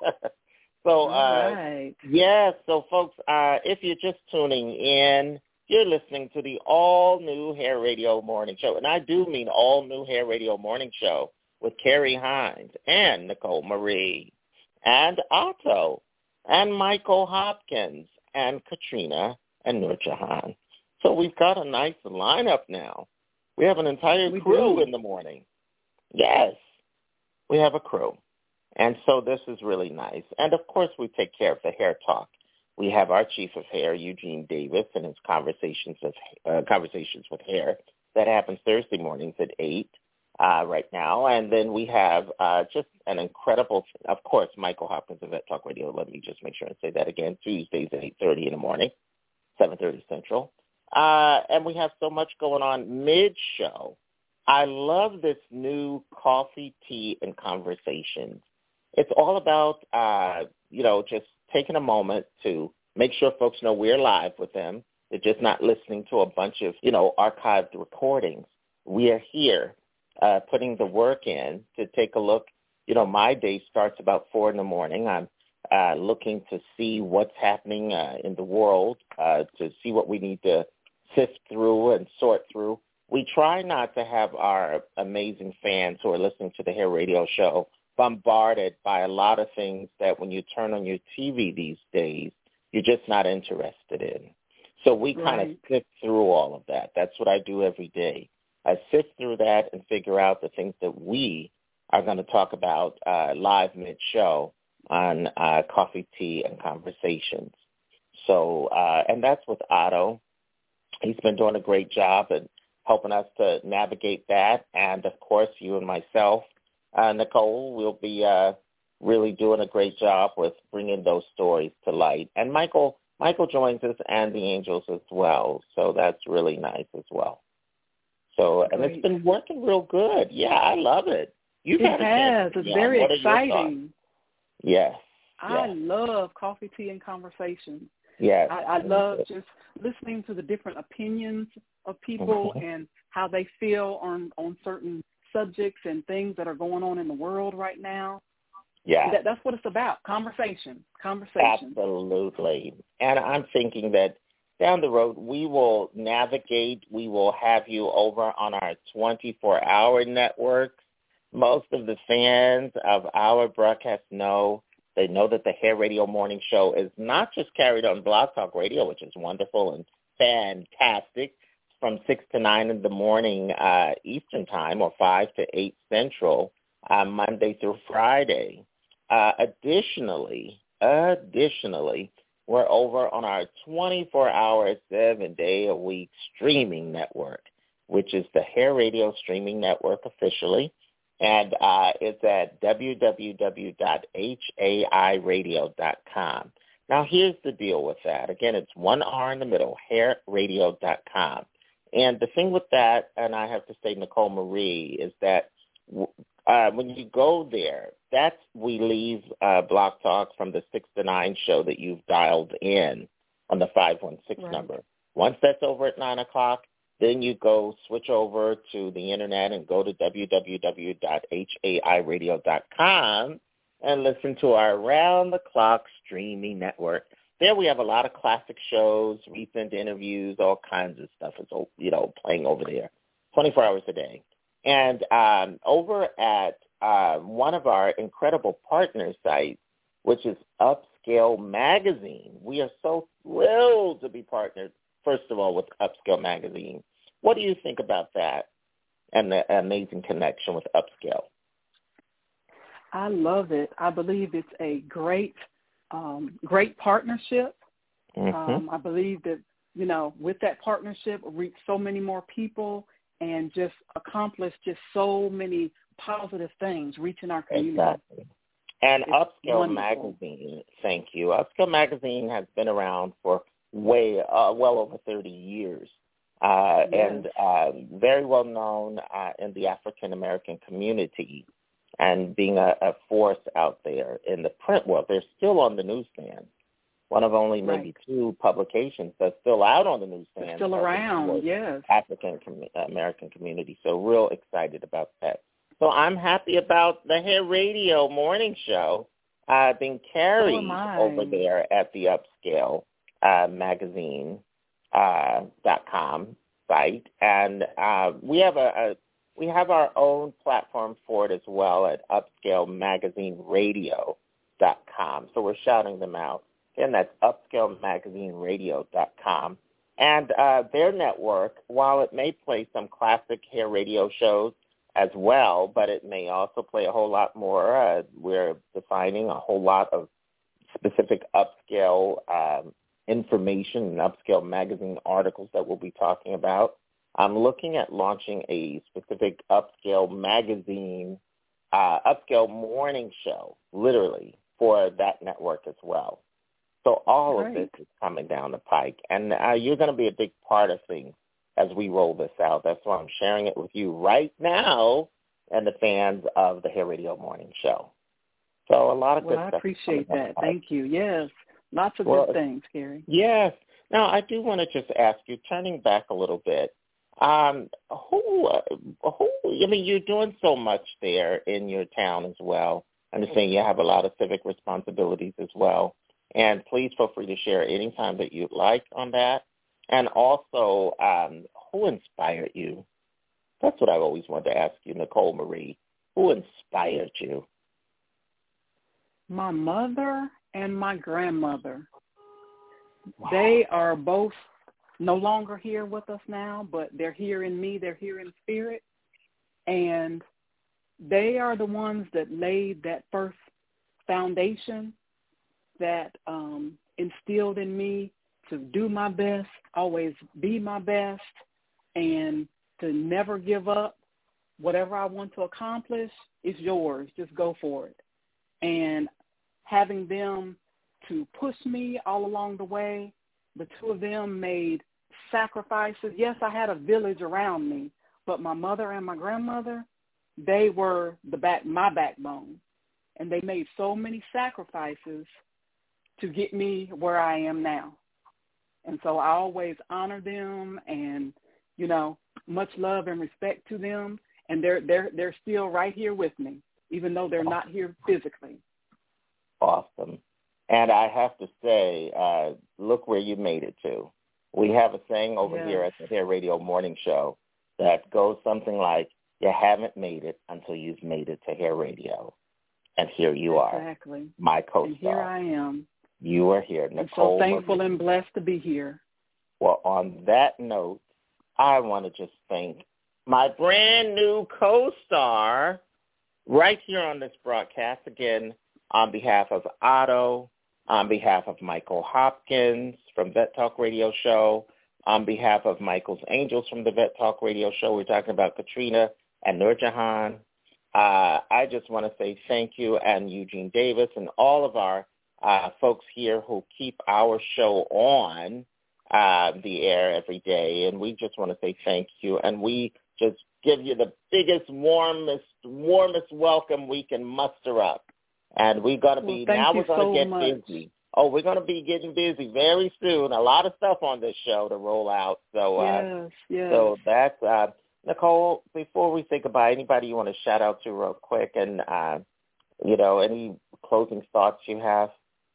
So, so folks, if you're just tuning in, you're listening to the all-new Hair Radio Morning Show. And I do mean all-new Hair Radio Morning Show with Carrie Hines and Nicole Marie and Otto, and Michael Hopkins, and Katrina, and Nurjahan. So we've got a nice lineup now. We have an entire crew in the morning. Yes, we have a crew. And so this is really nice. And, of course, we take care of the Hair Talk. We have our Chief of Hair, Eugene Davis, and his Conversations with Hair. That happens Thursday mornings at 8. Right now. And then we have just an incredible, of course, Michael Hopkins of Vet Talk Radio. Let me just make sure and say that again. Tuesdays at 8:30 in the morning, 7:30 Central. And we have so much going on mid-show. I love this new Coffee, Tea, and Conversations. It's all about, just taking a moment to make sure folks know we're live with them. They're just not listening to a bunch of, archived recordings. We are here. Putting the work in to take a look. My day starts about 4 in the morning. I'm looking to see what's happening in the world, to see what we need to sift through and sort through. We try not to have our amazing fans who are listening to the Hair Radio Show bombarded by a lot of things that when you turn on your TV these days, you're just not interested in. So we kind of sift through all of that. That's what I do every day. sift through that and figure out the things that we are going to talk about live mid-show on Coffee, Tea, and Conversations. So, and that's with Otto. He's been doing a great job at helping us to navigate that. And, of course, you and myself, Nicole, will be really doing a great job with bringing those stories to light. And Michael joins us and the Angels as well. So that's really nice as well. So, and it's been working real good. Yeah, I love it. It has. It's very exciting. Yes. I love Coffee, Tea, and Conversation. Yes. I love just listening to the different opinions of people and how they feel on certain subjects and things that are going on in the world right now. Yeah. That's what it's about, conversation. Absolutely. And I'm thinking that down the road we will have you over on our 24-hour network. Most of the fans of our broadcast know that the Hair Radio Morning Show is not just carried on Blog Talk Radio, which is wonderful and fantastic, from 6 to 9 in the morning Eastern Time, or 5 to 8 Central, Monday through Friday. Additionally, we're over on our 24-hour, 7-day-a-week streaming network, which is the Hair Radio Streaming Network officially. And it's at www.hairadio.com. Now, here's the deal with that. Again, it's one R in the middle, hairadio.com. And the thing with that, and I have to say, Nicole Marie, is that when you go there, we leave Blog Talk from the 6 to 9 show that you've dialed in on the 516 number. Once that's over at 9 o'clock, then you switch over to the Internet and go to www.hairadio.com and listen to our around-the-clock streaming network. There we have a lot of classic shows, recent interviews, all kinds of stuff is, playing over there 24 hours a day. And over at one of our incredible partner sites, which is Upscale Magazine, we are so thrilled to be partnered, first of all, with Upscale Magazine. What do you think about that and the amazing connection with Upscale? I love it. I believe it's a great partnership. I believe that, with that partnership, we'll reach so many more people and just accomplish just so many positive things, reaching our community. Exactly. And it's Upscale wonderful. Magazine, thank you. Upscale Magazine has been around for well over 30 years. And very well known in the African American community, and being a force out there in the print world. They're still on the newsstand. One of only maybe 2 publications that's still out on the newsstand. They're still around, yes. African American community. So real excited about that. So I'm happy about the Hair Radio Morning Show being carried over there at the Upscale Magazine.com site, and we have our own platform for it as well at upscalemagazineradio.com. So we're shouting them out. Again, that's upscalemagazineradio.com. And their network, while it may play some classic hair radio shows as well, but it may also play a whole lot more. We're defining a whole lot of specific upscale information and Upscale Magazine articles that we'll be talking about. I'm looking at launching a specific Upscale Magazine, Upscale Morning Show, literally, for that network as well. So all of this is coming down the pike, and you're going to be a big part of things as we roll this out. That's why I'm sharing it with you right now and the fans of the Hair Radio Morning Show. So a lot of good stuff. I appreciate that. Thank you. Yes. Lots of good things, Gary. Yes. Now, I do want to just ask you, turning back a little bit, you're doing so much there in your town as well. I understand you have a lot of civic responsibilities as well. And please feel free to share any time that you'd like on that. And also, who inspired you? That's what I've always wanted to ask you, Nicole Marie. Who inspired you? My mother and my grandmother. Wow. They are both no longer here with us now, but they're here in me, they're here in spirit. And they are the ones that laid that first foundation that instilled in me to do my best, always be my best, and to never give up. Whatever I want to accomplish is yours. Just go for it. And having them to push me all along the way, the two of them made sacrifices. Yes, I had a village around me, but my mother and my grandmother, they were my backbone. And they made so many sacrifices to get me where I am now. And so I always honor them and, you know, much love and respect to them. And they're still right here with me, even though they're not here physically. Awesome. And I have to say, look where you made it to. We have a saying over here at the Hair Radio Morning Show that goes something like, you haven't made it until you've made it to Hair Radio. And here you are, my co-star. And here I am. You are here, Nicole. I'm so thankful and blessed to be here. Well, on that note, I want to just thank my brand new co-star right here on this broadcast, again, on behalf of Otto, on behalf of Michael Hopkins from Vet Talk Radio Show, on behalf of Michael's Angels from the Vet Talk Radio Show. We're talking about Katrina and Nurjahan. I just want to say thank you, and Eugene Davis and all of our folks here who keep our show on the air every day. And we just want to say thank you. And we just give you the biggest, warmest welcome we can muster up. And we're going to be, now we're going to get busy. Oh, we're going to be getting busy very soon. A lot of stuff on this show to roll out. So, so that's, Nicole, before we say goodbye, anybody you want to shout out to real quick and, you know, any closing thoughts you have?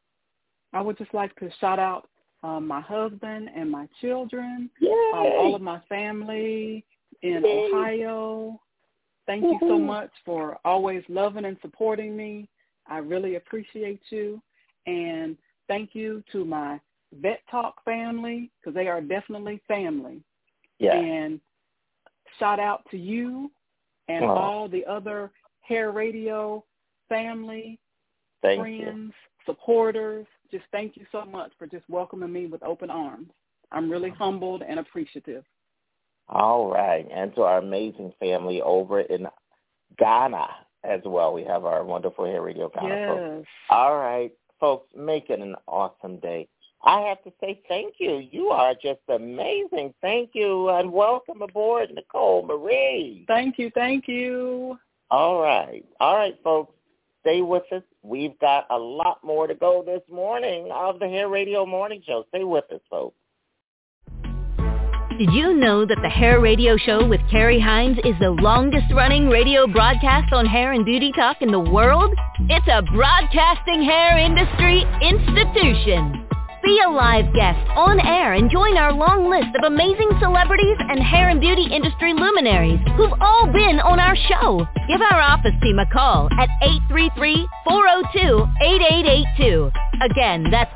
I would just like to shout out my husband and my children, all of my family in Ohio. Thank you so much for always loving and supporting me. I really appreciate you. And thank you to my Vet Talk family, because they are definitely family. And shout out to you and all the other Hair Radio family, friends, supporters. Just thank you so much for just welcoming me with open arms. I'm really humbled and appreciative. All right. And to our amazing family over in Ghana as well. We have our wonderful Hair Radio Ghana folks. All right, folks, make it an awesome day. I have to say thank you. You are just amazing. Thank you, and welcome aboard, Nicole Marie. Thank you. Thank you. All right, folks. Stay with us. We've got a lot more to go this morning of the Hair Radio Morning Show. Stay with us, folks. Did you know that the Hair Radio Show with Carrie Hines is the longest-running radio broadcast on hair and beauty talk in the world? It's a broadcasting hair industry institution. Be a live guest on air and join our long list of amazing celebrities and hair and beauty industry luminaries who've all been on our show. Give our office team a call at 833-402-8882. Again, that's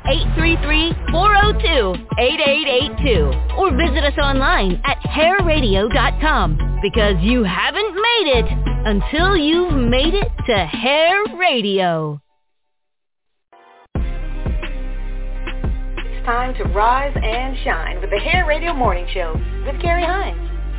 833-402-8882. Or visit us online at hairradio.com, because you haven't made it until you've made it to Hair Radio. Time to rise and shine with the Hair Radio Morning Show with Carrie Hines.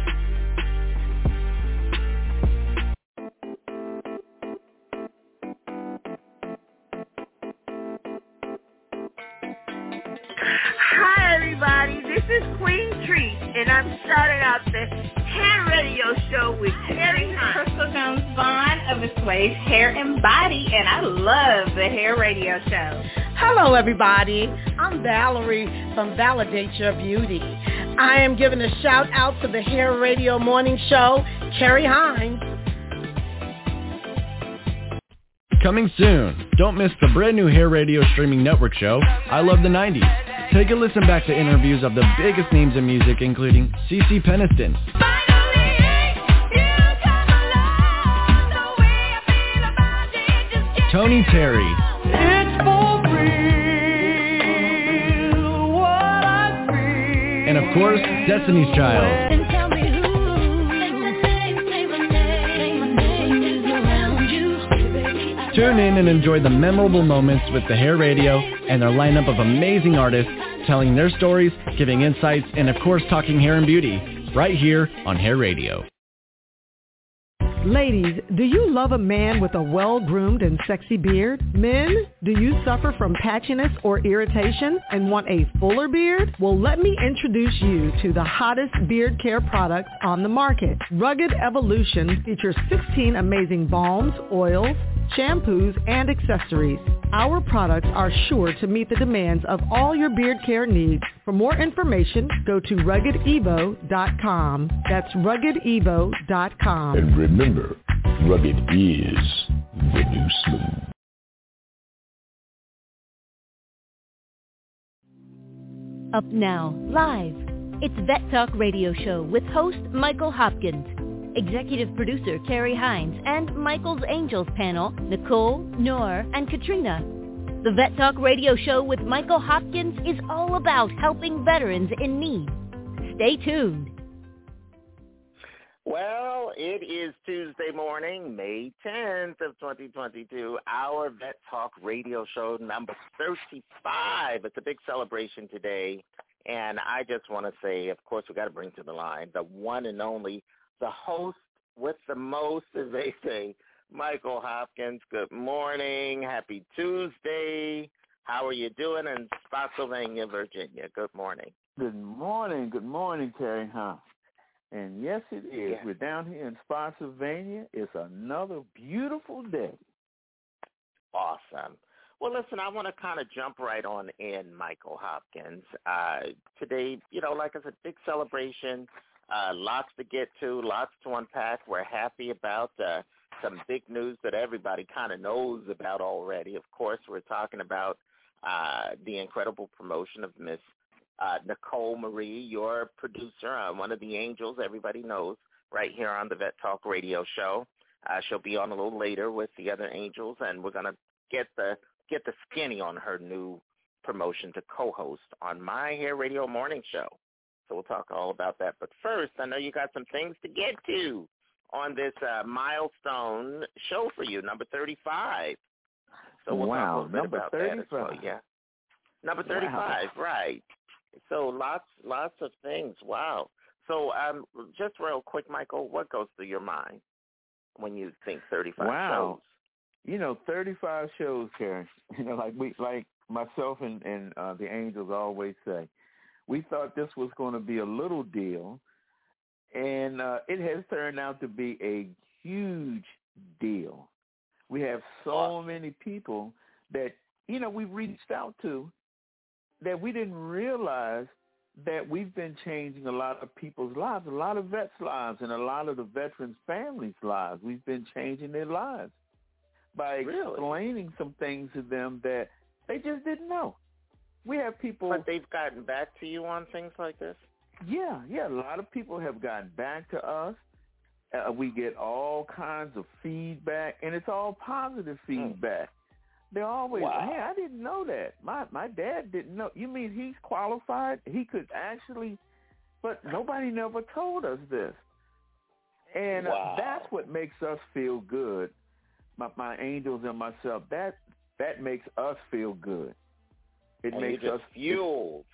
Hi, everybody. This is Queen Treat, and I'm starting out the Hair Radio Show with Carrie Hines. Crystal Jones-Vaughn of the Sway's Hair and Body, and I love the Hair Radio Show. Hello, everybody. I'm Valerie from Validate Your Beauty. I am giving a shout out to the Hair Radio Morning Show, Carrie Hines. Coming soon. Don't miss the brand new Hair Radio streaming network show, I Love the 90s. Take a listen back to interviews of the biggest names in music, including CeCe Peniston, Tony Terry, and a course, Destiny's Child. Tune in and enjoy the memorable moments with the Hair Radio and their lineup of amazing artists telling their stories, giving insights, and of course talking hair and beauty right here on Hair Radio. Ladies, do you love a man with a well-groomed and sexy beard? Men, do you suffer from patchiness or irritation and want a fuller beard? Well, let me introduce you to the hottest beard care products on the market. Rugged Evolution features 16 amazing balms, oils, shampoos, and accessories. Our products are sure to meet the demands of all your beard care needs. For more information, go to RuggedEvo.com. That's RuggedEvo.com. And remember, rugged is the new smooth. Up now, live. It's Vet Talk Radio Show with host Michael Hopkins, executive producer Carrie Hines, and Michael's Angels panel, Nicole, Noor, and Katrina. The Vet Talk Radio Show with Michael Hopkins is all about helping veterans in need. Stay tuned. Well, it is Tuesday morning, May 10th of 2022, our Vet Talk Radio Show number 35. It's a big celebration today, and I just want to say, of course, we got to bring to the line the one and only, the host with the most, as they say, Michael Hopkins. Good morning. Happy Tuesday. How are you doing in Spotsylvania, Virginia? Good morning. Good morning. Good morning, Terry. And yes, it is. Yeah. We're down here in Spotsylvania. It's another beautiful day. Awesome. Well, listen, I want to kind of jump right on in, Michael Hopkins. Today, like I said, big celebration. Lots to get to, lots to unpack. We're happy about some big news that everybody kind of knows about already. Of course, we're talking about the incredible promotion of Miss Nicole Marie, your producer, one of the Angels everybody knows, right here on the Vet Talk Radio Show. She'll be on a little later with the other Angels, and we're going to get the skinny on her new promotion to co-host on my Hair Radio Morning Show. So we'll talk all about that. But first, I know you got some things to get to on this milestone show for you, number 35. So we'll talk a little bit about 35. That as well. Yeah, number 35, right. So lots of things. Wow. So just real quick, Michael, what goes through your mind when you think 35 shows? 35 shows, Karen. Like myself and the Angels always say, we thought this was going to be a little deal, and it has turned out to be a huge deal. We have so many people that, we've reached out to that we didn't realize that we've been changing a lot of people's lives, a lot of vets' lives, and a lot of the veterans' families' lives. We've been changing their lives by explaining some things to them that they just didn't know. We have people... But they've gotten back to you on things like this? Yeah. A lot of people have gotten back to us. We get all kinds of feedback, and it's all positive feedback. They're always, hey, I didn't know that. My dad didn't know. You mean he's qualified? He could actually... But nobody never told us this. And that's what makes us feel good. My Angels and myself, that makes us feel good. It makes us fueled.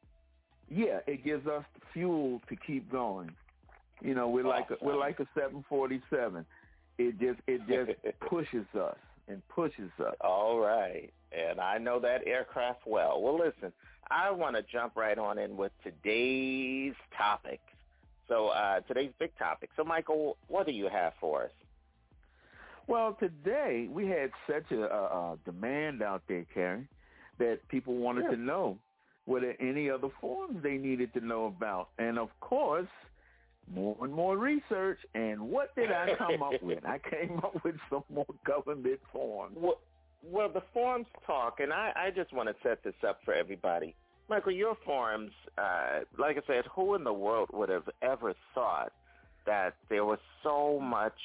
It gives us fuel to keep going. We're like a 747. It just pushes us and pushes us. All right, and I know that aircraft well. Well, listen, I want to jump right on in with today's topic. So today's big topic. So, Michael, what do you have for us? Well, today we had such a demand out there, Karen, that people wanted to know were there any other forms they needed to know about. And, of course, more and more research. And what did I come up with? I came up with some more government forms. Well, the forms talk, and I just want to set this up for everybody. Michael, your forms, like I said, who in the world would have ever thought that there was so much,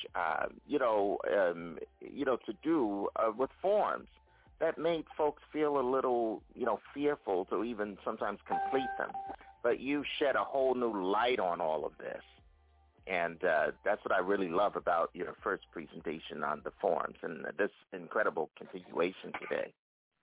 to do with forms that made folks feel a little, fearful to even sometimes complete them. but you shed a whole new light on all of this. And that's what I really love about your first presentation on the forums and this incredible continuation today.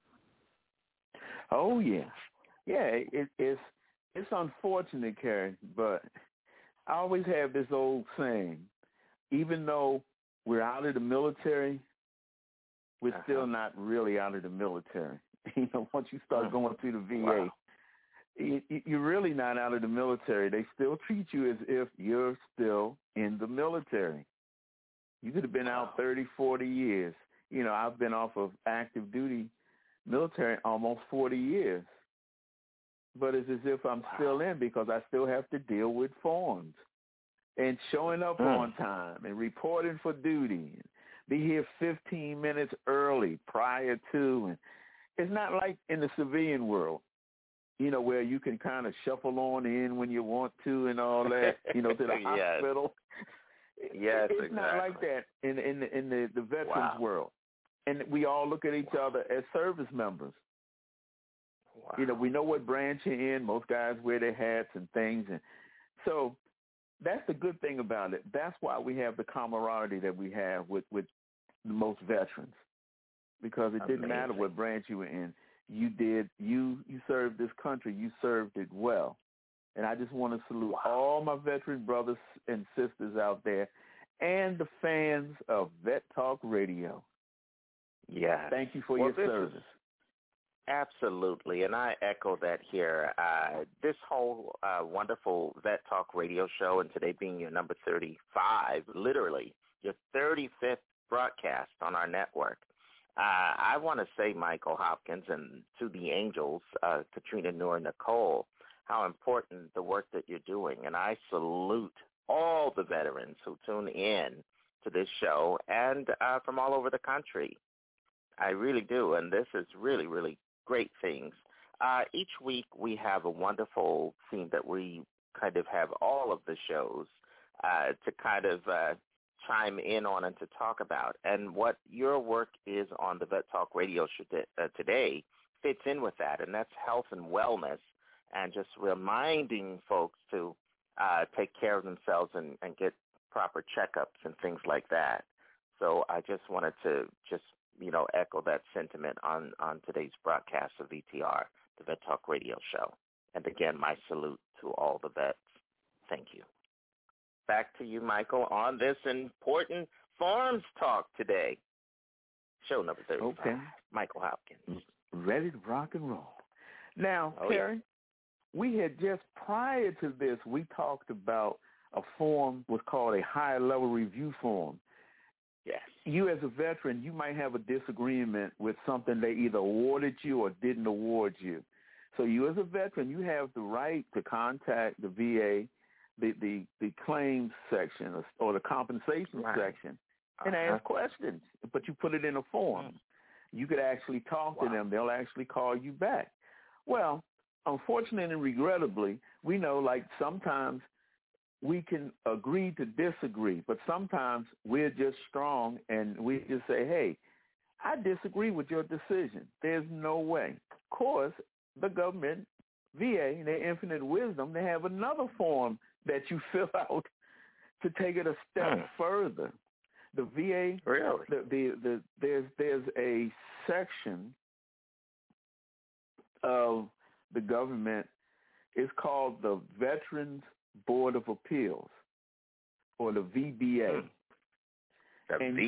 Oh, yeah. Yeah, it's unfortunate, Carrie, but I always have this old saying, even though we're out of the military, we're still not really out of the military. Once you start going through the VA, you're really not out of the military. They still treat you as if you're still in the military. You could have been out 30, 40 years. I've been off of active duty military almost 40 years. But it's as if I'm still in because I still have to deal with forms and showing up on time and reporting for duty and be here 15 minutes early prior to. And it's not like in the civilian world, where you can kind of shuffle on in when you want to and all that, to the hospital. Yes, it's not like that in the veterans world. And we all look at each other as service members. Wow. We know what branch you're in. Most guys wear their hats and things. And so that's the good thing about it. That's why we have the camaraderie that we have with most veterans, because it didn't matter what branch you were in. You served this country. You served it well. And I just want to salute all my veteran brothers and sisters out there and the fans of Vet Talk Radio. Yeah. Thank you for your service. Absolutely, and I echo that here. This whole wonderful Vet Talk Radio show, and today being your number 35, literally your 35th broadcast on our network. I want to say, Michael Hopkins, and to the Angels, Katrina, Noor, Nicole, how important the work that you're doing. And I salute all the veterans who tune in to this show and from all over the country. I really do, and this is really, really great things. Each week we have a wonderful theme that we kind of have all of the shows to kind of chime in on and to talk about. And what your work is on the Vet Talk Radio show today fits in with that, and that's health and wellness and just reminding folks to take care of themselves and get proper checkups and things like that. So I just wanted to echo that sentiment on today's broadcast of VTR, the Vet Talk Radio show. And again, my salute to all the vets. Thank you. Back to you, Michael, on this important Farms Talk today. Show number 35. Okay. Michael Hopkins. Ready to rock and roll. Now, Terry, we had just prior to this, we talked about a form was called a higher level review form. Yes. You as a veteran, you might have a disagreement with something they either awarded you or didn't award you. So you as a veteran, you have the right to contact the VA, the claims section or the compensation section and ask questions, but you put it in a form. You could actually talk to them. They'll actually call you back. Well, unfortunately and regrettably, we know like sometimes we can agree to disagree, but sometimes we're just strong and we just say, hey, I disagree with your decision. There's no way. Of course, the government, VA, in their infinite wisdom, they have another form that you fill out to take it a step further. The VA, there's a section of the government, it's called the Veterans Board of Appeals, or the VBA. The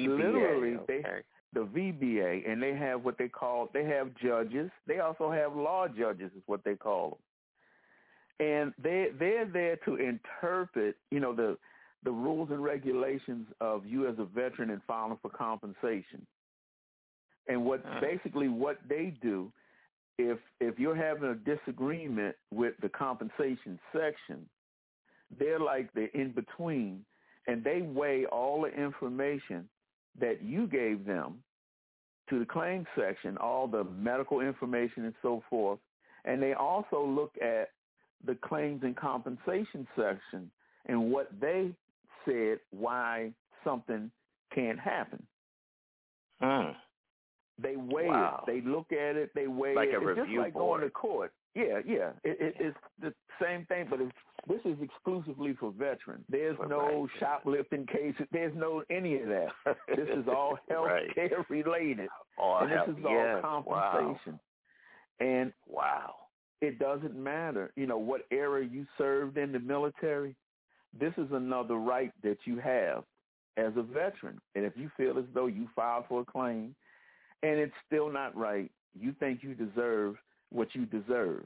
VBA, and they have what they have judges. They also have law judges is what they call them. And they're there to interpret, the rules and regulations of you as a veteran and filing for compensation. And what they do, if you're having a disagreement with the compensation section, they're like the in-between, and they weigh all the information that you gave them to the claims section, all the medical information and so forth, and they also look at the claims and compensation section and what they said why something can't happen. They weigh it. They look at it. They weigh like it. A it's review just like board. going to court. It's the same thing, but this is exclusively for veterans. There's no shoplifting cases. There's no any of that. This is all health care related. And this is all compensation. And it doesn't matter, what era you served in the military. This is another right that you have as a veteran. And if you feel as though you filed for a claim and it's still not right, you think you deserve what you deserve.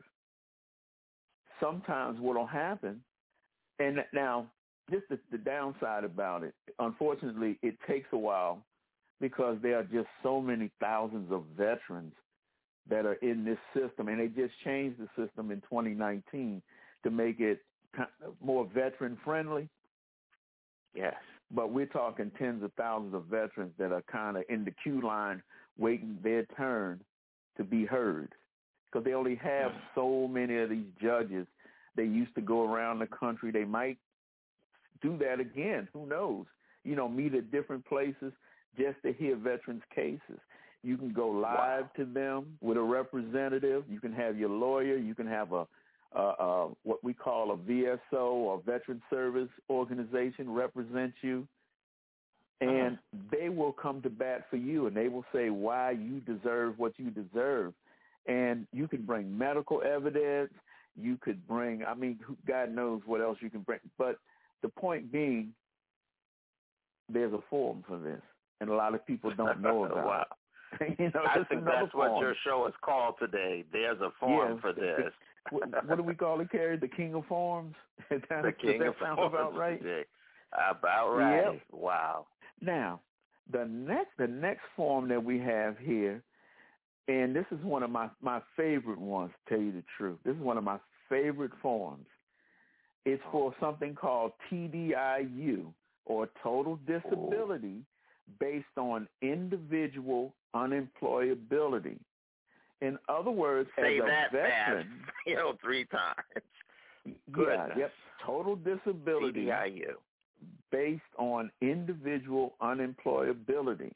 Sometimes what will happen, and now just the downside about it, unfortunately, it takes a while because there are just so many thousands of veterans that are in this system, and they just changed the system in 2019 to make it more veteran-friendly. Yes. But we're talking tens of thousands of veterans that are kind of in the queue line waiting their turn to be heard, because they only have so many of these judges. They used to go around the country. They might do that again. Who knows? Meet at different places just to hear veterans' cases. You can go live to them with a representative. You can have your lawyer. You can have a what we call a VSO, or Veteran Service Organization, represent you. And they will come to bat for you, and they will say why you deserve what you deserve. And you can bring medical evidence. You could bring, God knows what else you can bring. But the point being, there's a forum for this, and a lot of people don't know about it. I think that's what your show is called today. There's a forum for this. What do we call it, Kerry? The King of Forums? The King of Forums. About right? Today. About right. Yep. Wow. Now, the next forum that we have here, and this is one of my favorite ones, to tell you the truth. This is one of my favorite forums. It's for something called TDIU, or Total Disability Based on Individual Unemployability. In other words, say as a that veteran, fast, 3 times. Total disability TDIU. Based on individual unemployability.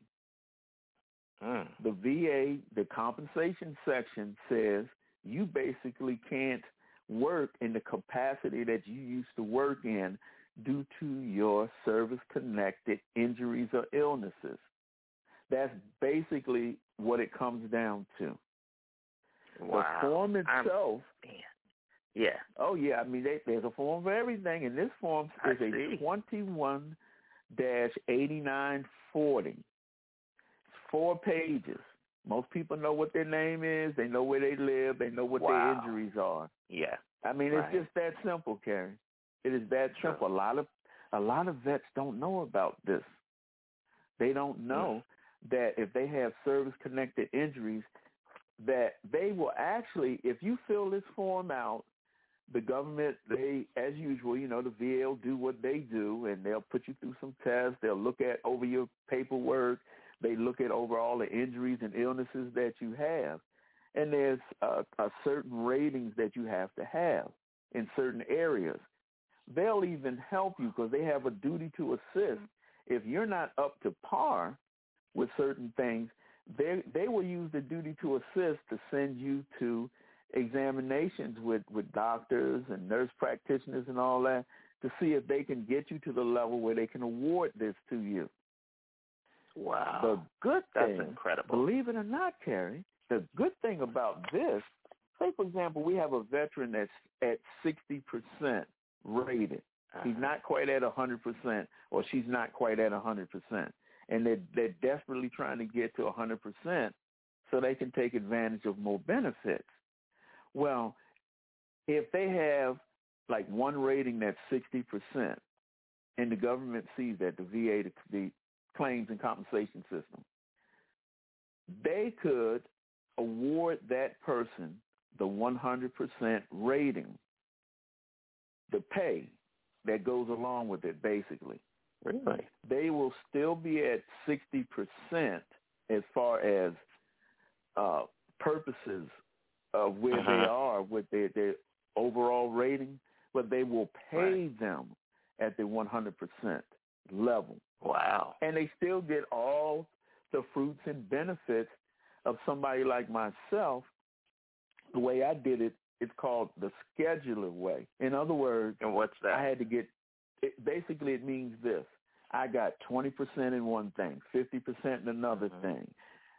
The VA, the compensation section, says you basically can't work in the capacity that you used to work in due to your service-connected injuries or illnesses. That's basically what it comes down to. Wow. The form itself. Yeah. Oh, yeah. There's a form for everything, and this form is a 21-8940. It's 4 pages. Most people know what their name is. They know where they live. They know what their injuries are. Yeah. It's just that simple, Kerry. It is that simple. A lot of vets don't know about this. They don't know that if they have service-connected injuries, that they will actually, if you fill this form out, the government, they, as usual, the VA will do what they do, and they'll put you through some tests. They'll look at over your paperwork. They look at over all the injuries and illnesses that you have. And there's a certain ratings that you have to have in certain areas. They'll even help you because they have a duty to assist. If you're not up to par with certain things, they will use the duty to assist to send you to examinations with doctors and nurse practitioners and all that to see if they can get you to the level where they can award this to you. Wow. The good thing, that's incredible. Believe it or not, Kerry, the good thing about this, say, for example, we have a veteran that's at 60% rated. He's not quite at 100%, or she's not quite at 100%. And they're desperately trying to get to 100% so they can take advantage of more benefits. Well, if they have like one rating that's 60%, and the government sees that, the VA, the claims and compensation system, they could award that person the 100% rating, the pay that goes along with it, basically. Really? They will still be at 60% as far as purposes of where they are with their overall rating, but they will pay them at the 100% level. Wow. And they still get all the fruits and benefits of somebody like myself. The way I did it It's called the scheduler way. In other words, and what's that? I had to get. Basically, it means this: I got 20% in one thing, 50% in another thing,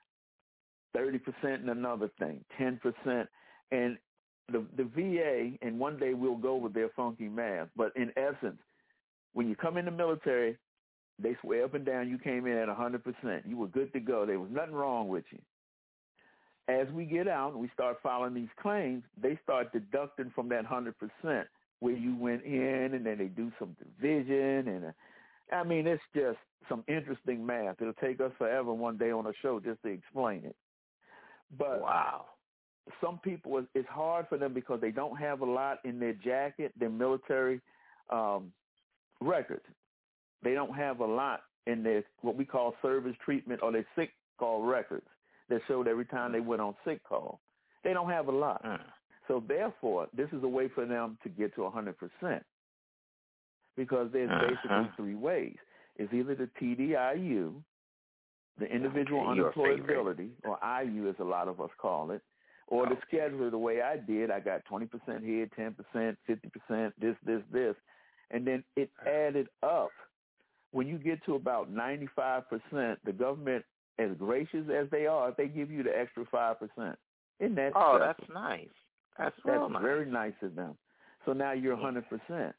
30% in another thing, 10%, and the VA. And one day we'll go with their funky math. But in essence, when you come in the military, they swear up and down you came in at 100%. You were good to go. There was nothing wrong with you. As we get out and we start filing these claims, they start deducting from that 100% where you went in, and then they do some division. And I mean, it's just some interesting math. It'll take us forever one day on a show just to explain it. But wow, some people, it's hard for them because they don't have a lot in their jacket, their military records. They don't have a lot in their what we call service treatment or their sick call records that showed every time they went on sick call. They don't have a lot. So therefore, this is a way for them to get to 100% because there's basically three ways. It's either the TDIU, the individual unemployability, or IU as a lot of us call it, or the scheduler the way I did. I got 20% here, 10%, 50%, this, and then it added up. When you get to about 95%, the government, as gracious as they are, they give you the extra 5%. Isn't that special? That's nice. That's nice. Very nice of them. So now you're 100%.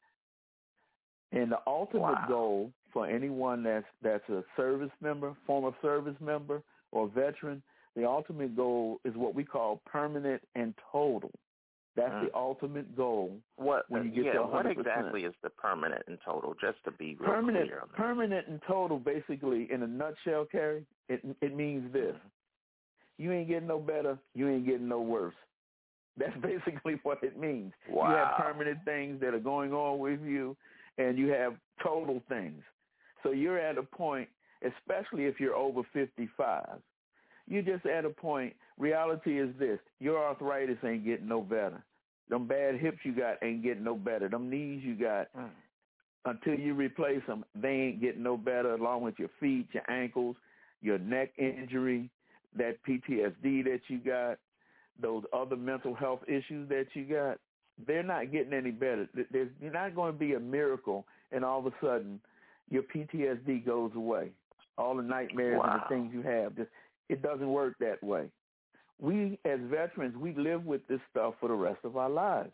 And the ultimate goal for anyone that's a service member, former service member, or veteran, the ultimate goal is what we call permanent and total. That's the ultimate goal. When you get to 100%. What exactly is the permanent and total? Just to be real clear on that. Permanent and total, basically, in a nutshell, Carrie, it means this: you ain't getting no better, you ain't getting no worse. That's basically what it means. Wow. You have permanent things that are going on with you, and you have total things. So you're at a point, especially if you're over 55, you're just at a point. Reality is this: your arthritis ain't getting no better. Them bad hips you got ain't getting no better. Them knees you got, until you replace them, they ain't getting no better, along with your feet, your ankles, your neck injury, that PTSD that you got, those other mental health issues that you got. They're not getting any better. There's not going to be a miracle and all of a sudden your PTSD goes away. All the nightmares and the things you have, it doesn't work that way. We, as veterans, we live with this stuff for the rest of our lives.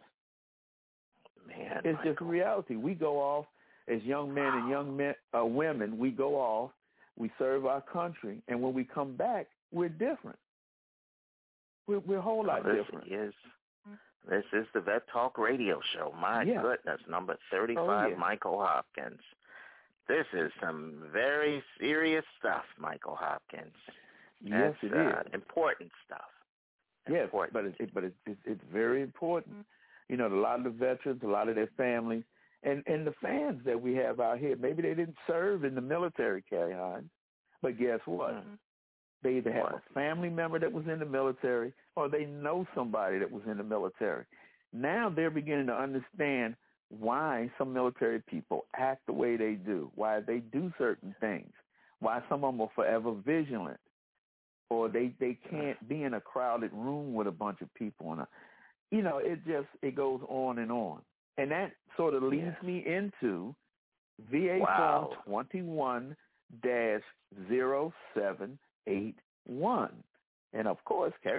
Man, it's just reality. We go off as young men and young women. We go off, we serve our country, and when we come back, we're different. We're a whole lot different. This is the Vet Talk Radio Show. My goodness, number 35, Michael Hopkins. This is some very serious stuff, Michael Hopkins. Yes, it is. Important stuff. Yes, but it's very important. You know, a lot of the veterans, a lot of their families, and the fans that we have out here, maybe they didn't serve in the military, Carrie Hines, but guess what? They either have a family member that was in the military or they know somebody that was in the military. Now they're beginning to understand why some military people act the way they do, why they do certain things, why some of them are forever vigilant, or they can't be in a crowded room with a bunch of people. And it goes on. And that sort of leads me into VA Form 21-0781. And of course, Carrie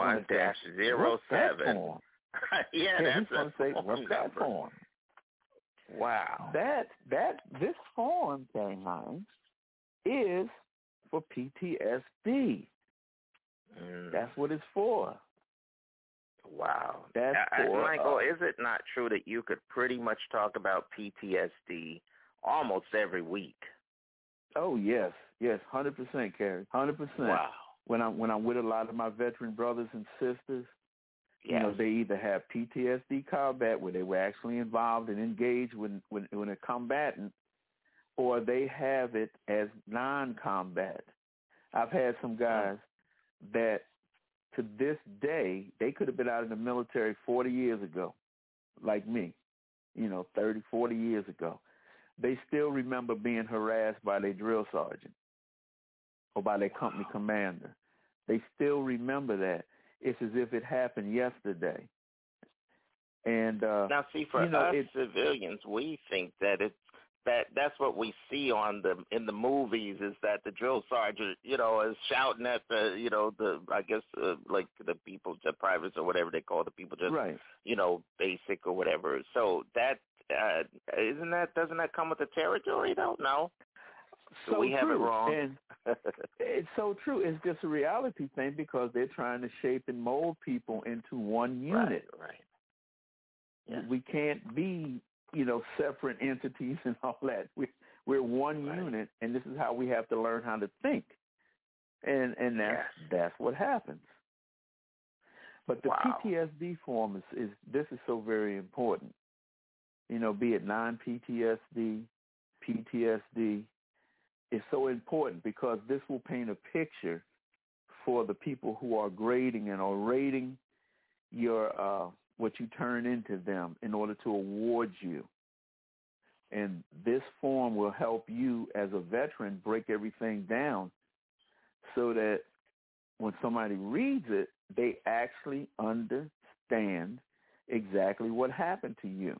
21-07. That's going to say, what's that form? Wow. This form, Carrie Hines, is for PTSD. That's what it's for. Wow. That's for, Michael, is it not true that you could pretty much talk about PTSD almost every week? Oh, yes, 100%, Carrie, 100%. Wow. When I'm with a lot of my veteran brothers and sisters, they either have PTSD combat where they were actually involved and engaged when a combatant, or they have it as non-combat. I've had some guys that to this day, they could have been out of the military 40 years ago, like me, 30, 40 years ago. They still remember being harassed by their drill sergeant or by their company commander. They still remember that. It's as if it happened yesterday. And now, see, for us civilians, we think that that's what we see in the movies, is that the drill sergeant, is shouting at the, like the people, the privates or whatever they call the people, just, basic or whatever. So that, doesn't that come with the territory, though? No. So we have it wrong. And it's so true. It's just a reality thing because they're trying to shape and mold people into one unit. Right. Yes. We can't be, separate entities and all that. We're one unit, and this is how we have to learn how to think. And that's what happens. But the PTSD form is so very important. Be it non-PTSD, PTSD, is so important because this will paint a picture for the people who are grading and are rating your what you turn into them in order to award you. And this form will help you as a veteran break everything down so that when somebody reads it, they actually understand exactly what happened to you.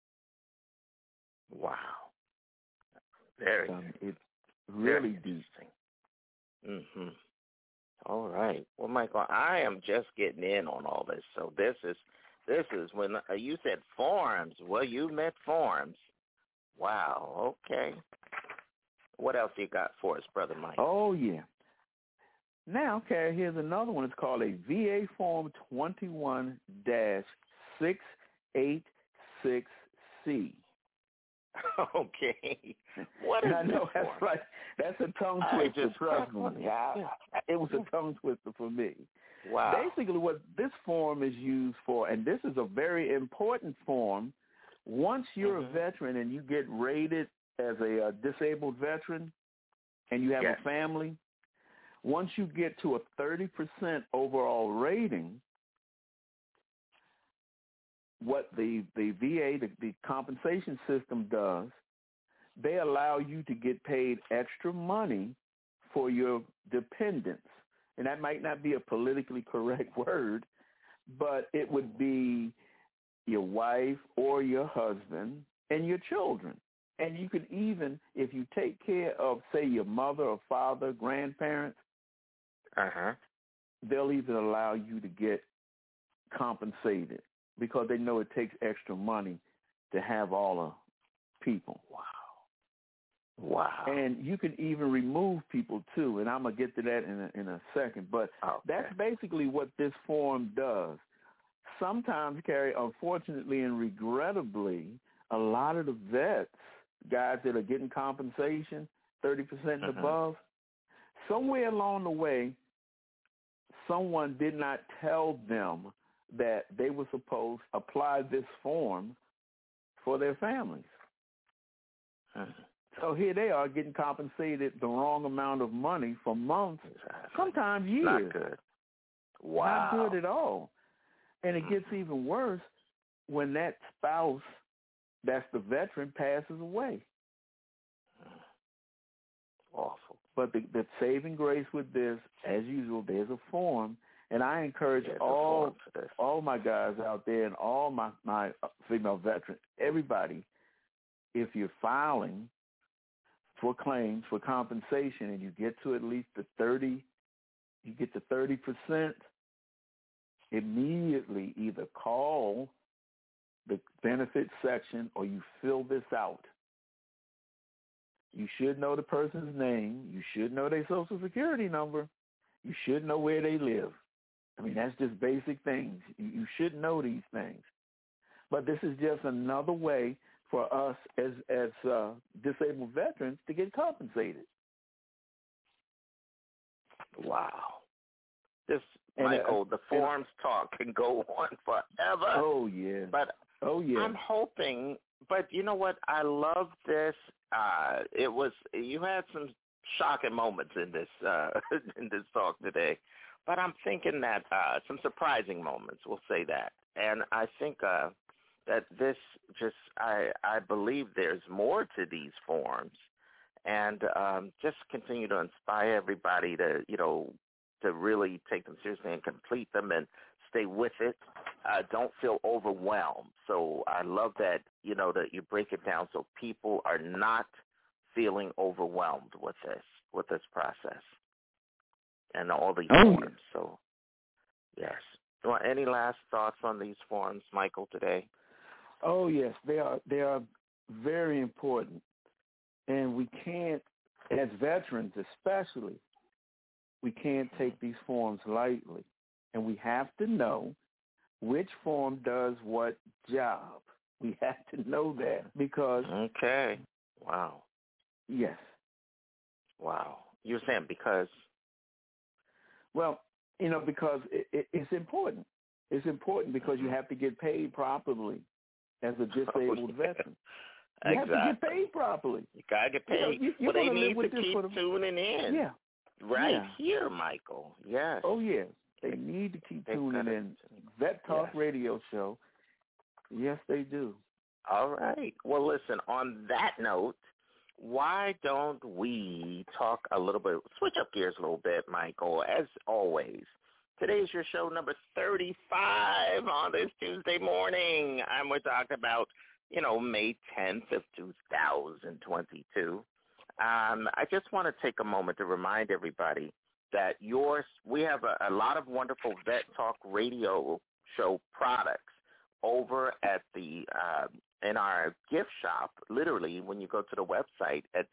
Wow. Very it's really deep. Mm-hmm. All right. Well, Michael, I am just getting in on all this. So this is when you said forms. Well, you meant forms. Wow. Okay. What else you got for us, Brother Mike? Oh, yeah. Now, Carrie, here's another one. It's called a VA Form 21-686C. Okay. What is I know this that's right. That's a tongue twister. Trust me. It was a tongue twister for me. Wow. Basically, what this form is used for, and this is a very important form. Once you're a veteran and you get rated as a disabled veteran, and you have a family, once you get to a 30% overall rating, what the VA, the compensation system does, they allow you to get paid extra money for your dependents. And that might not be a politically correct word, but it would be your wife or your husband and your children. And you could even, if you take care of, say, your mother or father, grandparents, they'll even allow you to get compensated because they know it takes extra money to have all the people. Wow. And you can even remove people, too, and I'm going to get to that in a second. But that's basically what this form does. Sometimes, Carrie, unfortunately and regrettably, a lot of the vets, guys that are getting compensation, 30% and above, somewhere along the way, someone did not tell them that they were supposed to apply this form for their families. So here they are getting compensated the wrong amount of money for months, sometimes years. Not good. Wow. Not good at all. And it gets even worse when that spouse, that's the veteran, passes away. Awful. But the saving grace with this, as usual, there's a form. And I encourage all my guys out there and all my female veterans, everybody, if you're filing for claims for compensation and you get to at least the 30%, immediately either call the benefits section or you fill this out. You should know the person's name. You should know their Social Security number. You should know where they live. I mean, that's just basic things. You should know these things. But this is just another way for us as disabled veterans to get compensated. Wow. Michael, the forms talk can go on forever. Oh, yeah. But I'm hoping, but you know what? I love this. You had some shocking moments in this talk today. But I'm thinking that some surprising moments, we'll say that. And I think that this I believe there's more to these forms. And just continue to inspire everybody to really take them seriously and complete them and stay with it. Don't feel overwhelmed. So I love that, that you break it down so people are not feeling overwhelmed with this process and all these forms. So, yes. Any last thoughts on these forms, Michael, today? Oh, yes. They are very important. And we can't, as veterans especially, we can't take these forms lightly. And we have to know which form does what job. We have to know that because... Okay. Wow. Yes. Wow. You're saying because... Well, because it's important. It's important because you have to get paid properly as a disabled veteran. You have to get paid properly. You got to get paid. You're they need to keep tuning in. Yeah. Right here, Michael. Yes. Oh, yes. They need to keep tuning in. Vet Talk Radio Show. Yes, they do. All right. Well, listen, on that note, why don't we talk a little bit, switch up gears a little bit, Michael, as always. Today's your show number 35 on this Tuesday morning. And we're talking about, May 10th of 2022. I just want to take a moment to remind everybody that we have a lot of wonderful Vet Talk Radio Show products over at in our gift shop, literally, when you go to the website at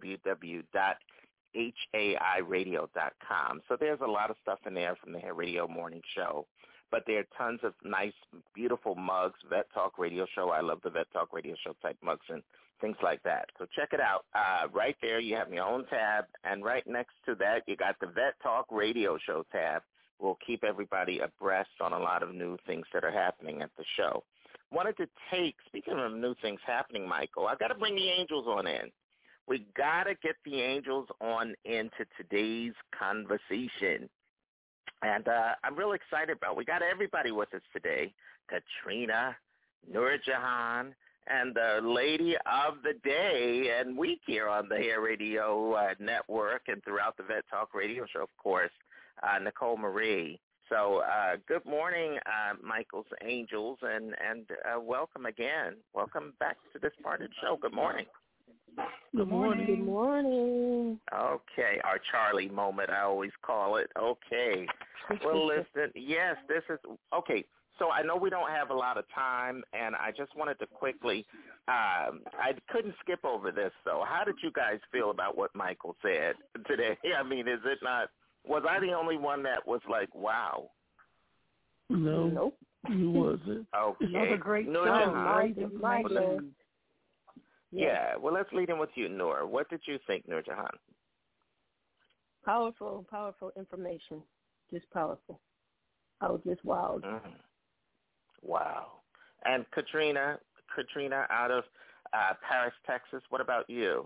www.hairadio.com. So there's a lot of stuff in there from the Hair Radio Morning Show. But there are tons of nice, beautiful mugs, Vet Talk Radio Show. I love the Vet Talk Radio Show type mugs and things like that. So check it out. Right there, you have your own tab. And right next to that, you got the Vet Talk Radio Show tab. We'll keep everybody abreast on a lot of new things that are happening at the show. Wanted to speaking of new things happening, Michael, I got to bring the angels on in. We got to get the angels on into today's conversation. And I'm real excited about it. We got everybody with us today, Katrina, Nurjahan, and the lady of the day and week here on the Hair Radio Network and throughout the Vet Talk Radio Show, of course, Nicole Marie. So good morning, Michael's Angels, and welcome again. Welcome back to this part of the show. Good morning. Good morning. Good morning. Okay, our Charlie moment, I always call it. Okay. Well, listen, yes, this is, okay, so I know we don't have a lot of time, and I just wanted to quickly, I couldn't skip over this, though. How did you guys feel about what Michael said today? I mean, is it not, was I the only one that was like, wow? No, nope. You wasn't. Okay. Another great show. Right information. Yeah, well, let's lead in with you, Noor. What did you think, Nurjahan? Powerful information. Just powerful. I was just wowed. Mm-hmm. Wow. And Katrina out of Paris, Texas, what about you?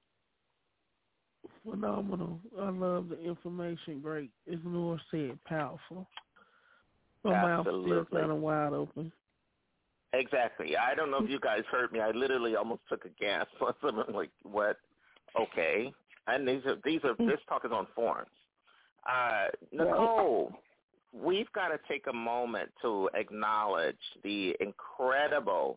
Phenomenal. I love the information. Great. As Noor said, powerful. My mouth still kind of wide open. Exactly. I don't know if you guys heard me. I literally almost took a gasp. I'm like, what? Okay. And this talk is on forums. Nicole, we've got to take a moment to acknowledge the incredible,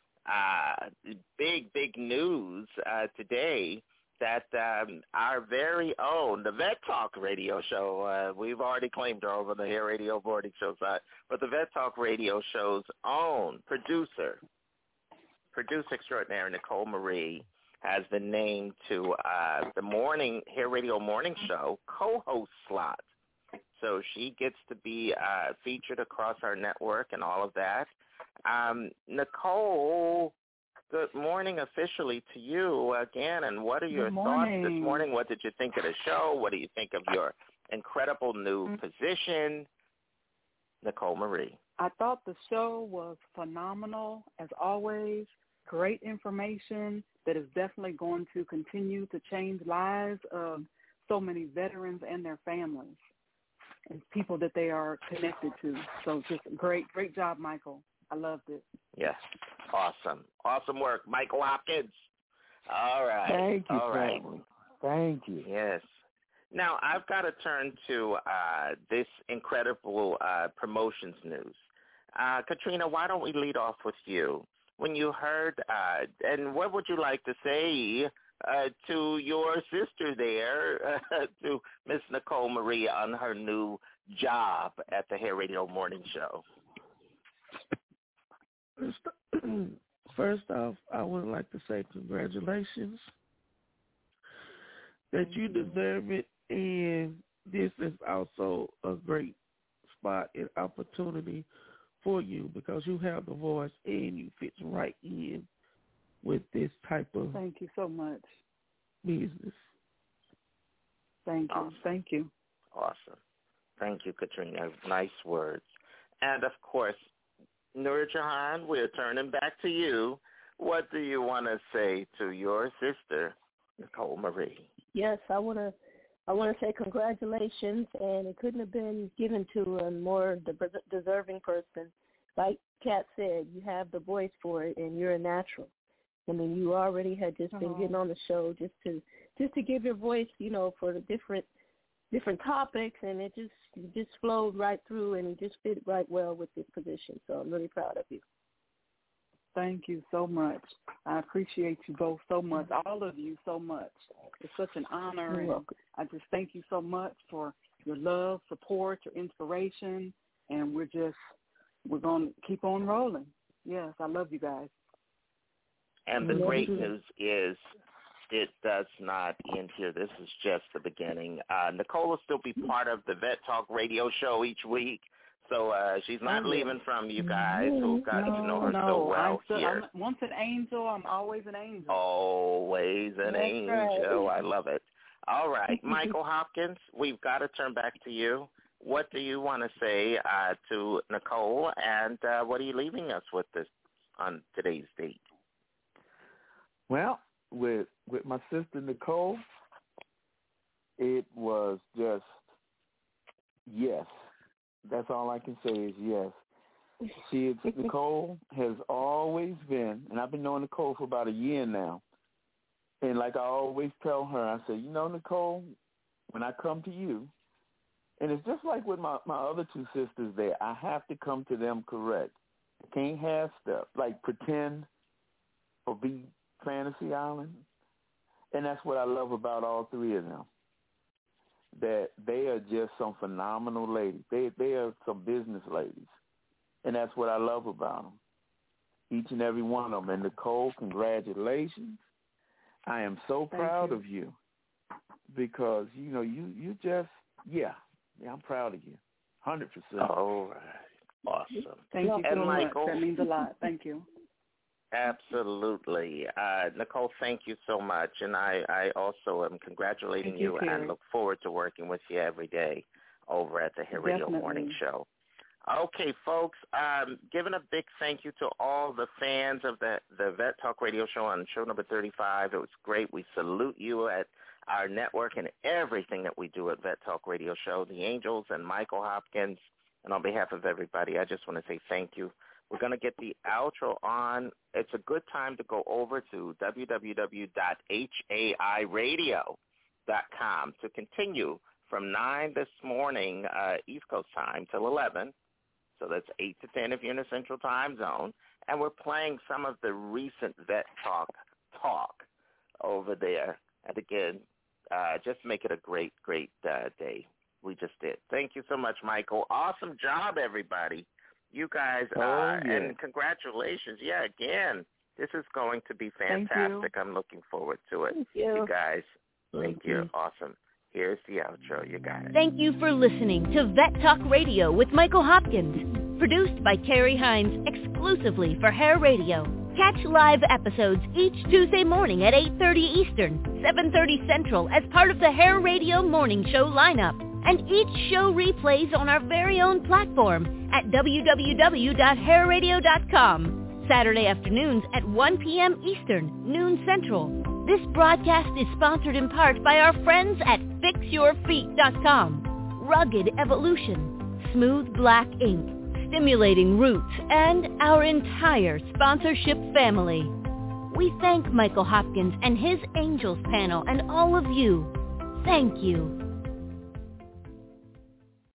big news today that our very own, the Vet Talk Radio Show, we've already claimed her over the Hair Radio Morning Show side, but the Vet Talk Radio Show's own producer extraordinaire, Nicole Marie, has been named to the Hair Radio Morning Show co-host slot. So she gets to be featured across our network and all of that. Nicole, good morning officially to you again, and what are your thoughts this morning? What did you think of the show? What do you think of your incredible new position? Nicole Marie. I thought the show was phenomenal, as always. Great information that is definitely going to continue to change lives of so many veterans and their families and people that they are connected to. So just great job, Michael. I loved it. Yes. Awesome work. Michael Hopkins. All right. Thank you, All right. family. Thank you. Yes. Now, I've got to turn to this incredible promotions news. Katrina, why don't we lead off with you? When you heard, and what would you like to say to your sister there, to Miss Nicole Marie on her new job at the Hair Radio Morning Show? First off, I would like to say congratulations, that you deserve it, and this is also a great spot and opportunity for you because you have the voice and you fit right in with this type of Thank you so much. Business. Thank you. Awesome. Thank you. Awesome. Thank you, Katrina. Nice words. And, of course, Nur Jahan, we're turning back to you. What do you want to say to your sister, Nicole Marie? Yes, I want to say congratulations, and it couldn't have been given to a more deserving person. Like Kat said, you have the voice for it, and you're a natural. I mean, you already had just been getting on the show just to give your voice, for the different topics, and it just flowed right through, and it just fit right well with this position. So I'm really proud of you. Thank you so much. I appreciate you both so much, all of you so much. It's such an honor, You're and welcome. I just thank you so much for your love, support, your inspiration, and we're going to keep on rolling. Yes, I love you guys. And the great news is it does not end here. This is just the beginning. Nicole will still be part of the Vet Talk radio show each week. So she's not leaving from you guys who got to know her so well here. I'm once an angel, I'm always an angel. Always an angel. Right. I love it. All right, Michael Hopkins, we've got to turn back to you. What do you want to say to Nicole, and what are you leaving us with this on today's date? Well, with my sister Nicole, it was just yes. That's all I can say is yes. Nicole has always been, and I've been knowing Nicole for about a year now. And like I always tell her, I say, Nicole, when I come to you, and it's just like with my other two sisters there, I have to come to them correct. I can't have stuff like pretend or be Fantasy Island. And that's what I love about all three of them, that they are just some phenomenal ladies. They are some business ladies, and that's what I love about them, each and every one of them. And Nicole, congratulations. I am so proud of you because, you just, I'm proud of you, 100%. All right. Awesome. Thank you so much. Michael, that means a lot. Thank you. Absolutely. Nicole, thank you so much. And I also am congratulating you and look forward to working with you every day over at the Hair Radio Morning Show. Okay, folks, giving a big thank you to all the fans of the Vet Talk Radio Show on show number 35. It was great. We salute you at our network and everything that we do at Vet Talk Radio Show, the Angels and Michael Hopkins. And on behalf of everybody, I just want to say thank you. We're going to get the outro on. It's a good time to go over to www.hairadio.com to continue from 9 this morning, East Coast time, till 11. So that's 8 to 10 if you're in the Central Time Zone. And we're playing some of the recent Vet Talk over there. And again, just make it a great, great day. We just did. Thank you so much, Michael. Awesome job, everybody. You guys, and congratulations. Yeah, again, this is going to be fantastic. I'm looking forward to it. Thank you. You guys, thank you. Awesome. Here's the outro, you guys. Thank you for listening to Vet Talk Radio with Michael Hopkins, produced by Carrie Hines exclusively for Hair Radio. Catch live episodes each Tuesday morning at 8:30 Eastern, 7:30 Central as part of the Hair Radio Morning Show lineup. And each show replays on our very own platform at www.hairradio.com, Saturday afternoons at 1 p.m. Eastern, noon Central. This broadcast is sponsored in part by our friends at FixYourFeet.com, Rugged Evolution, Smooth Black Ink, Stimulating Roots, and our entire sponsorship family. We thank Michael Hopkins and his Angels panel and all of you. Thank you.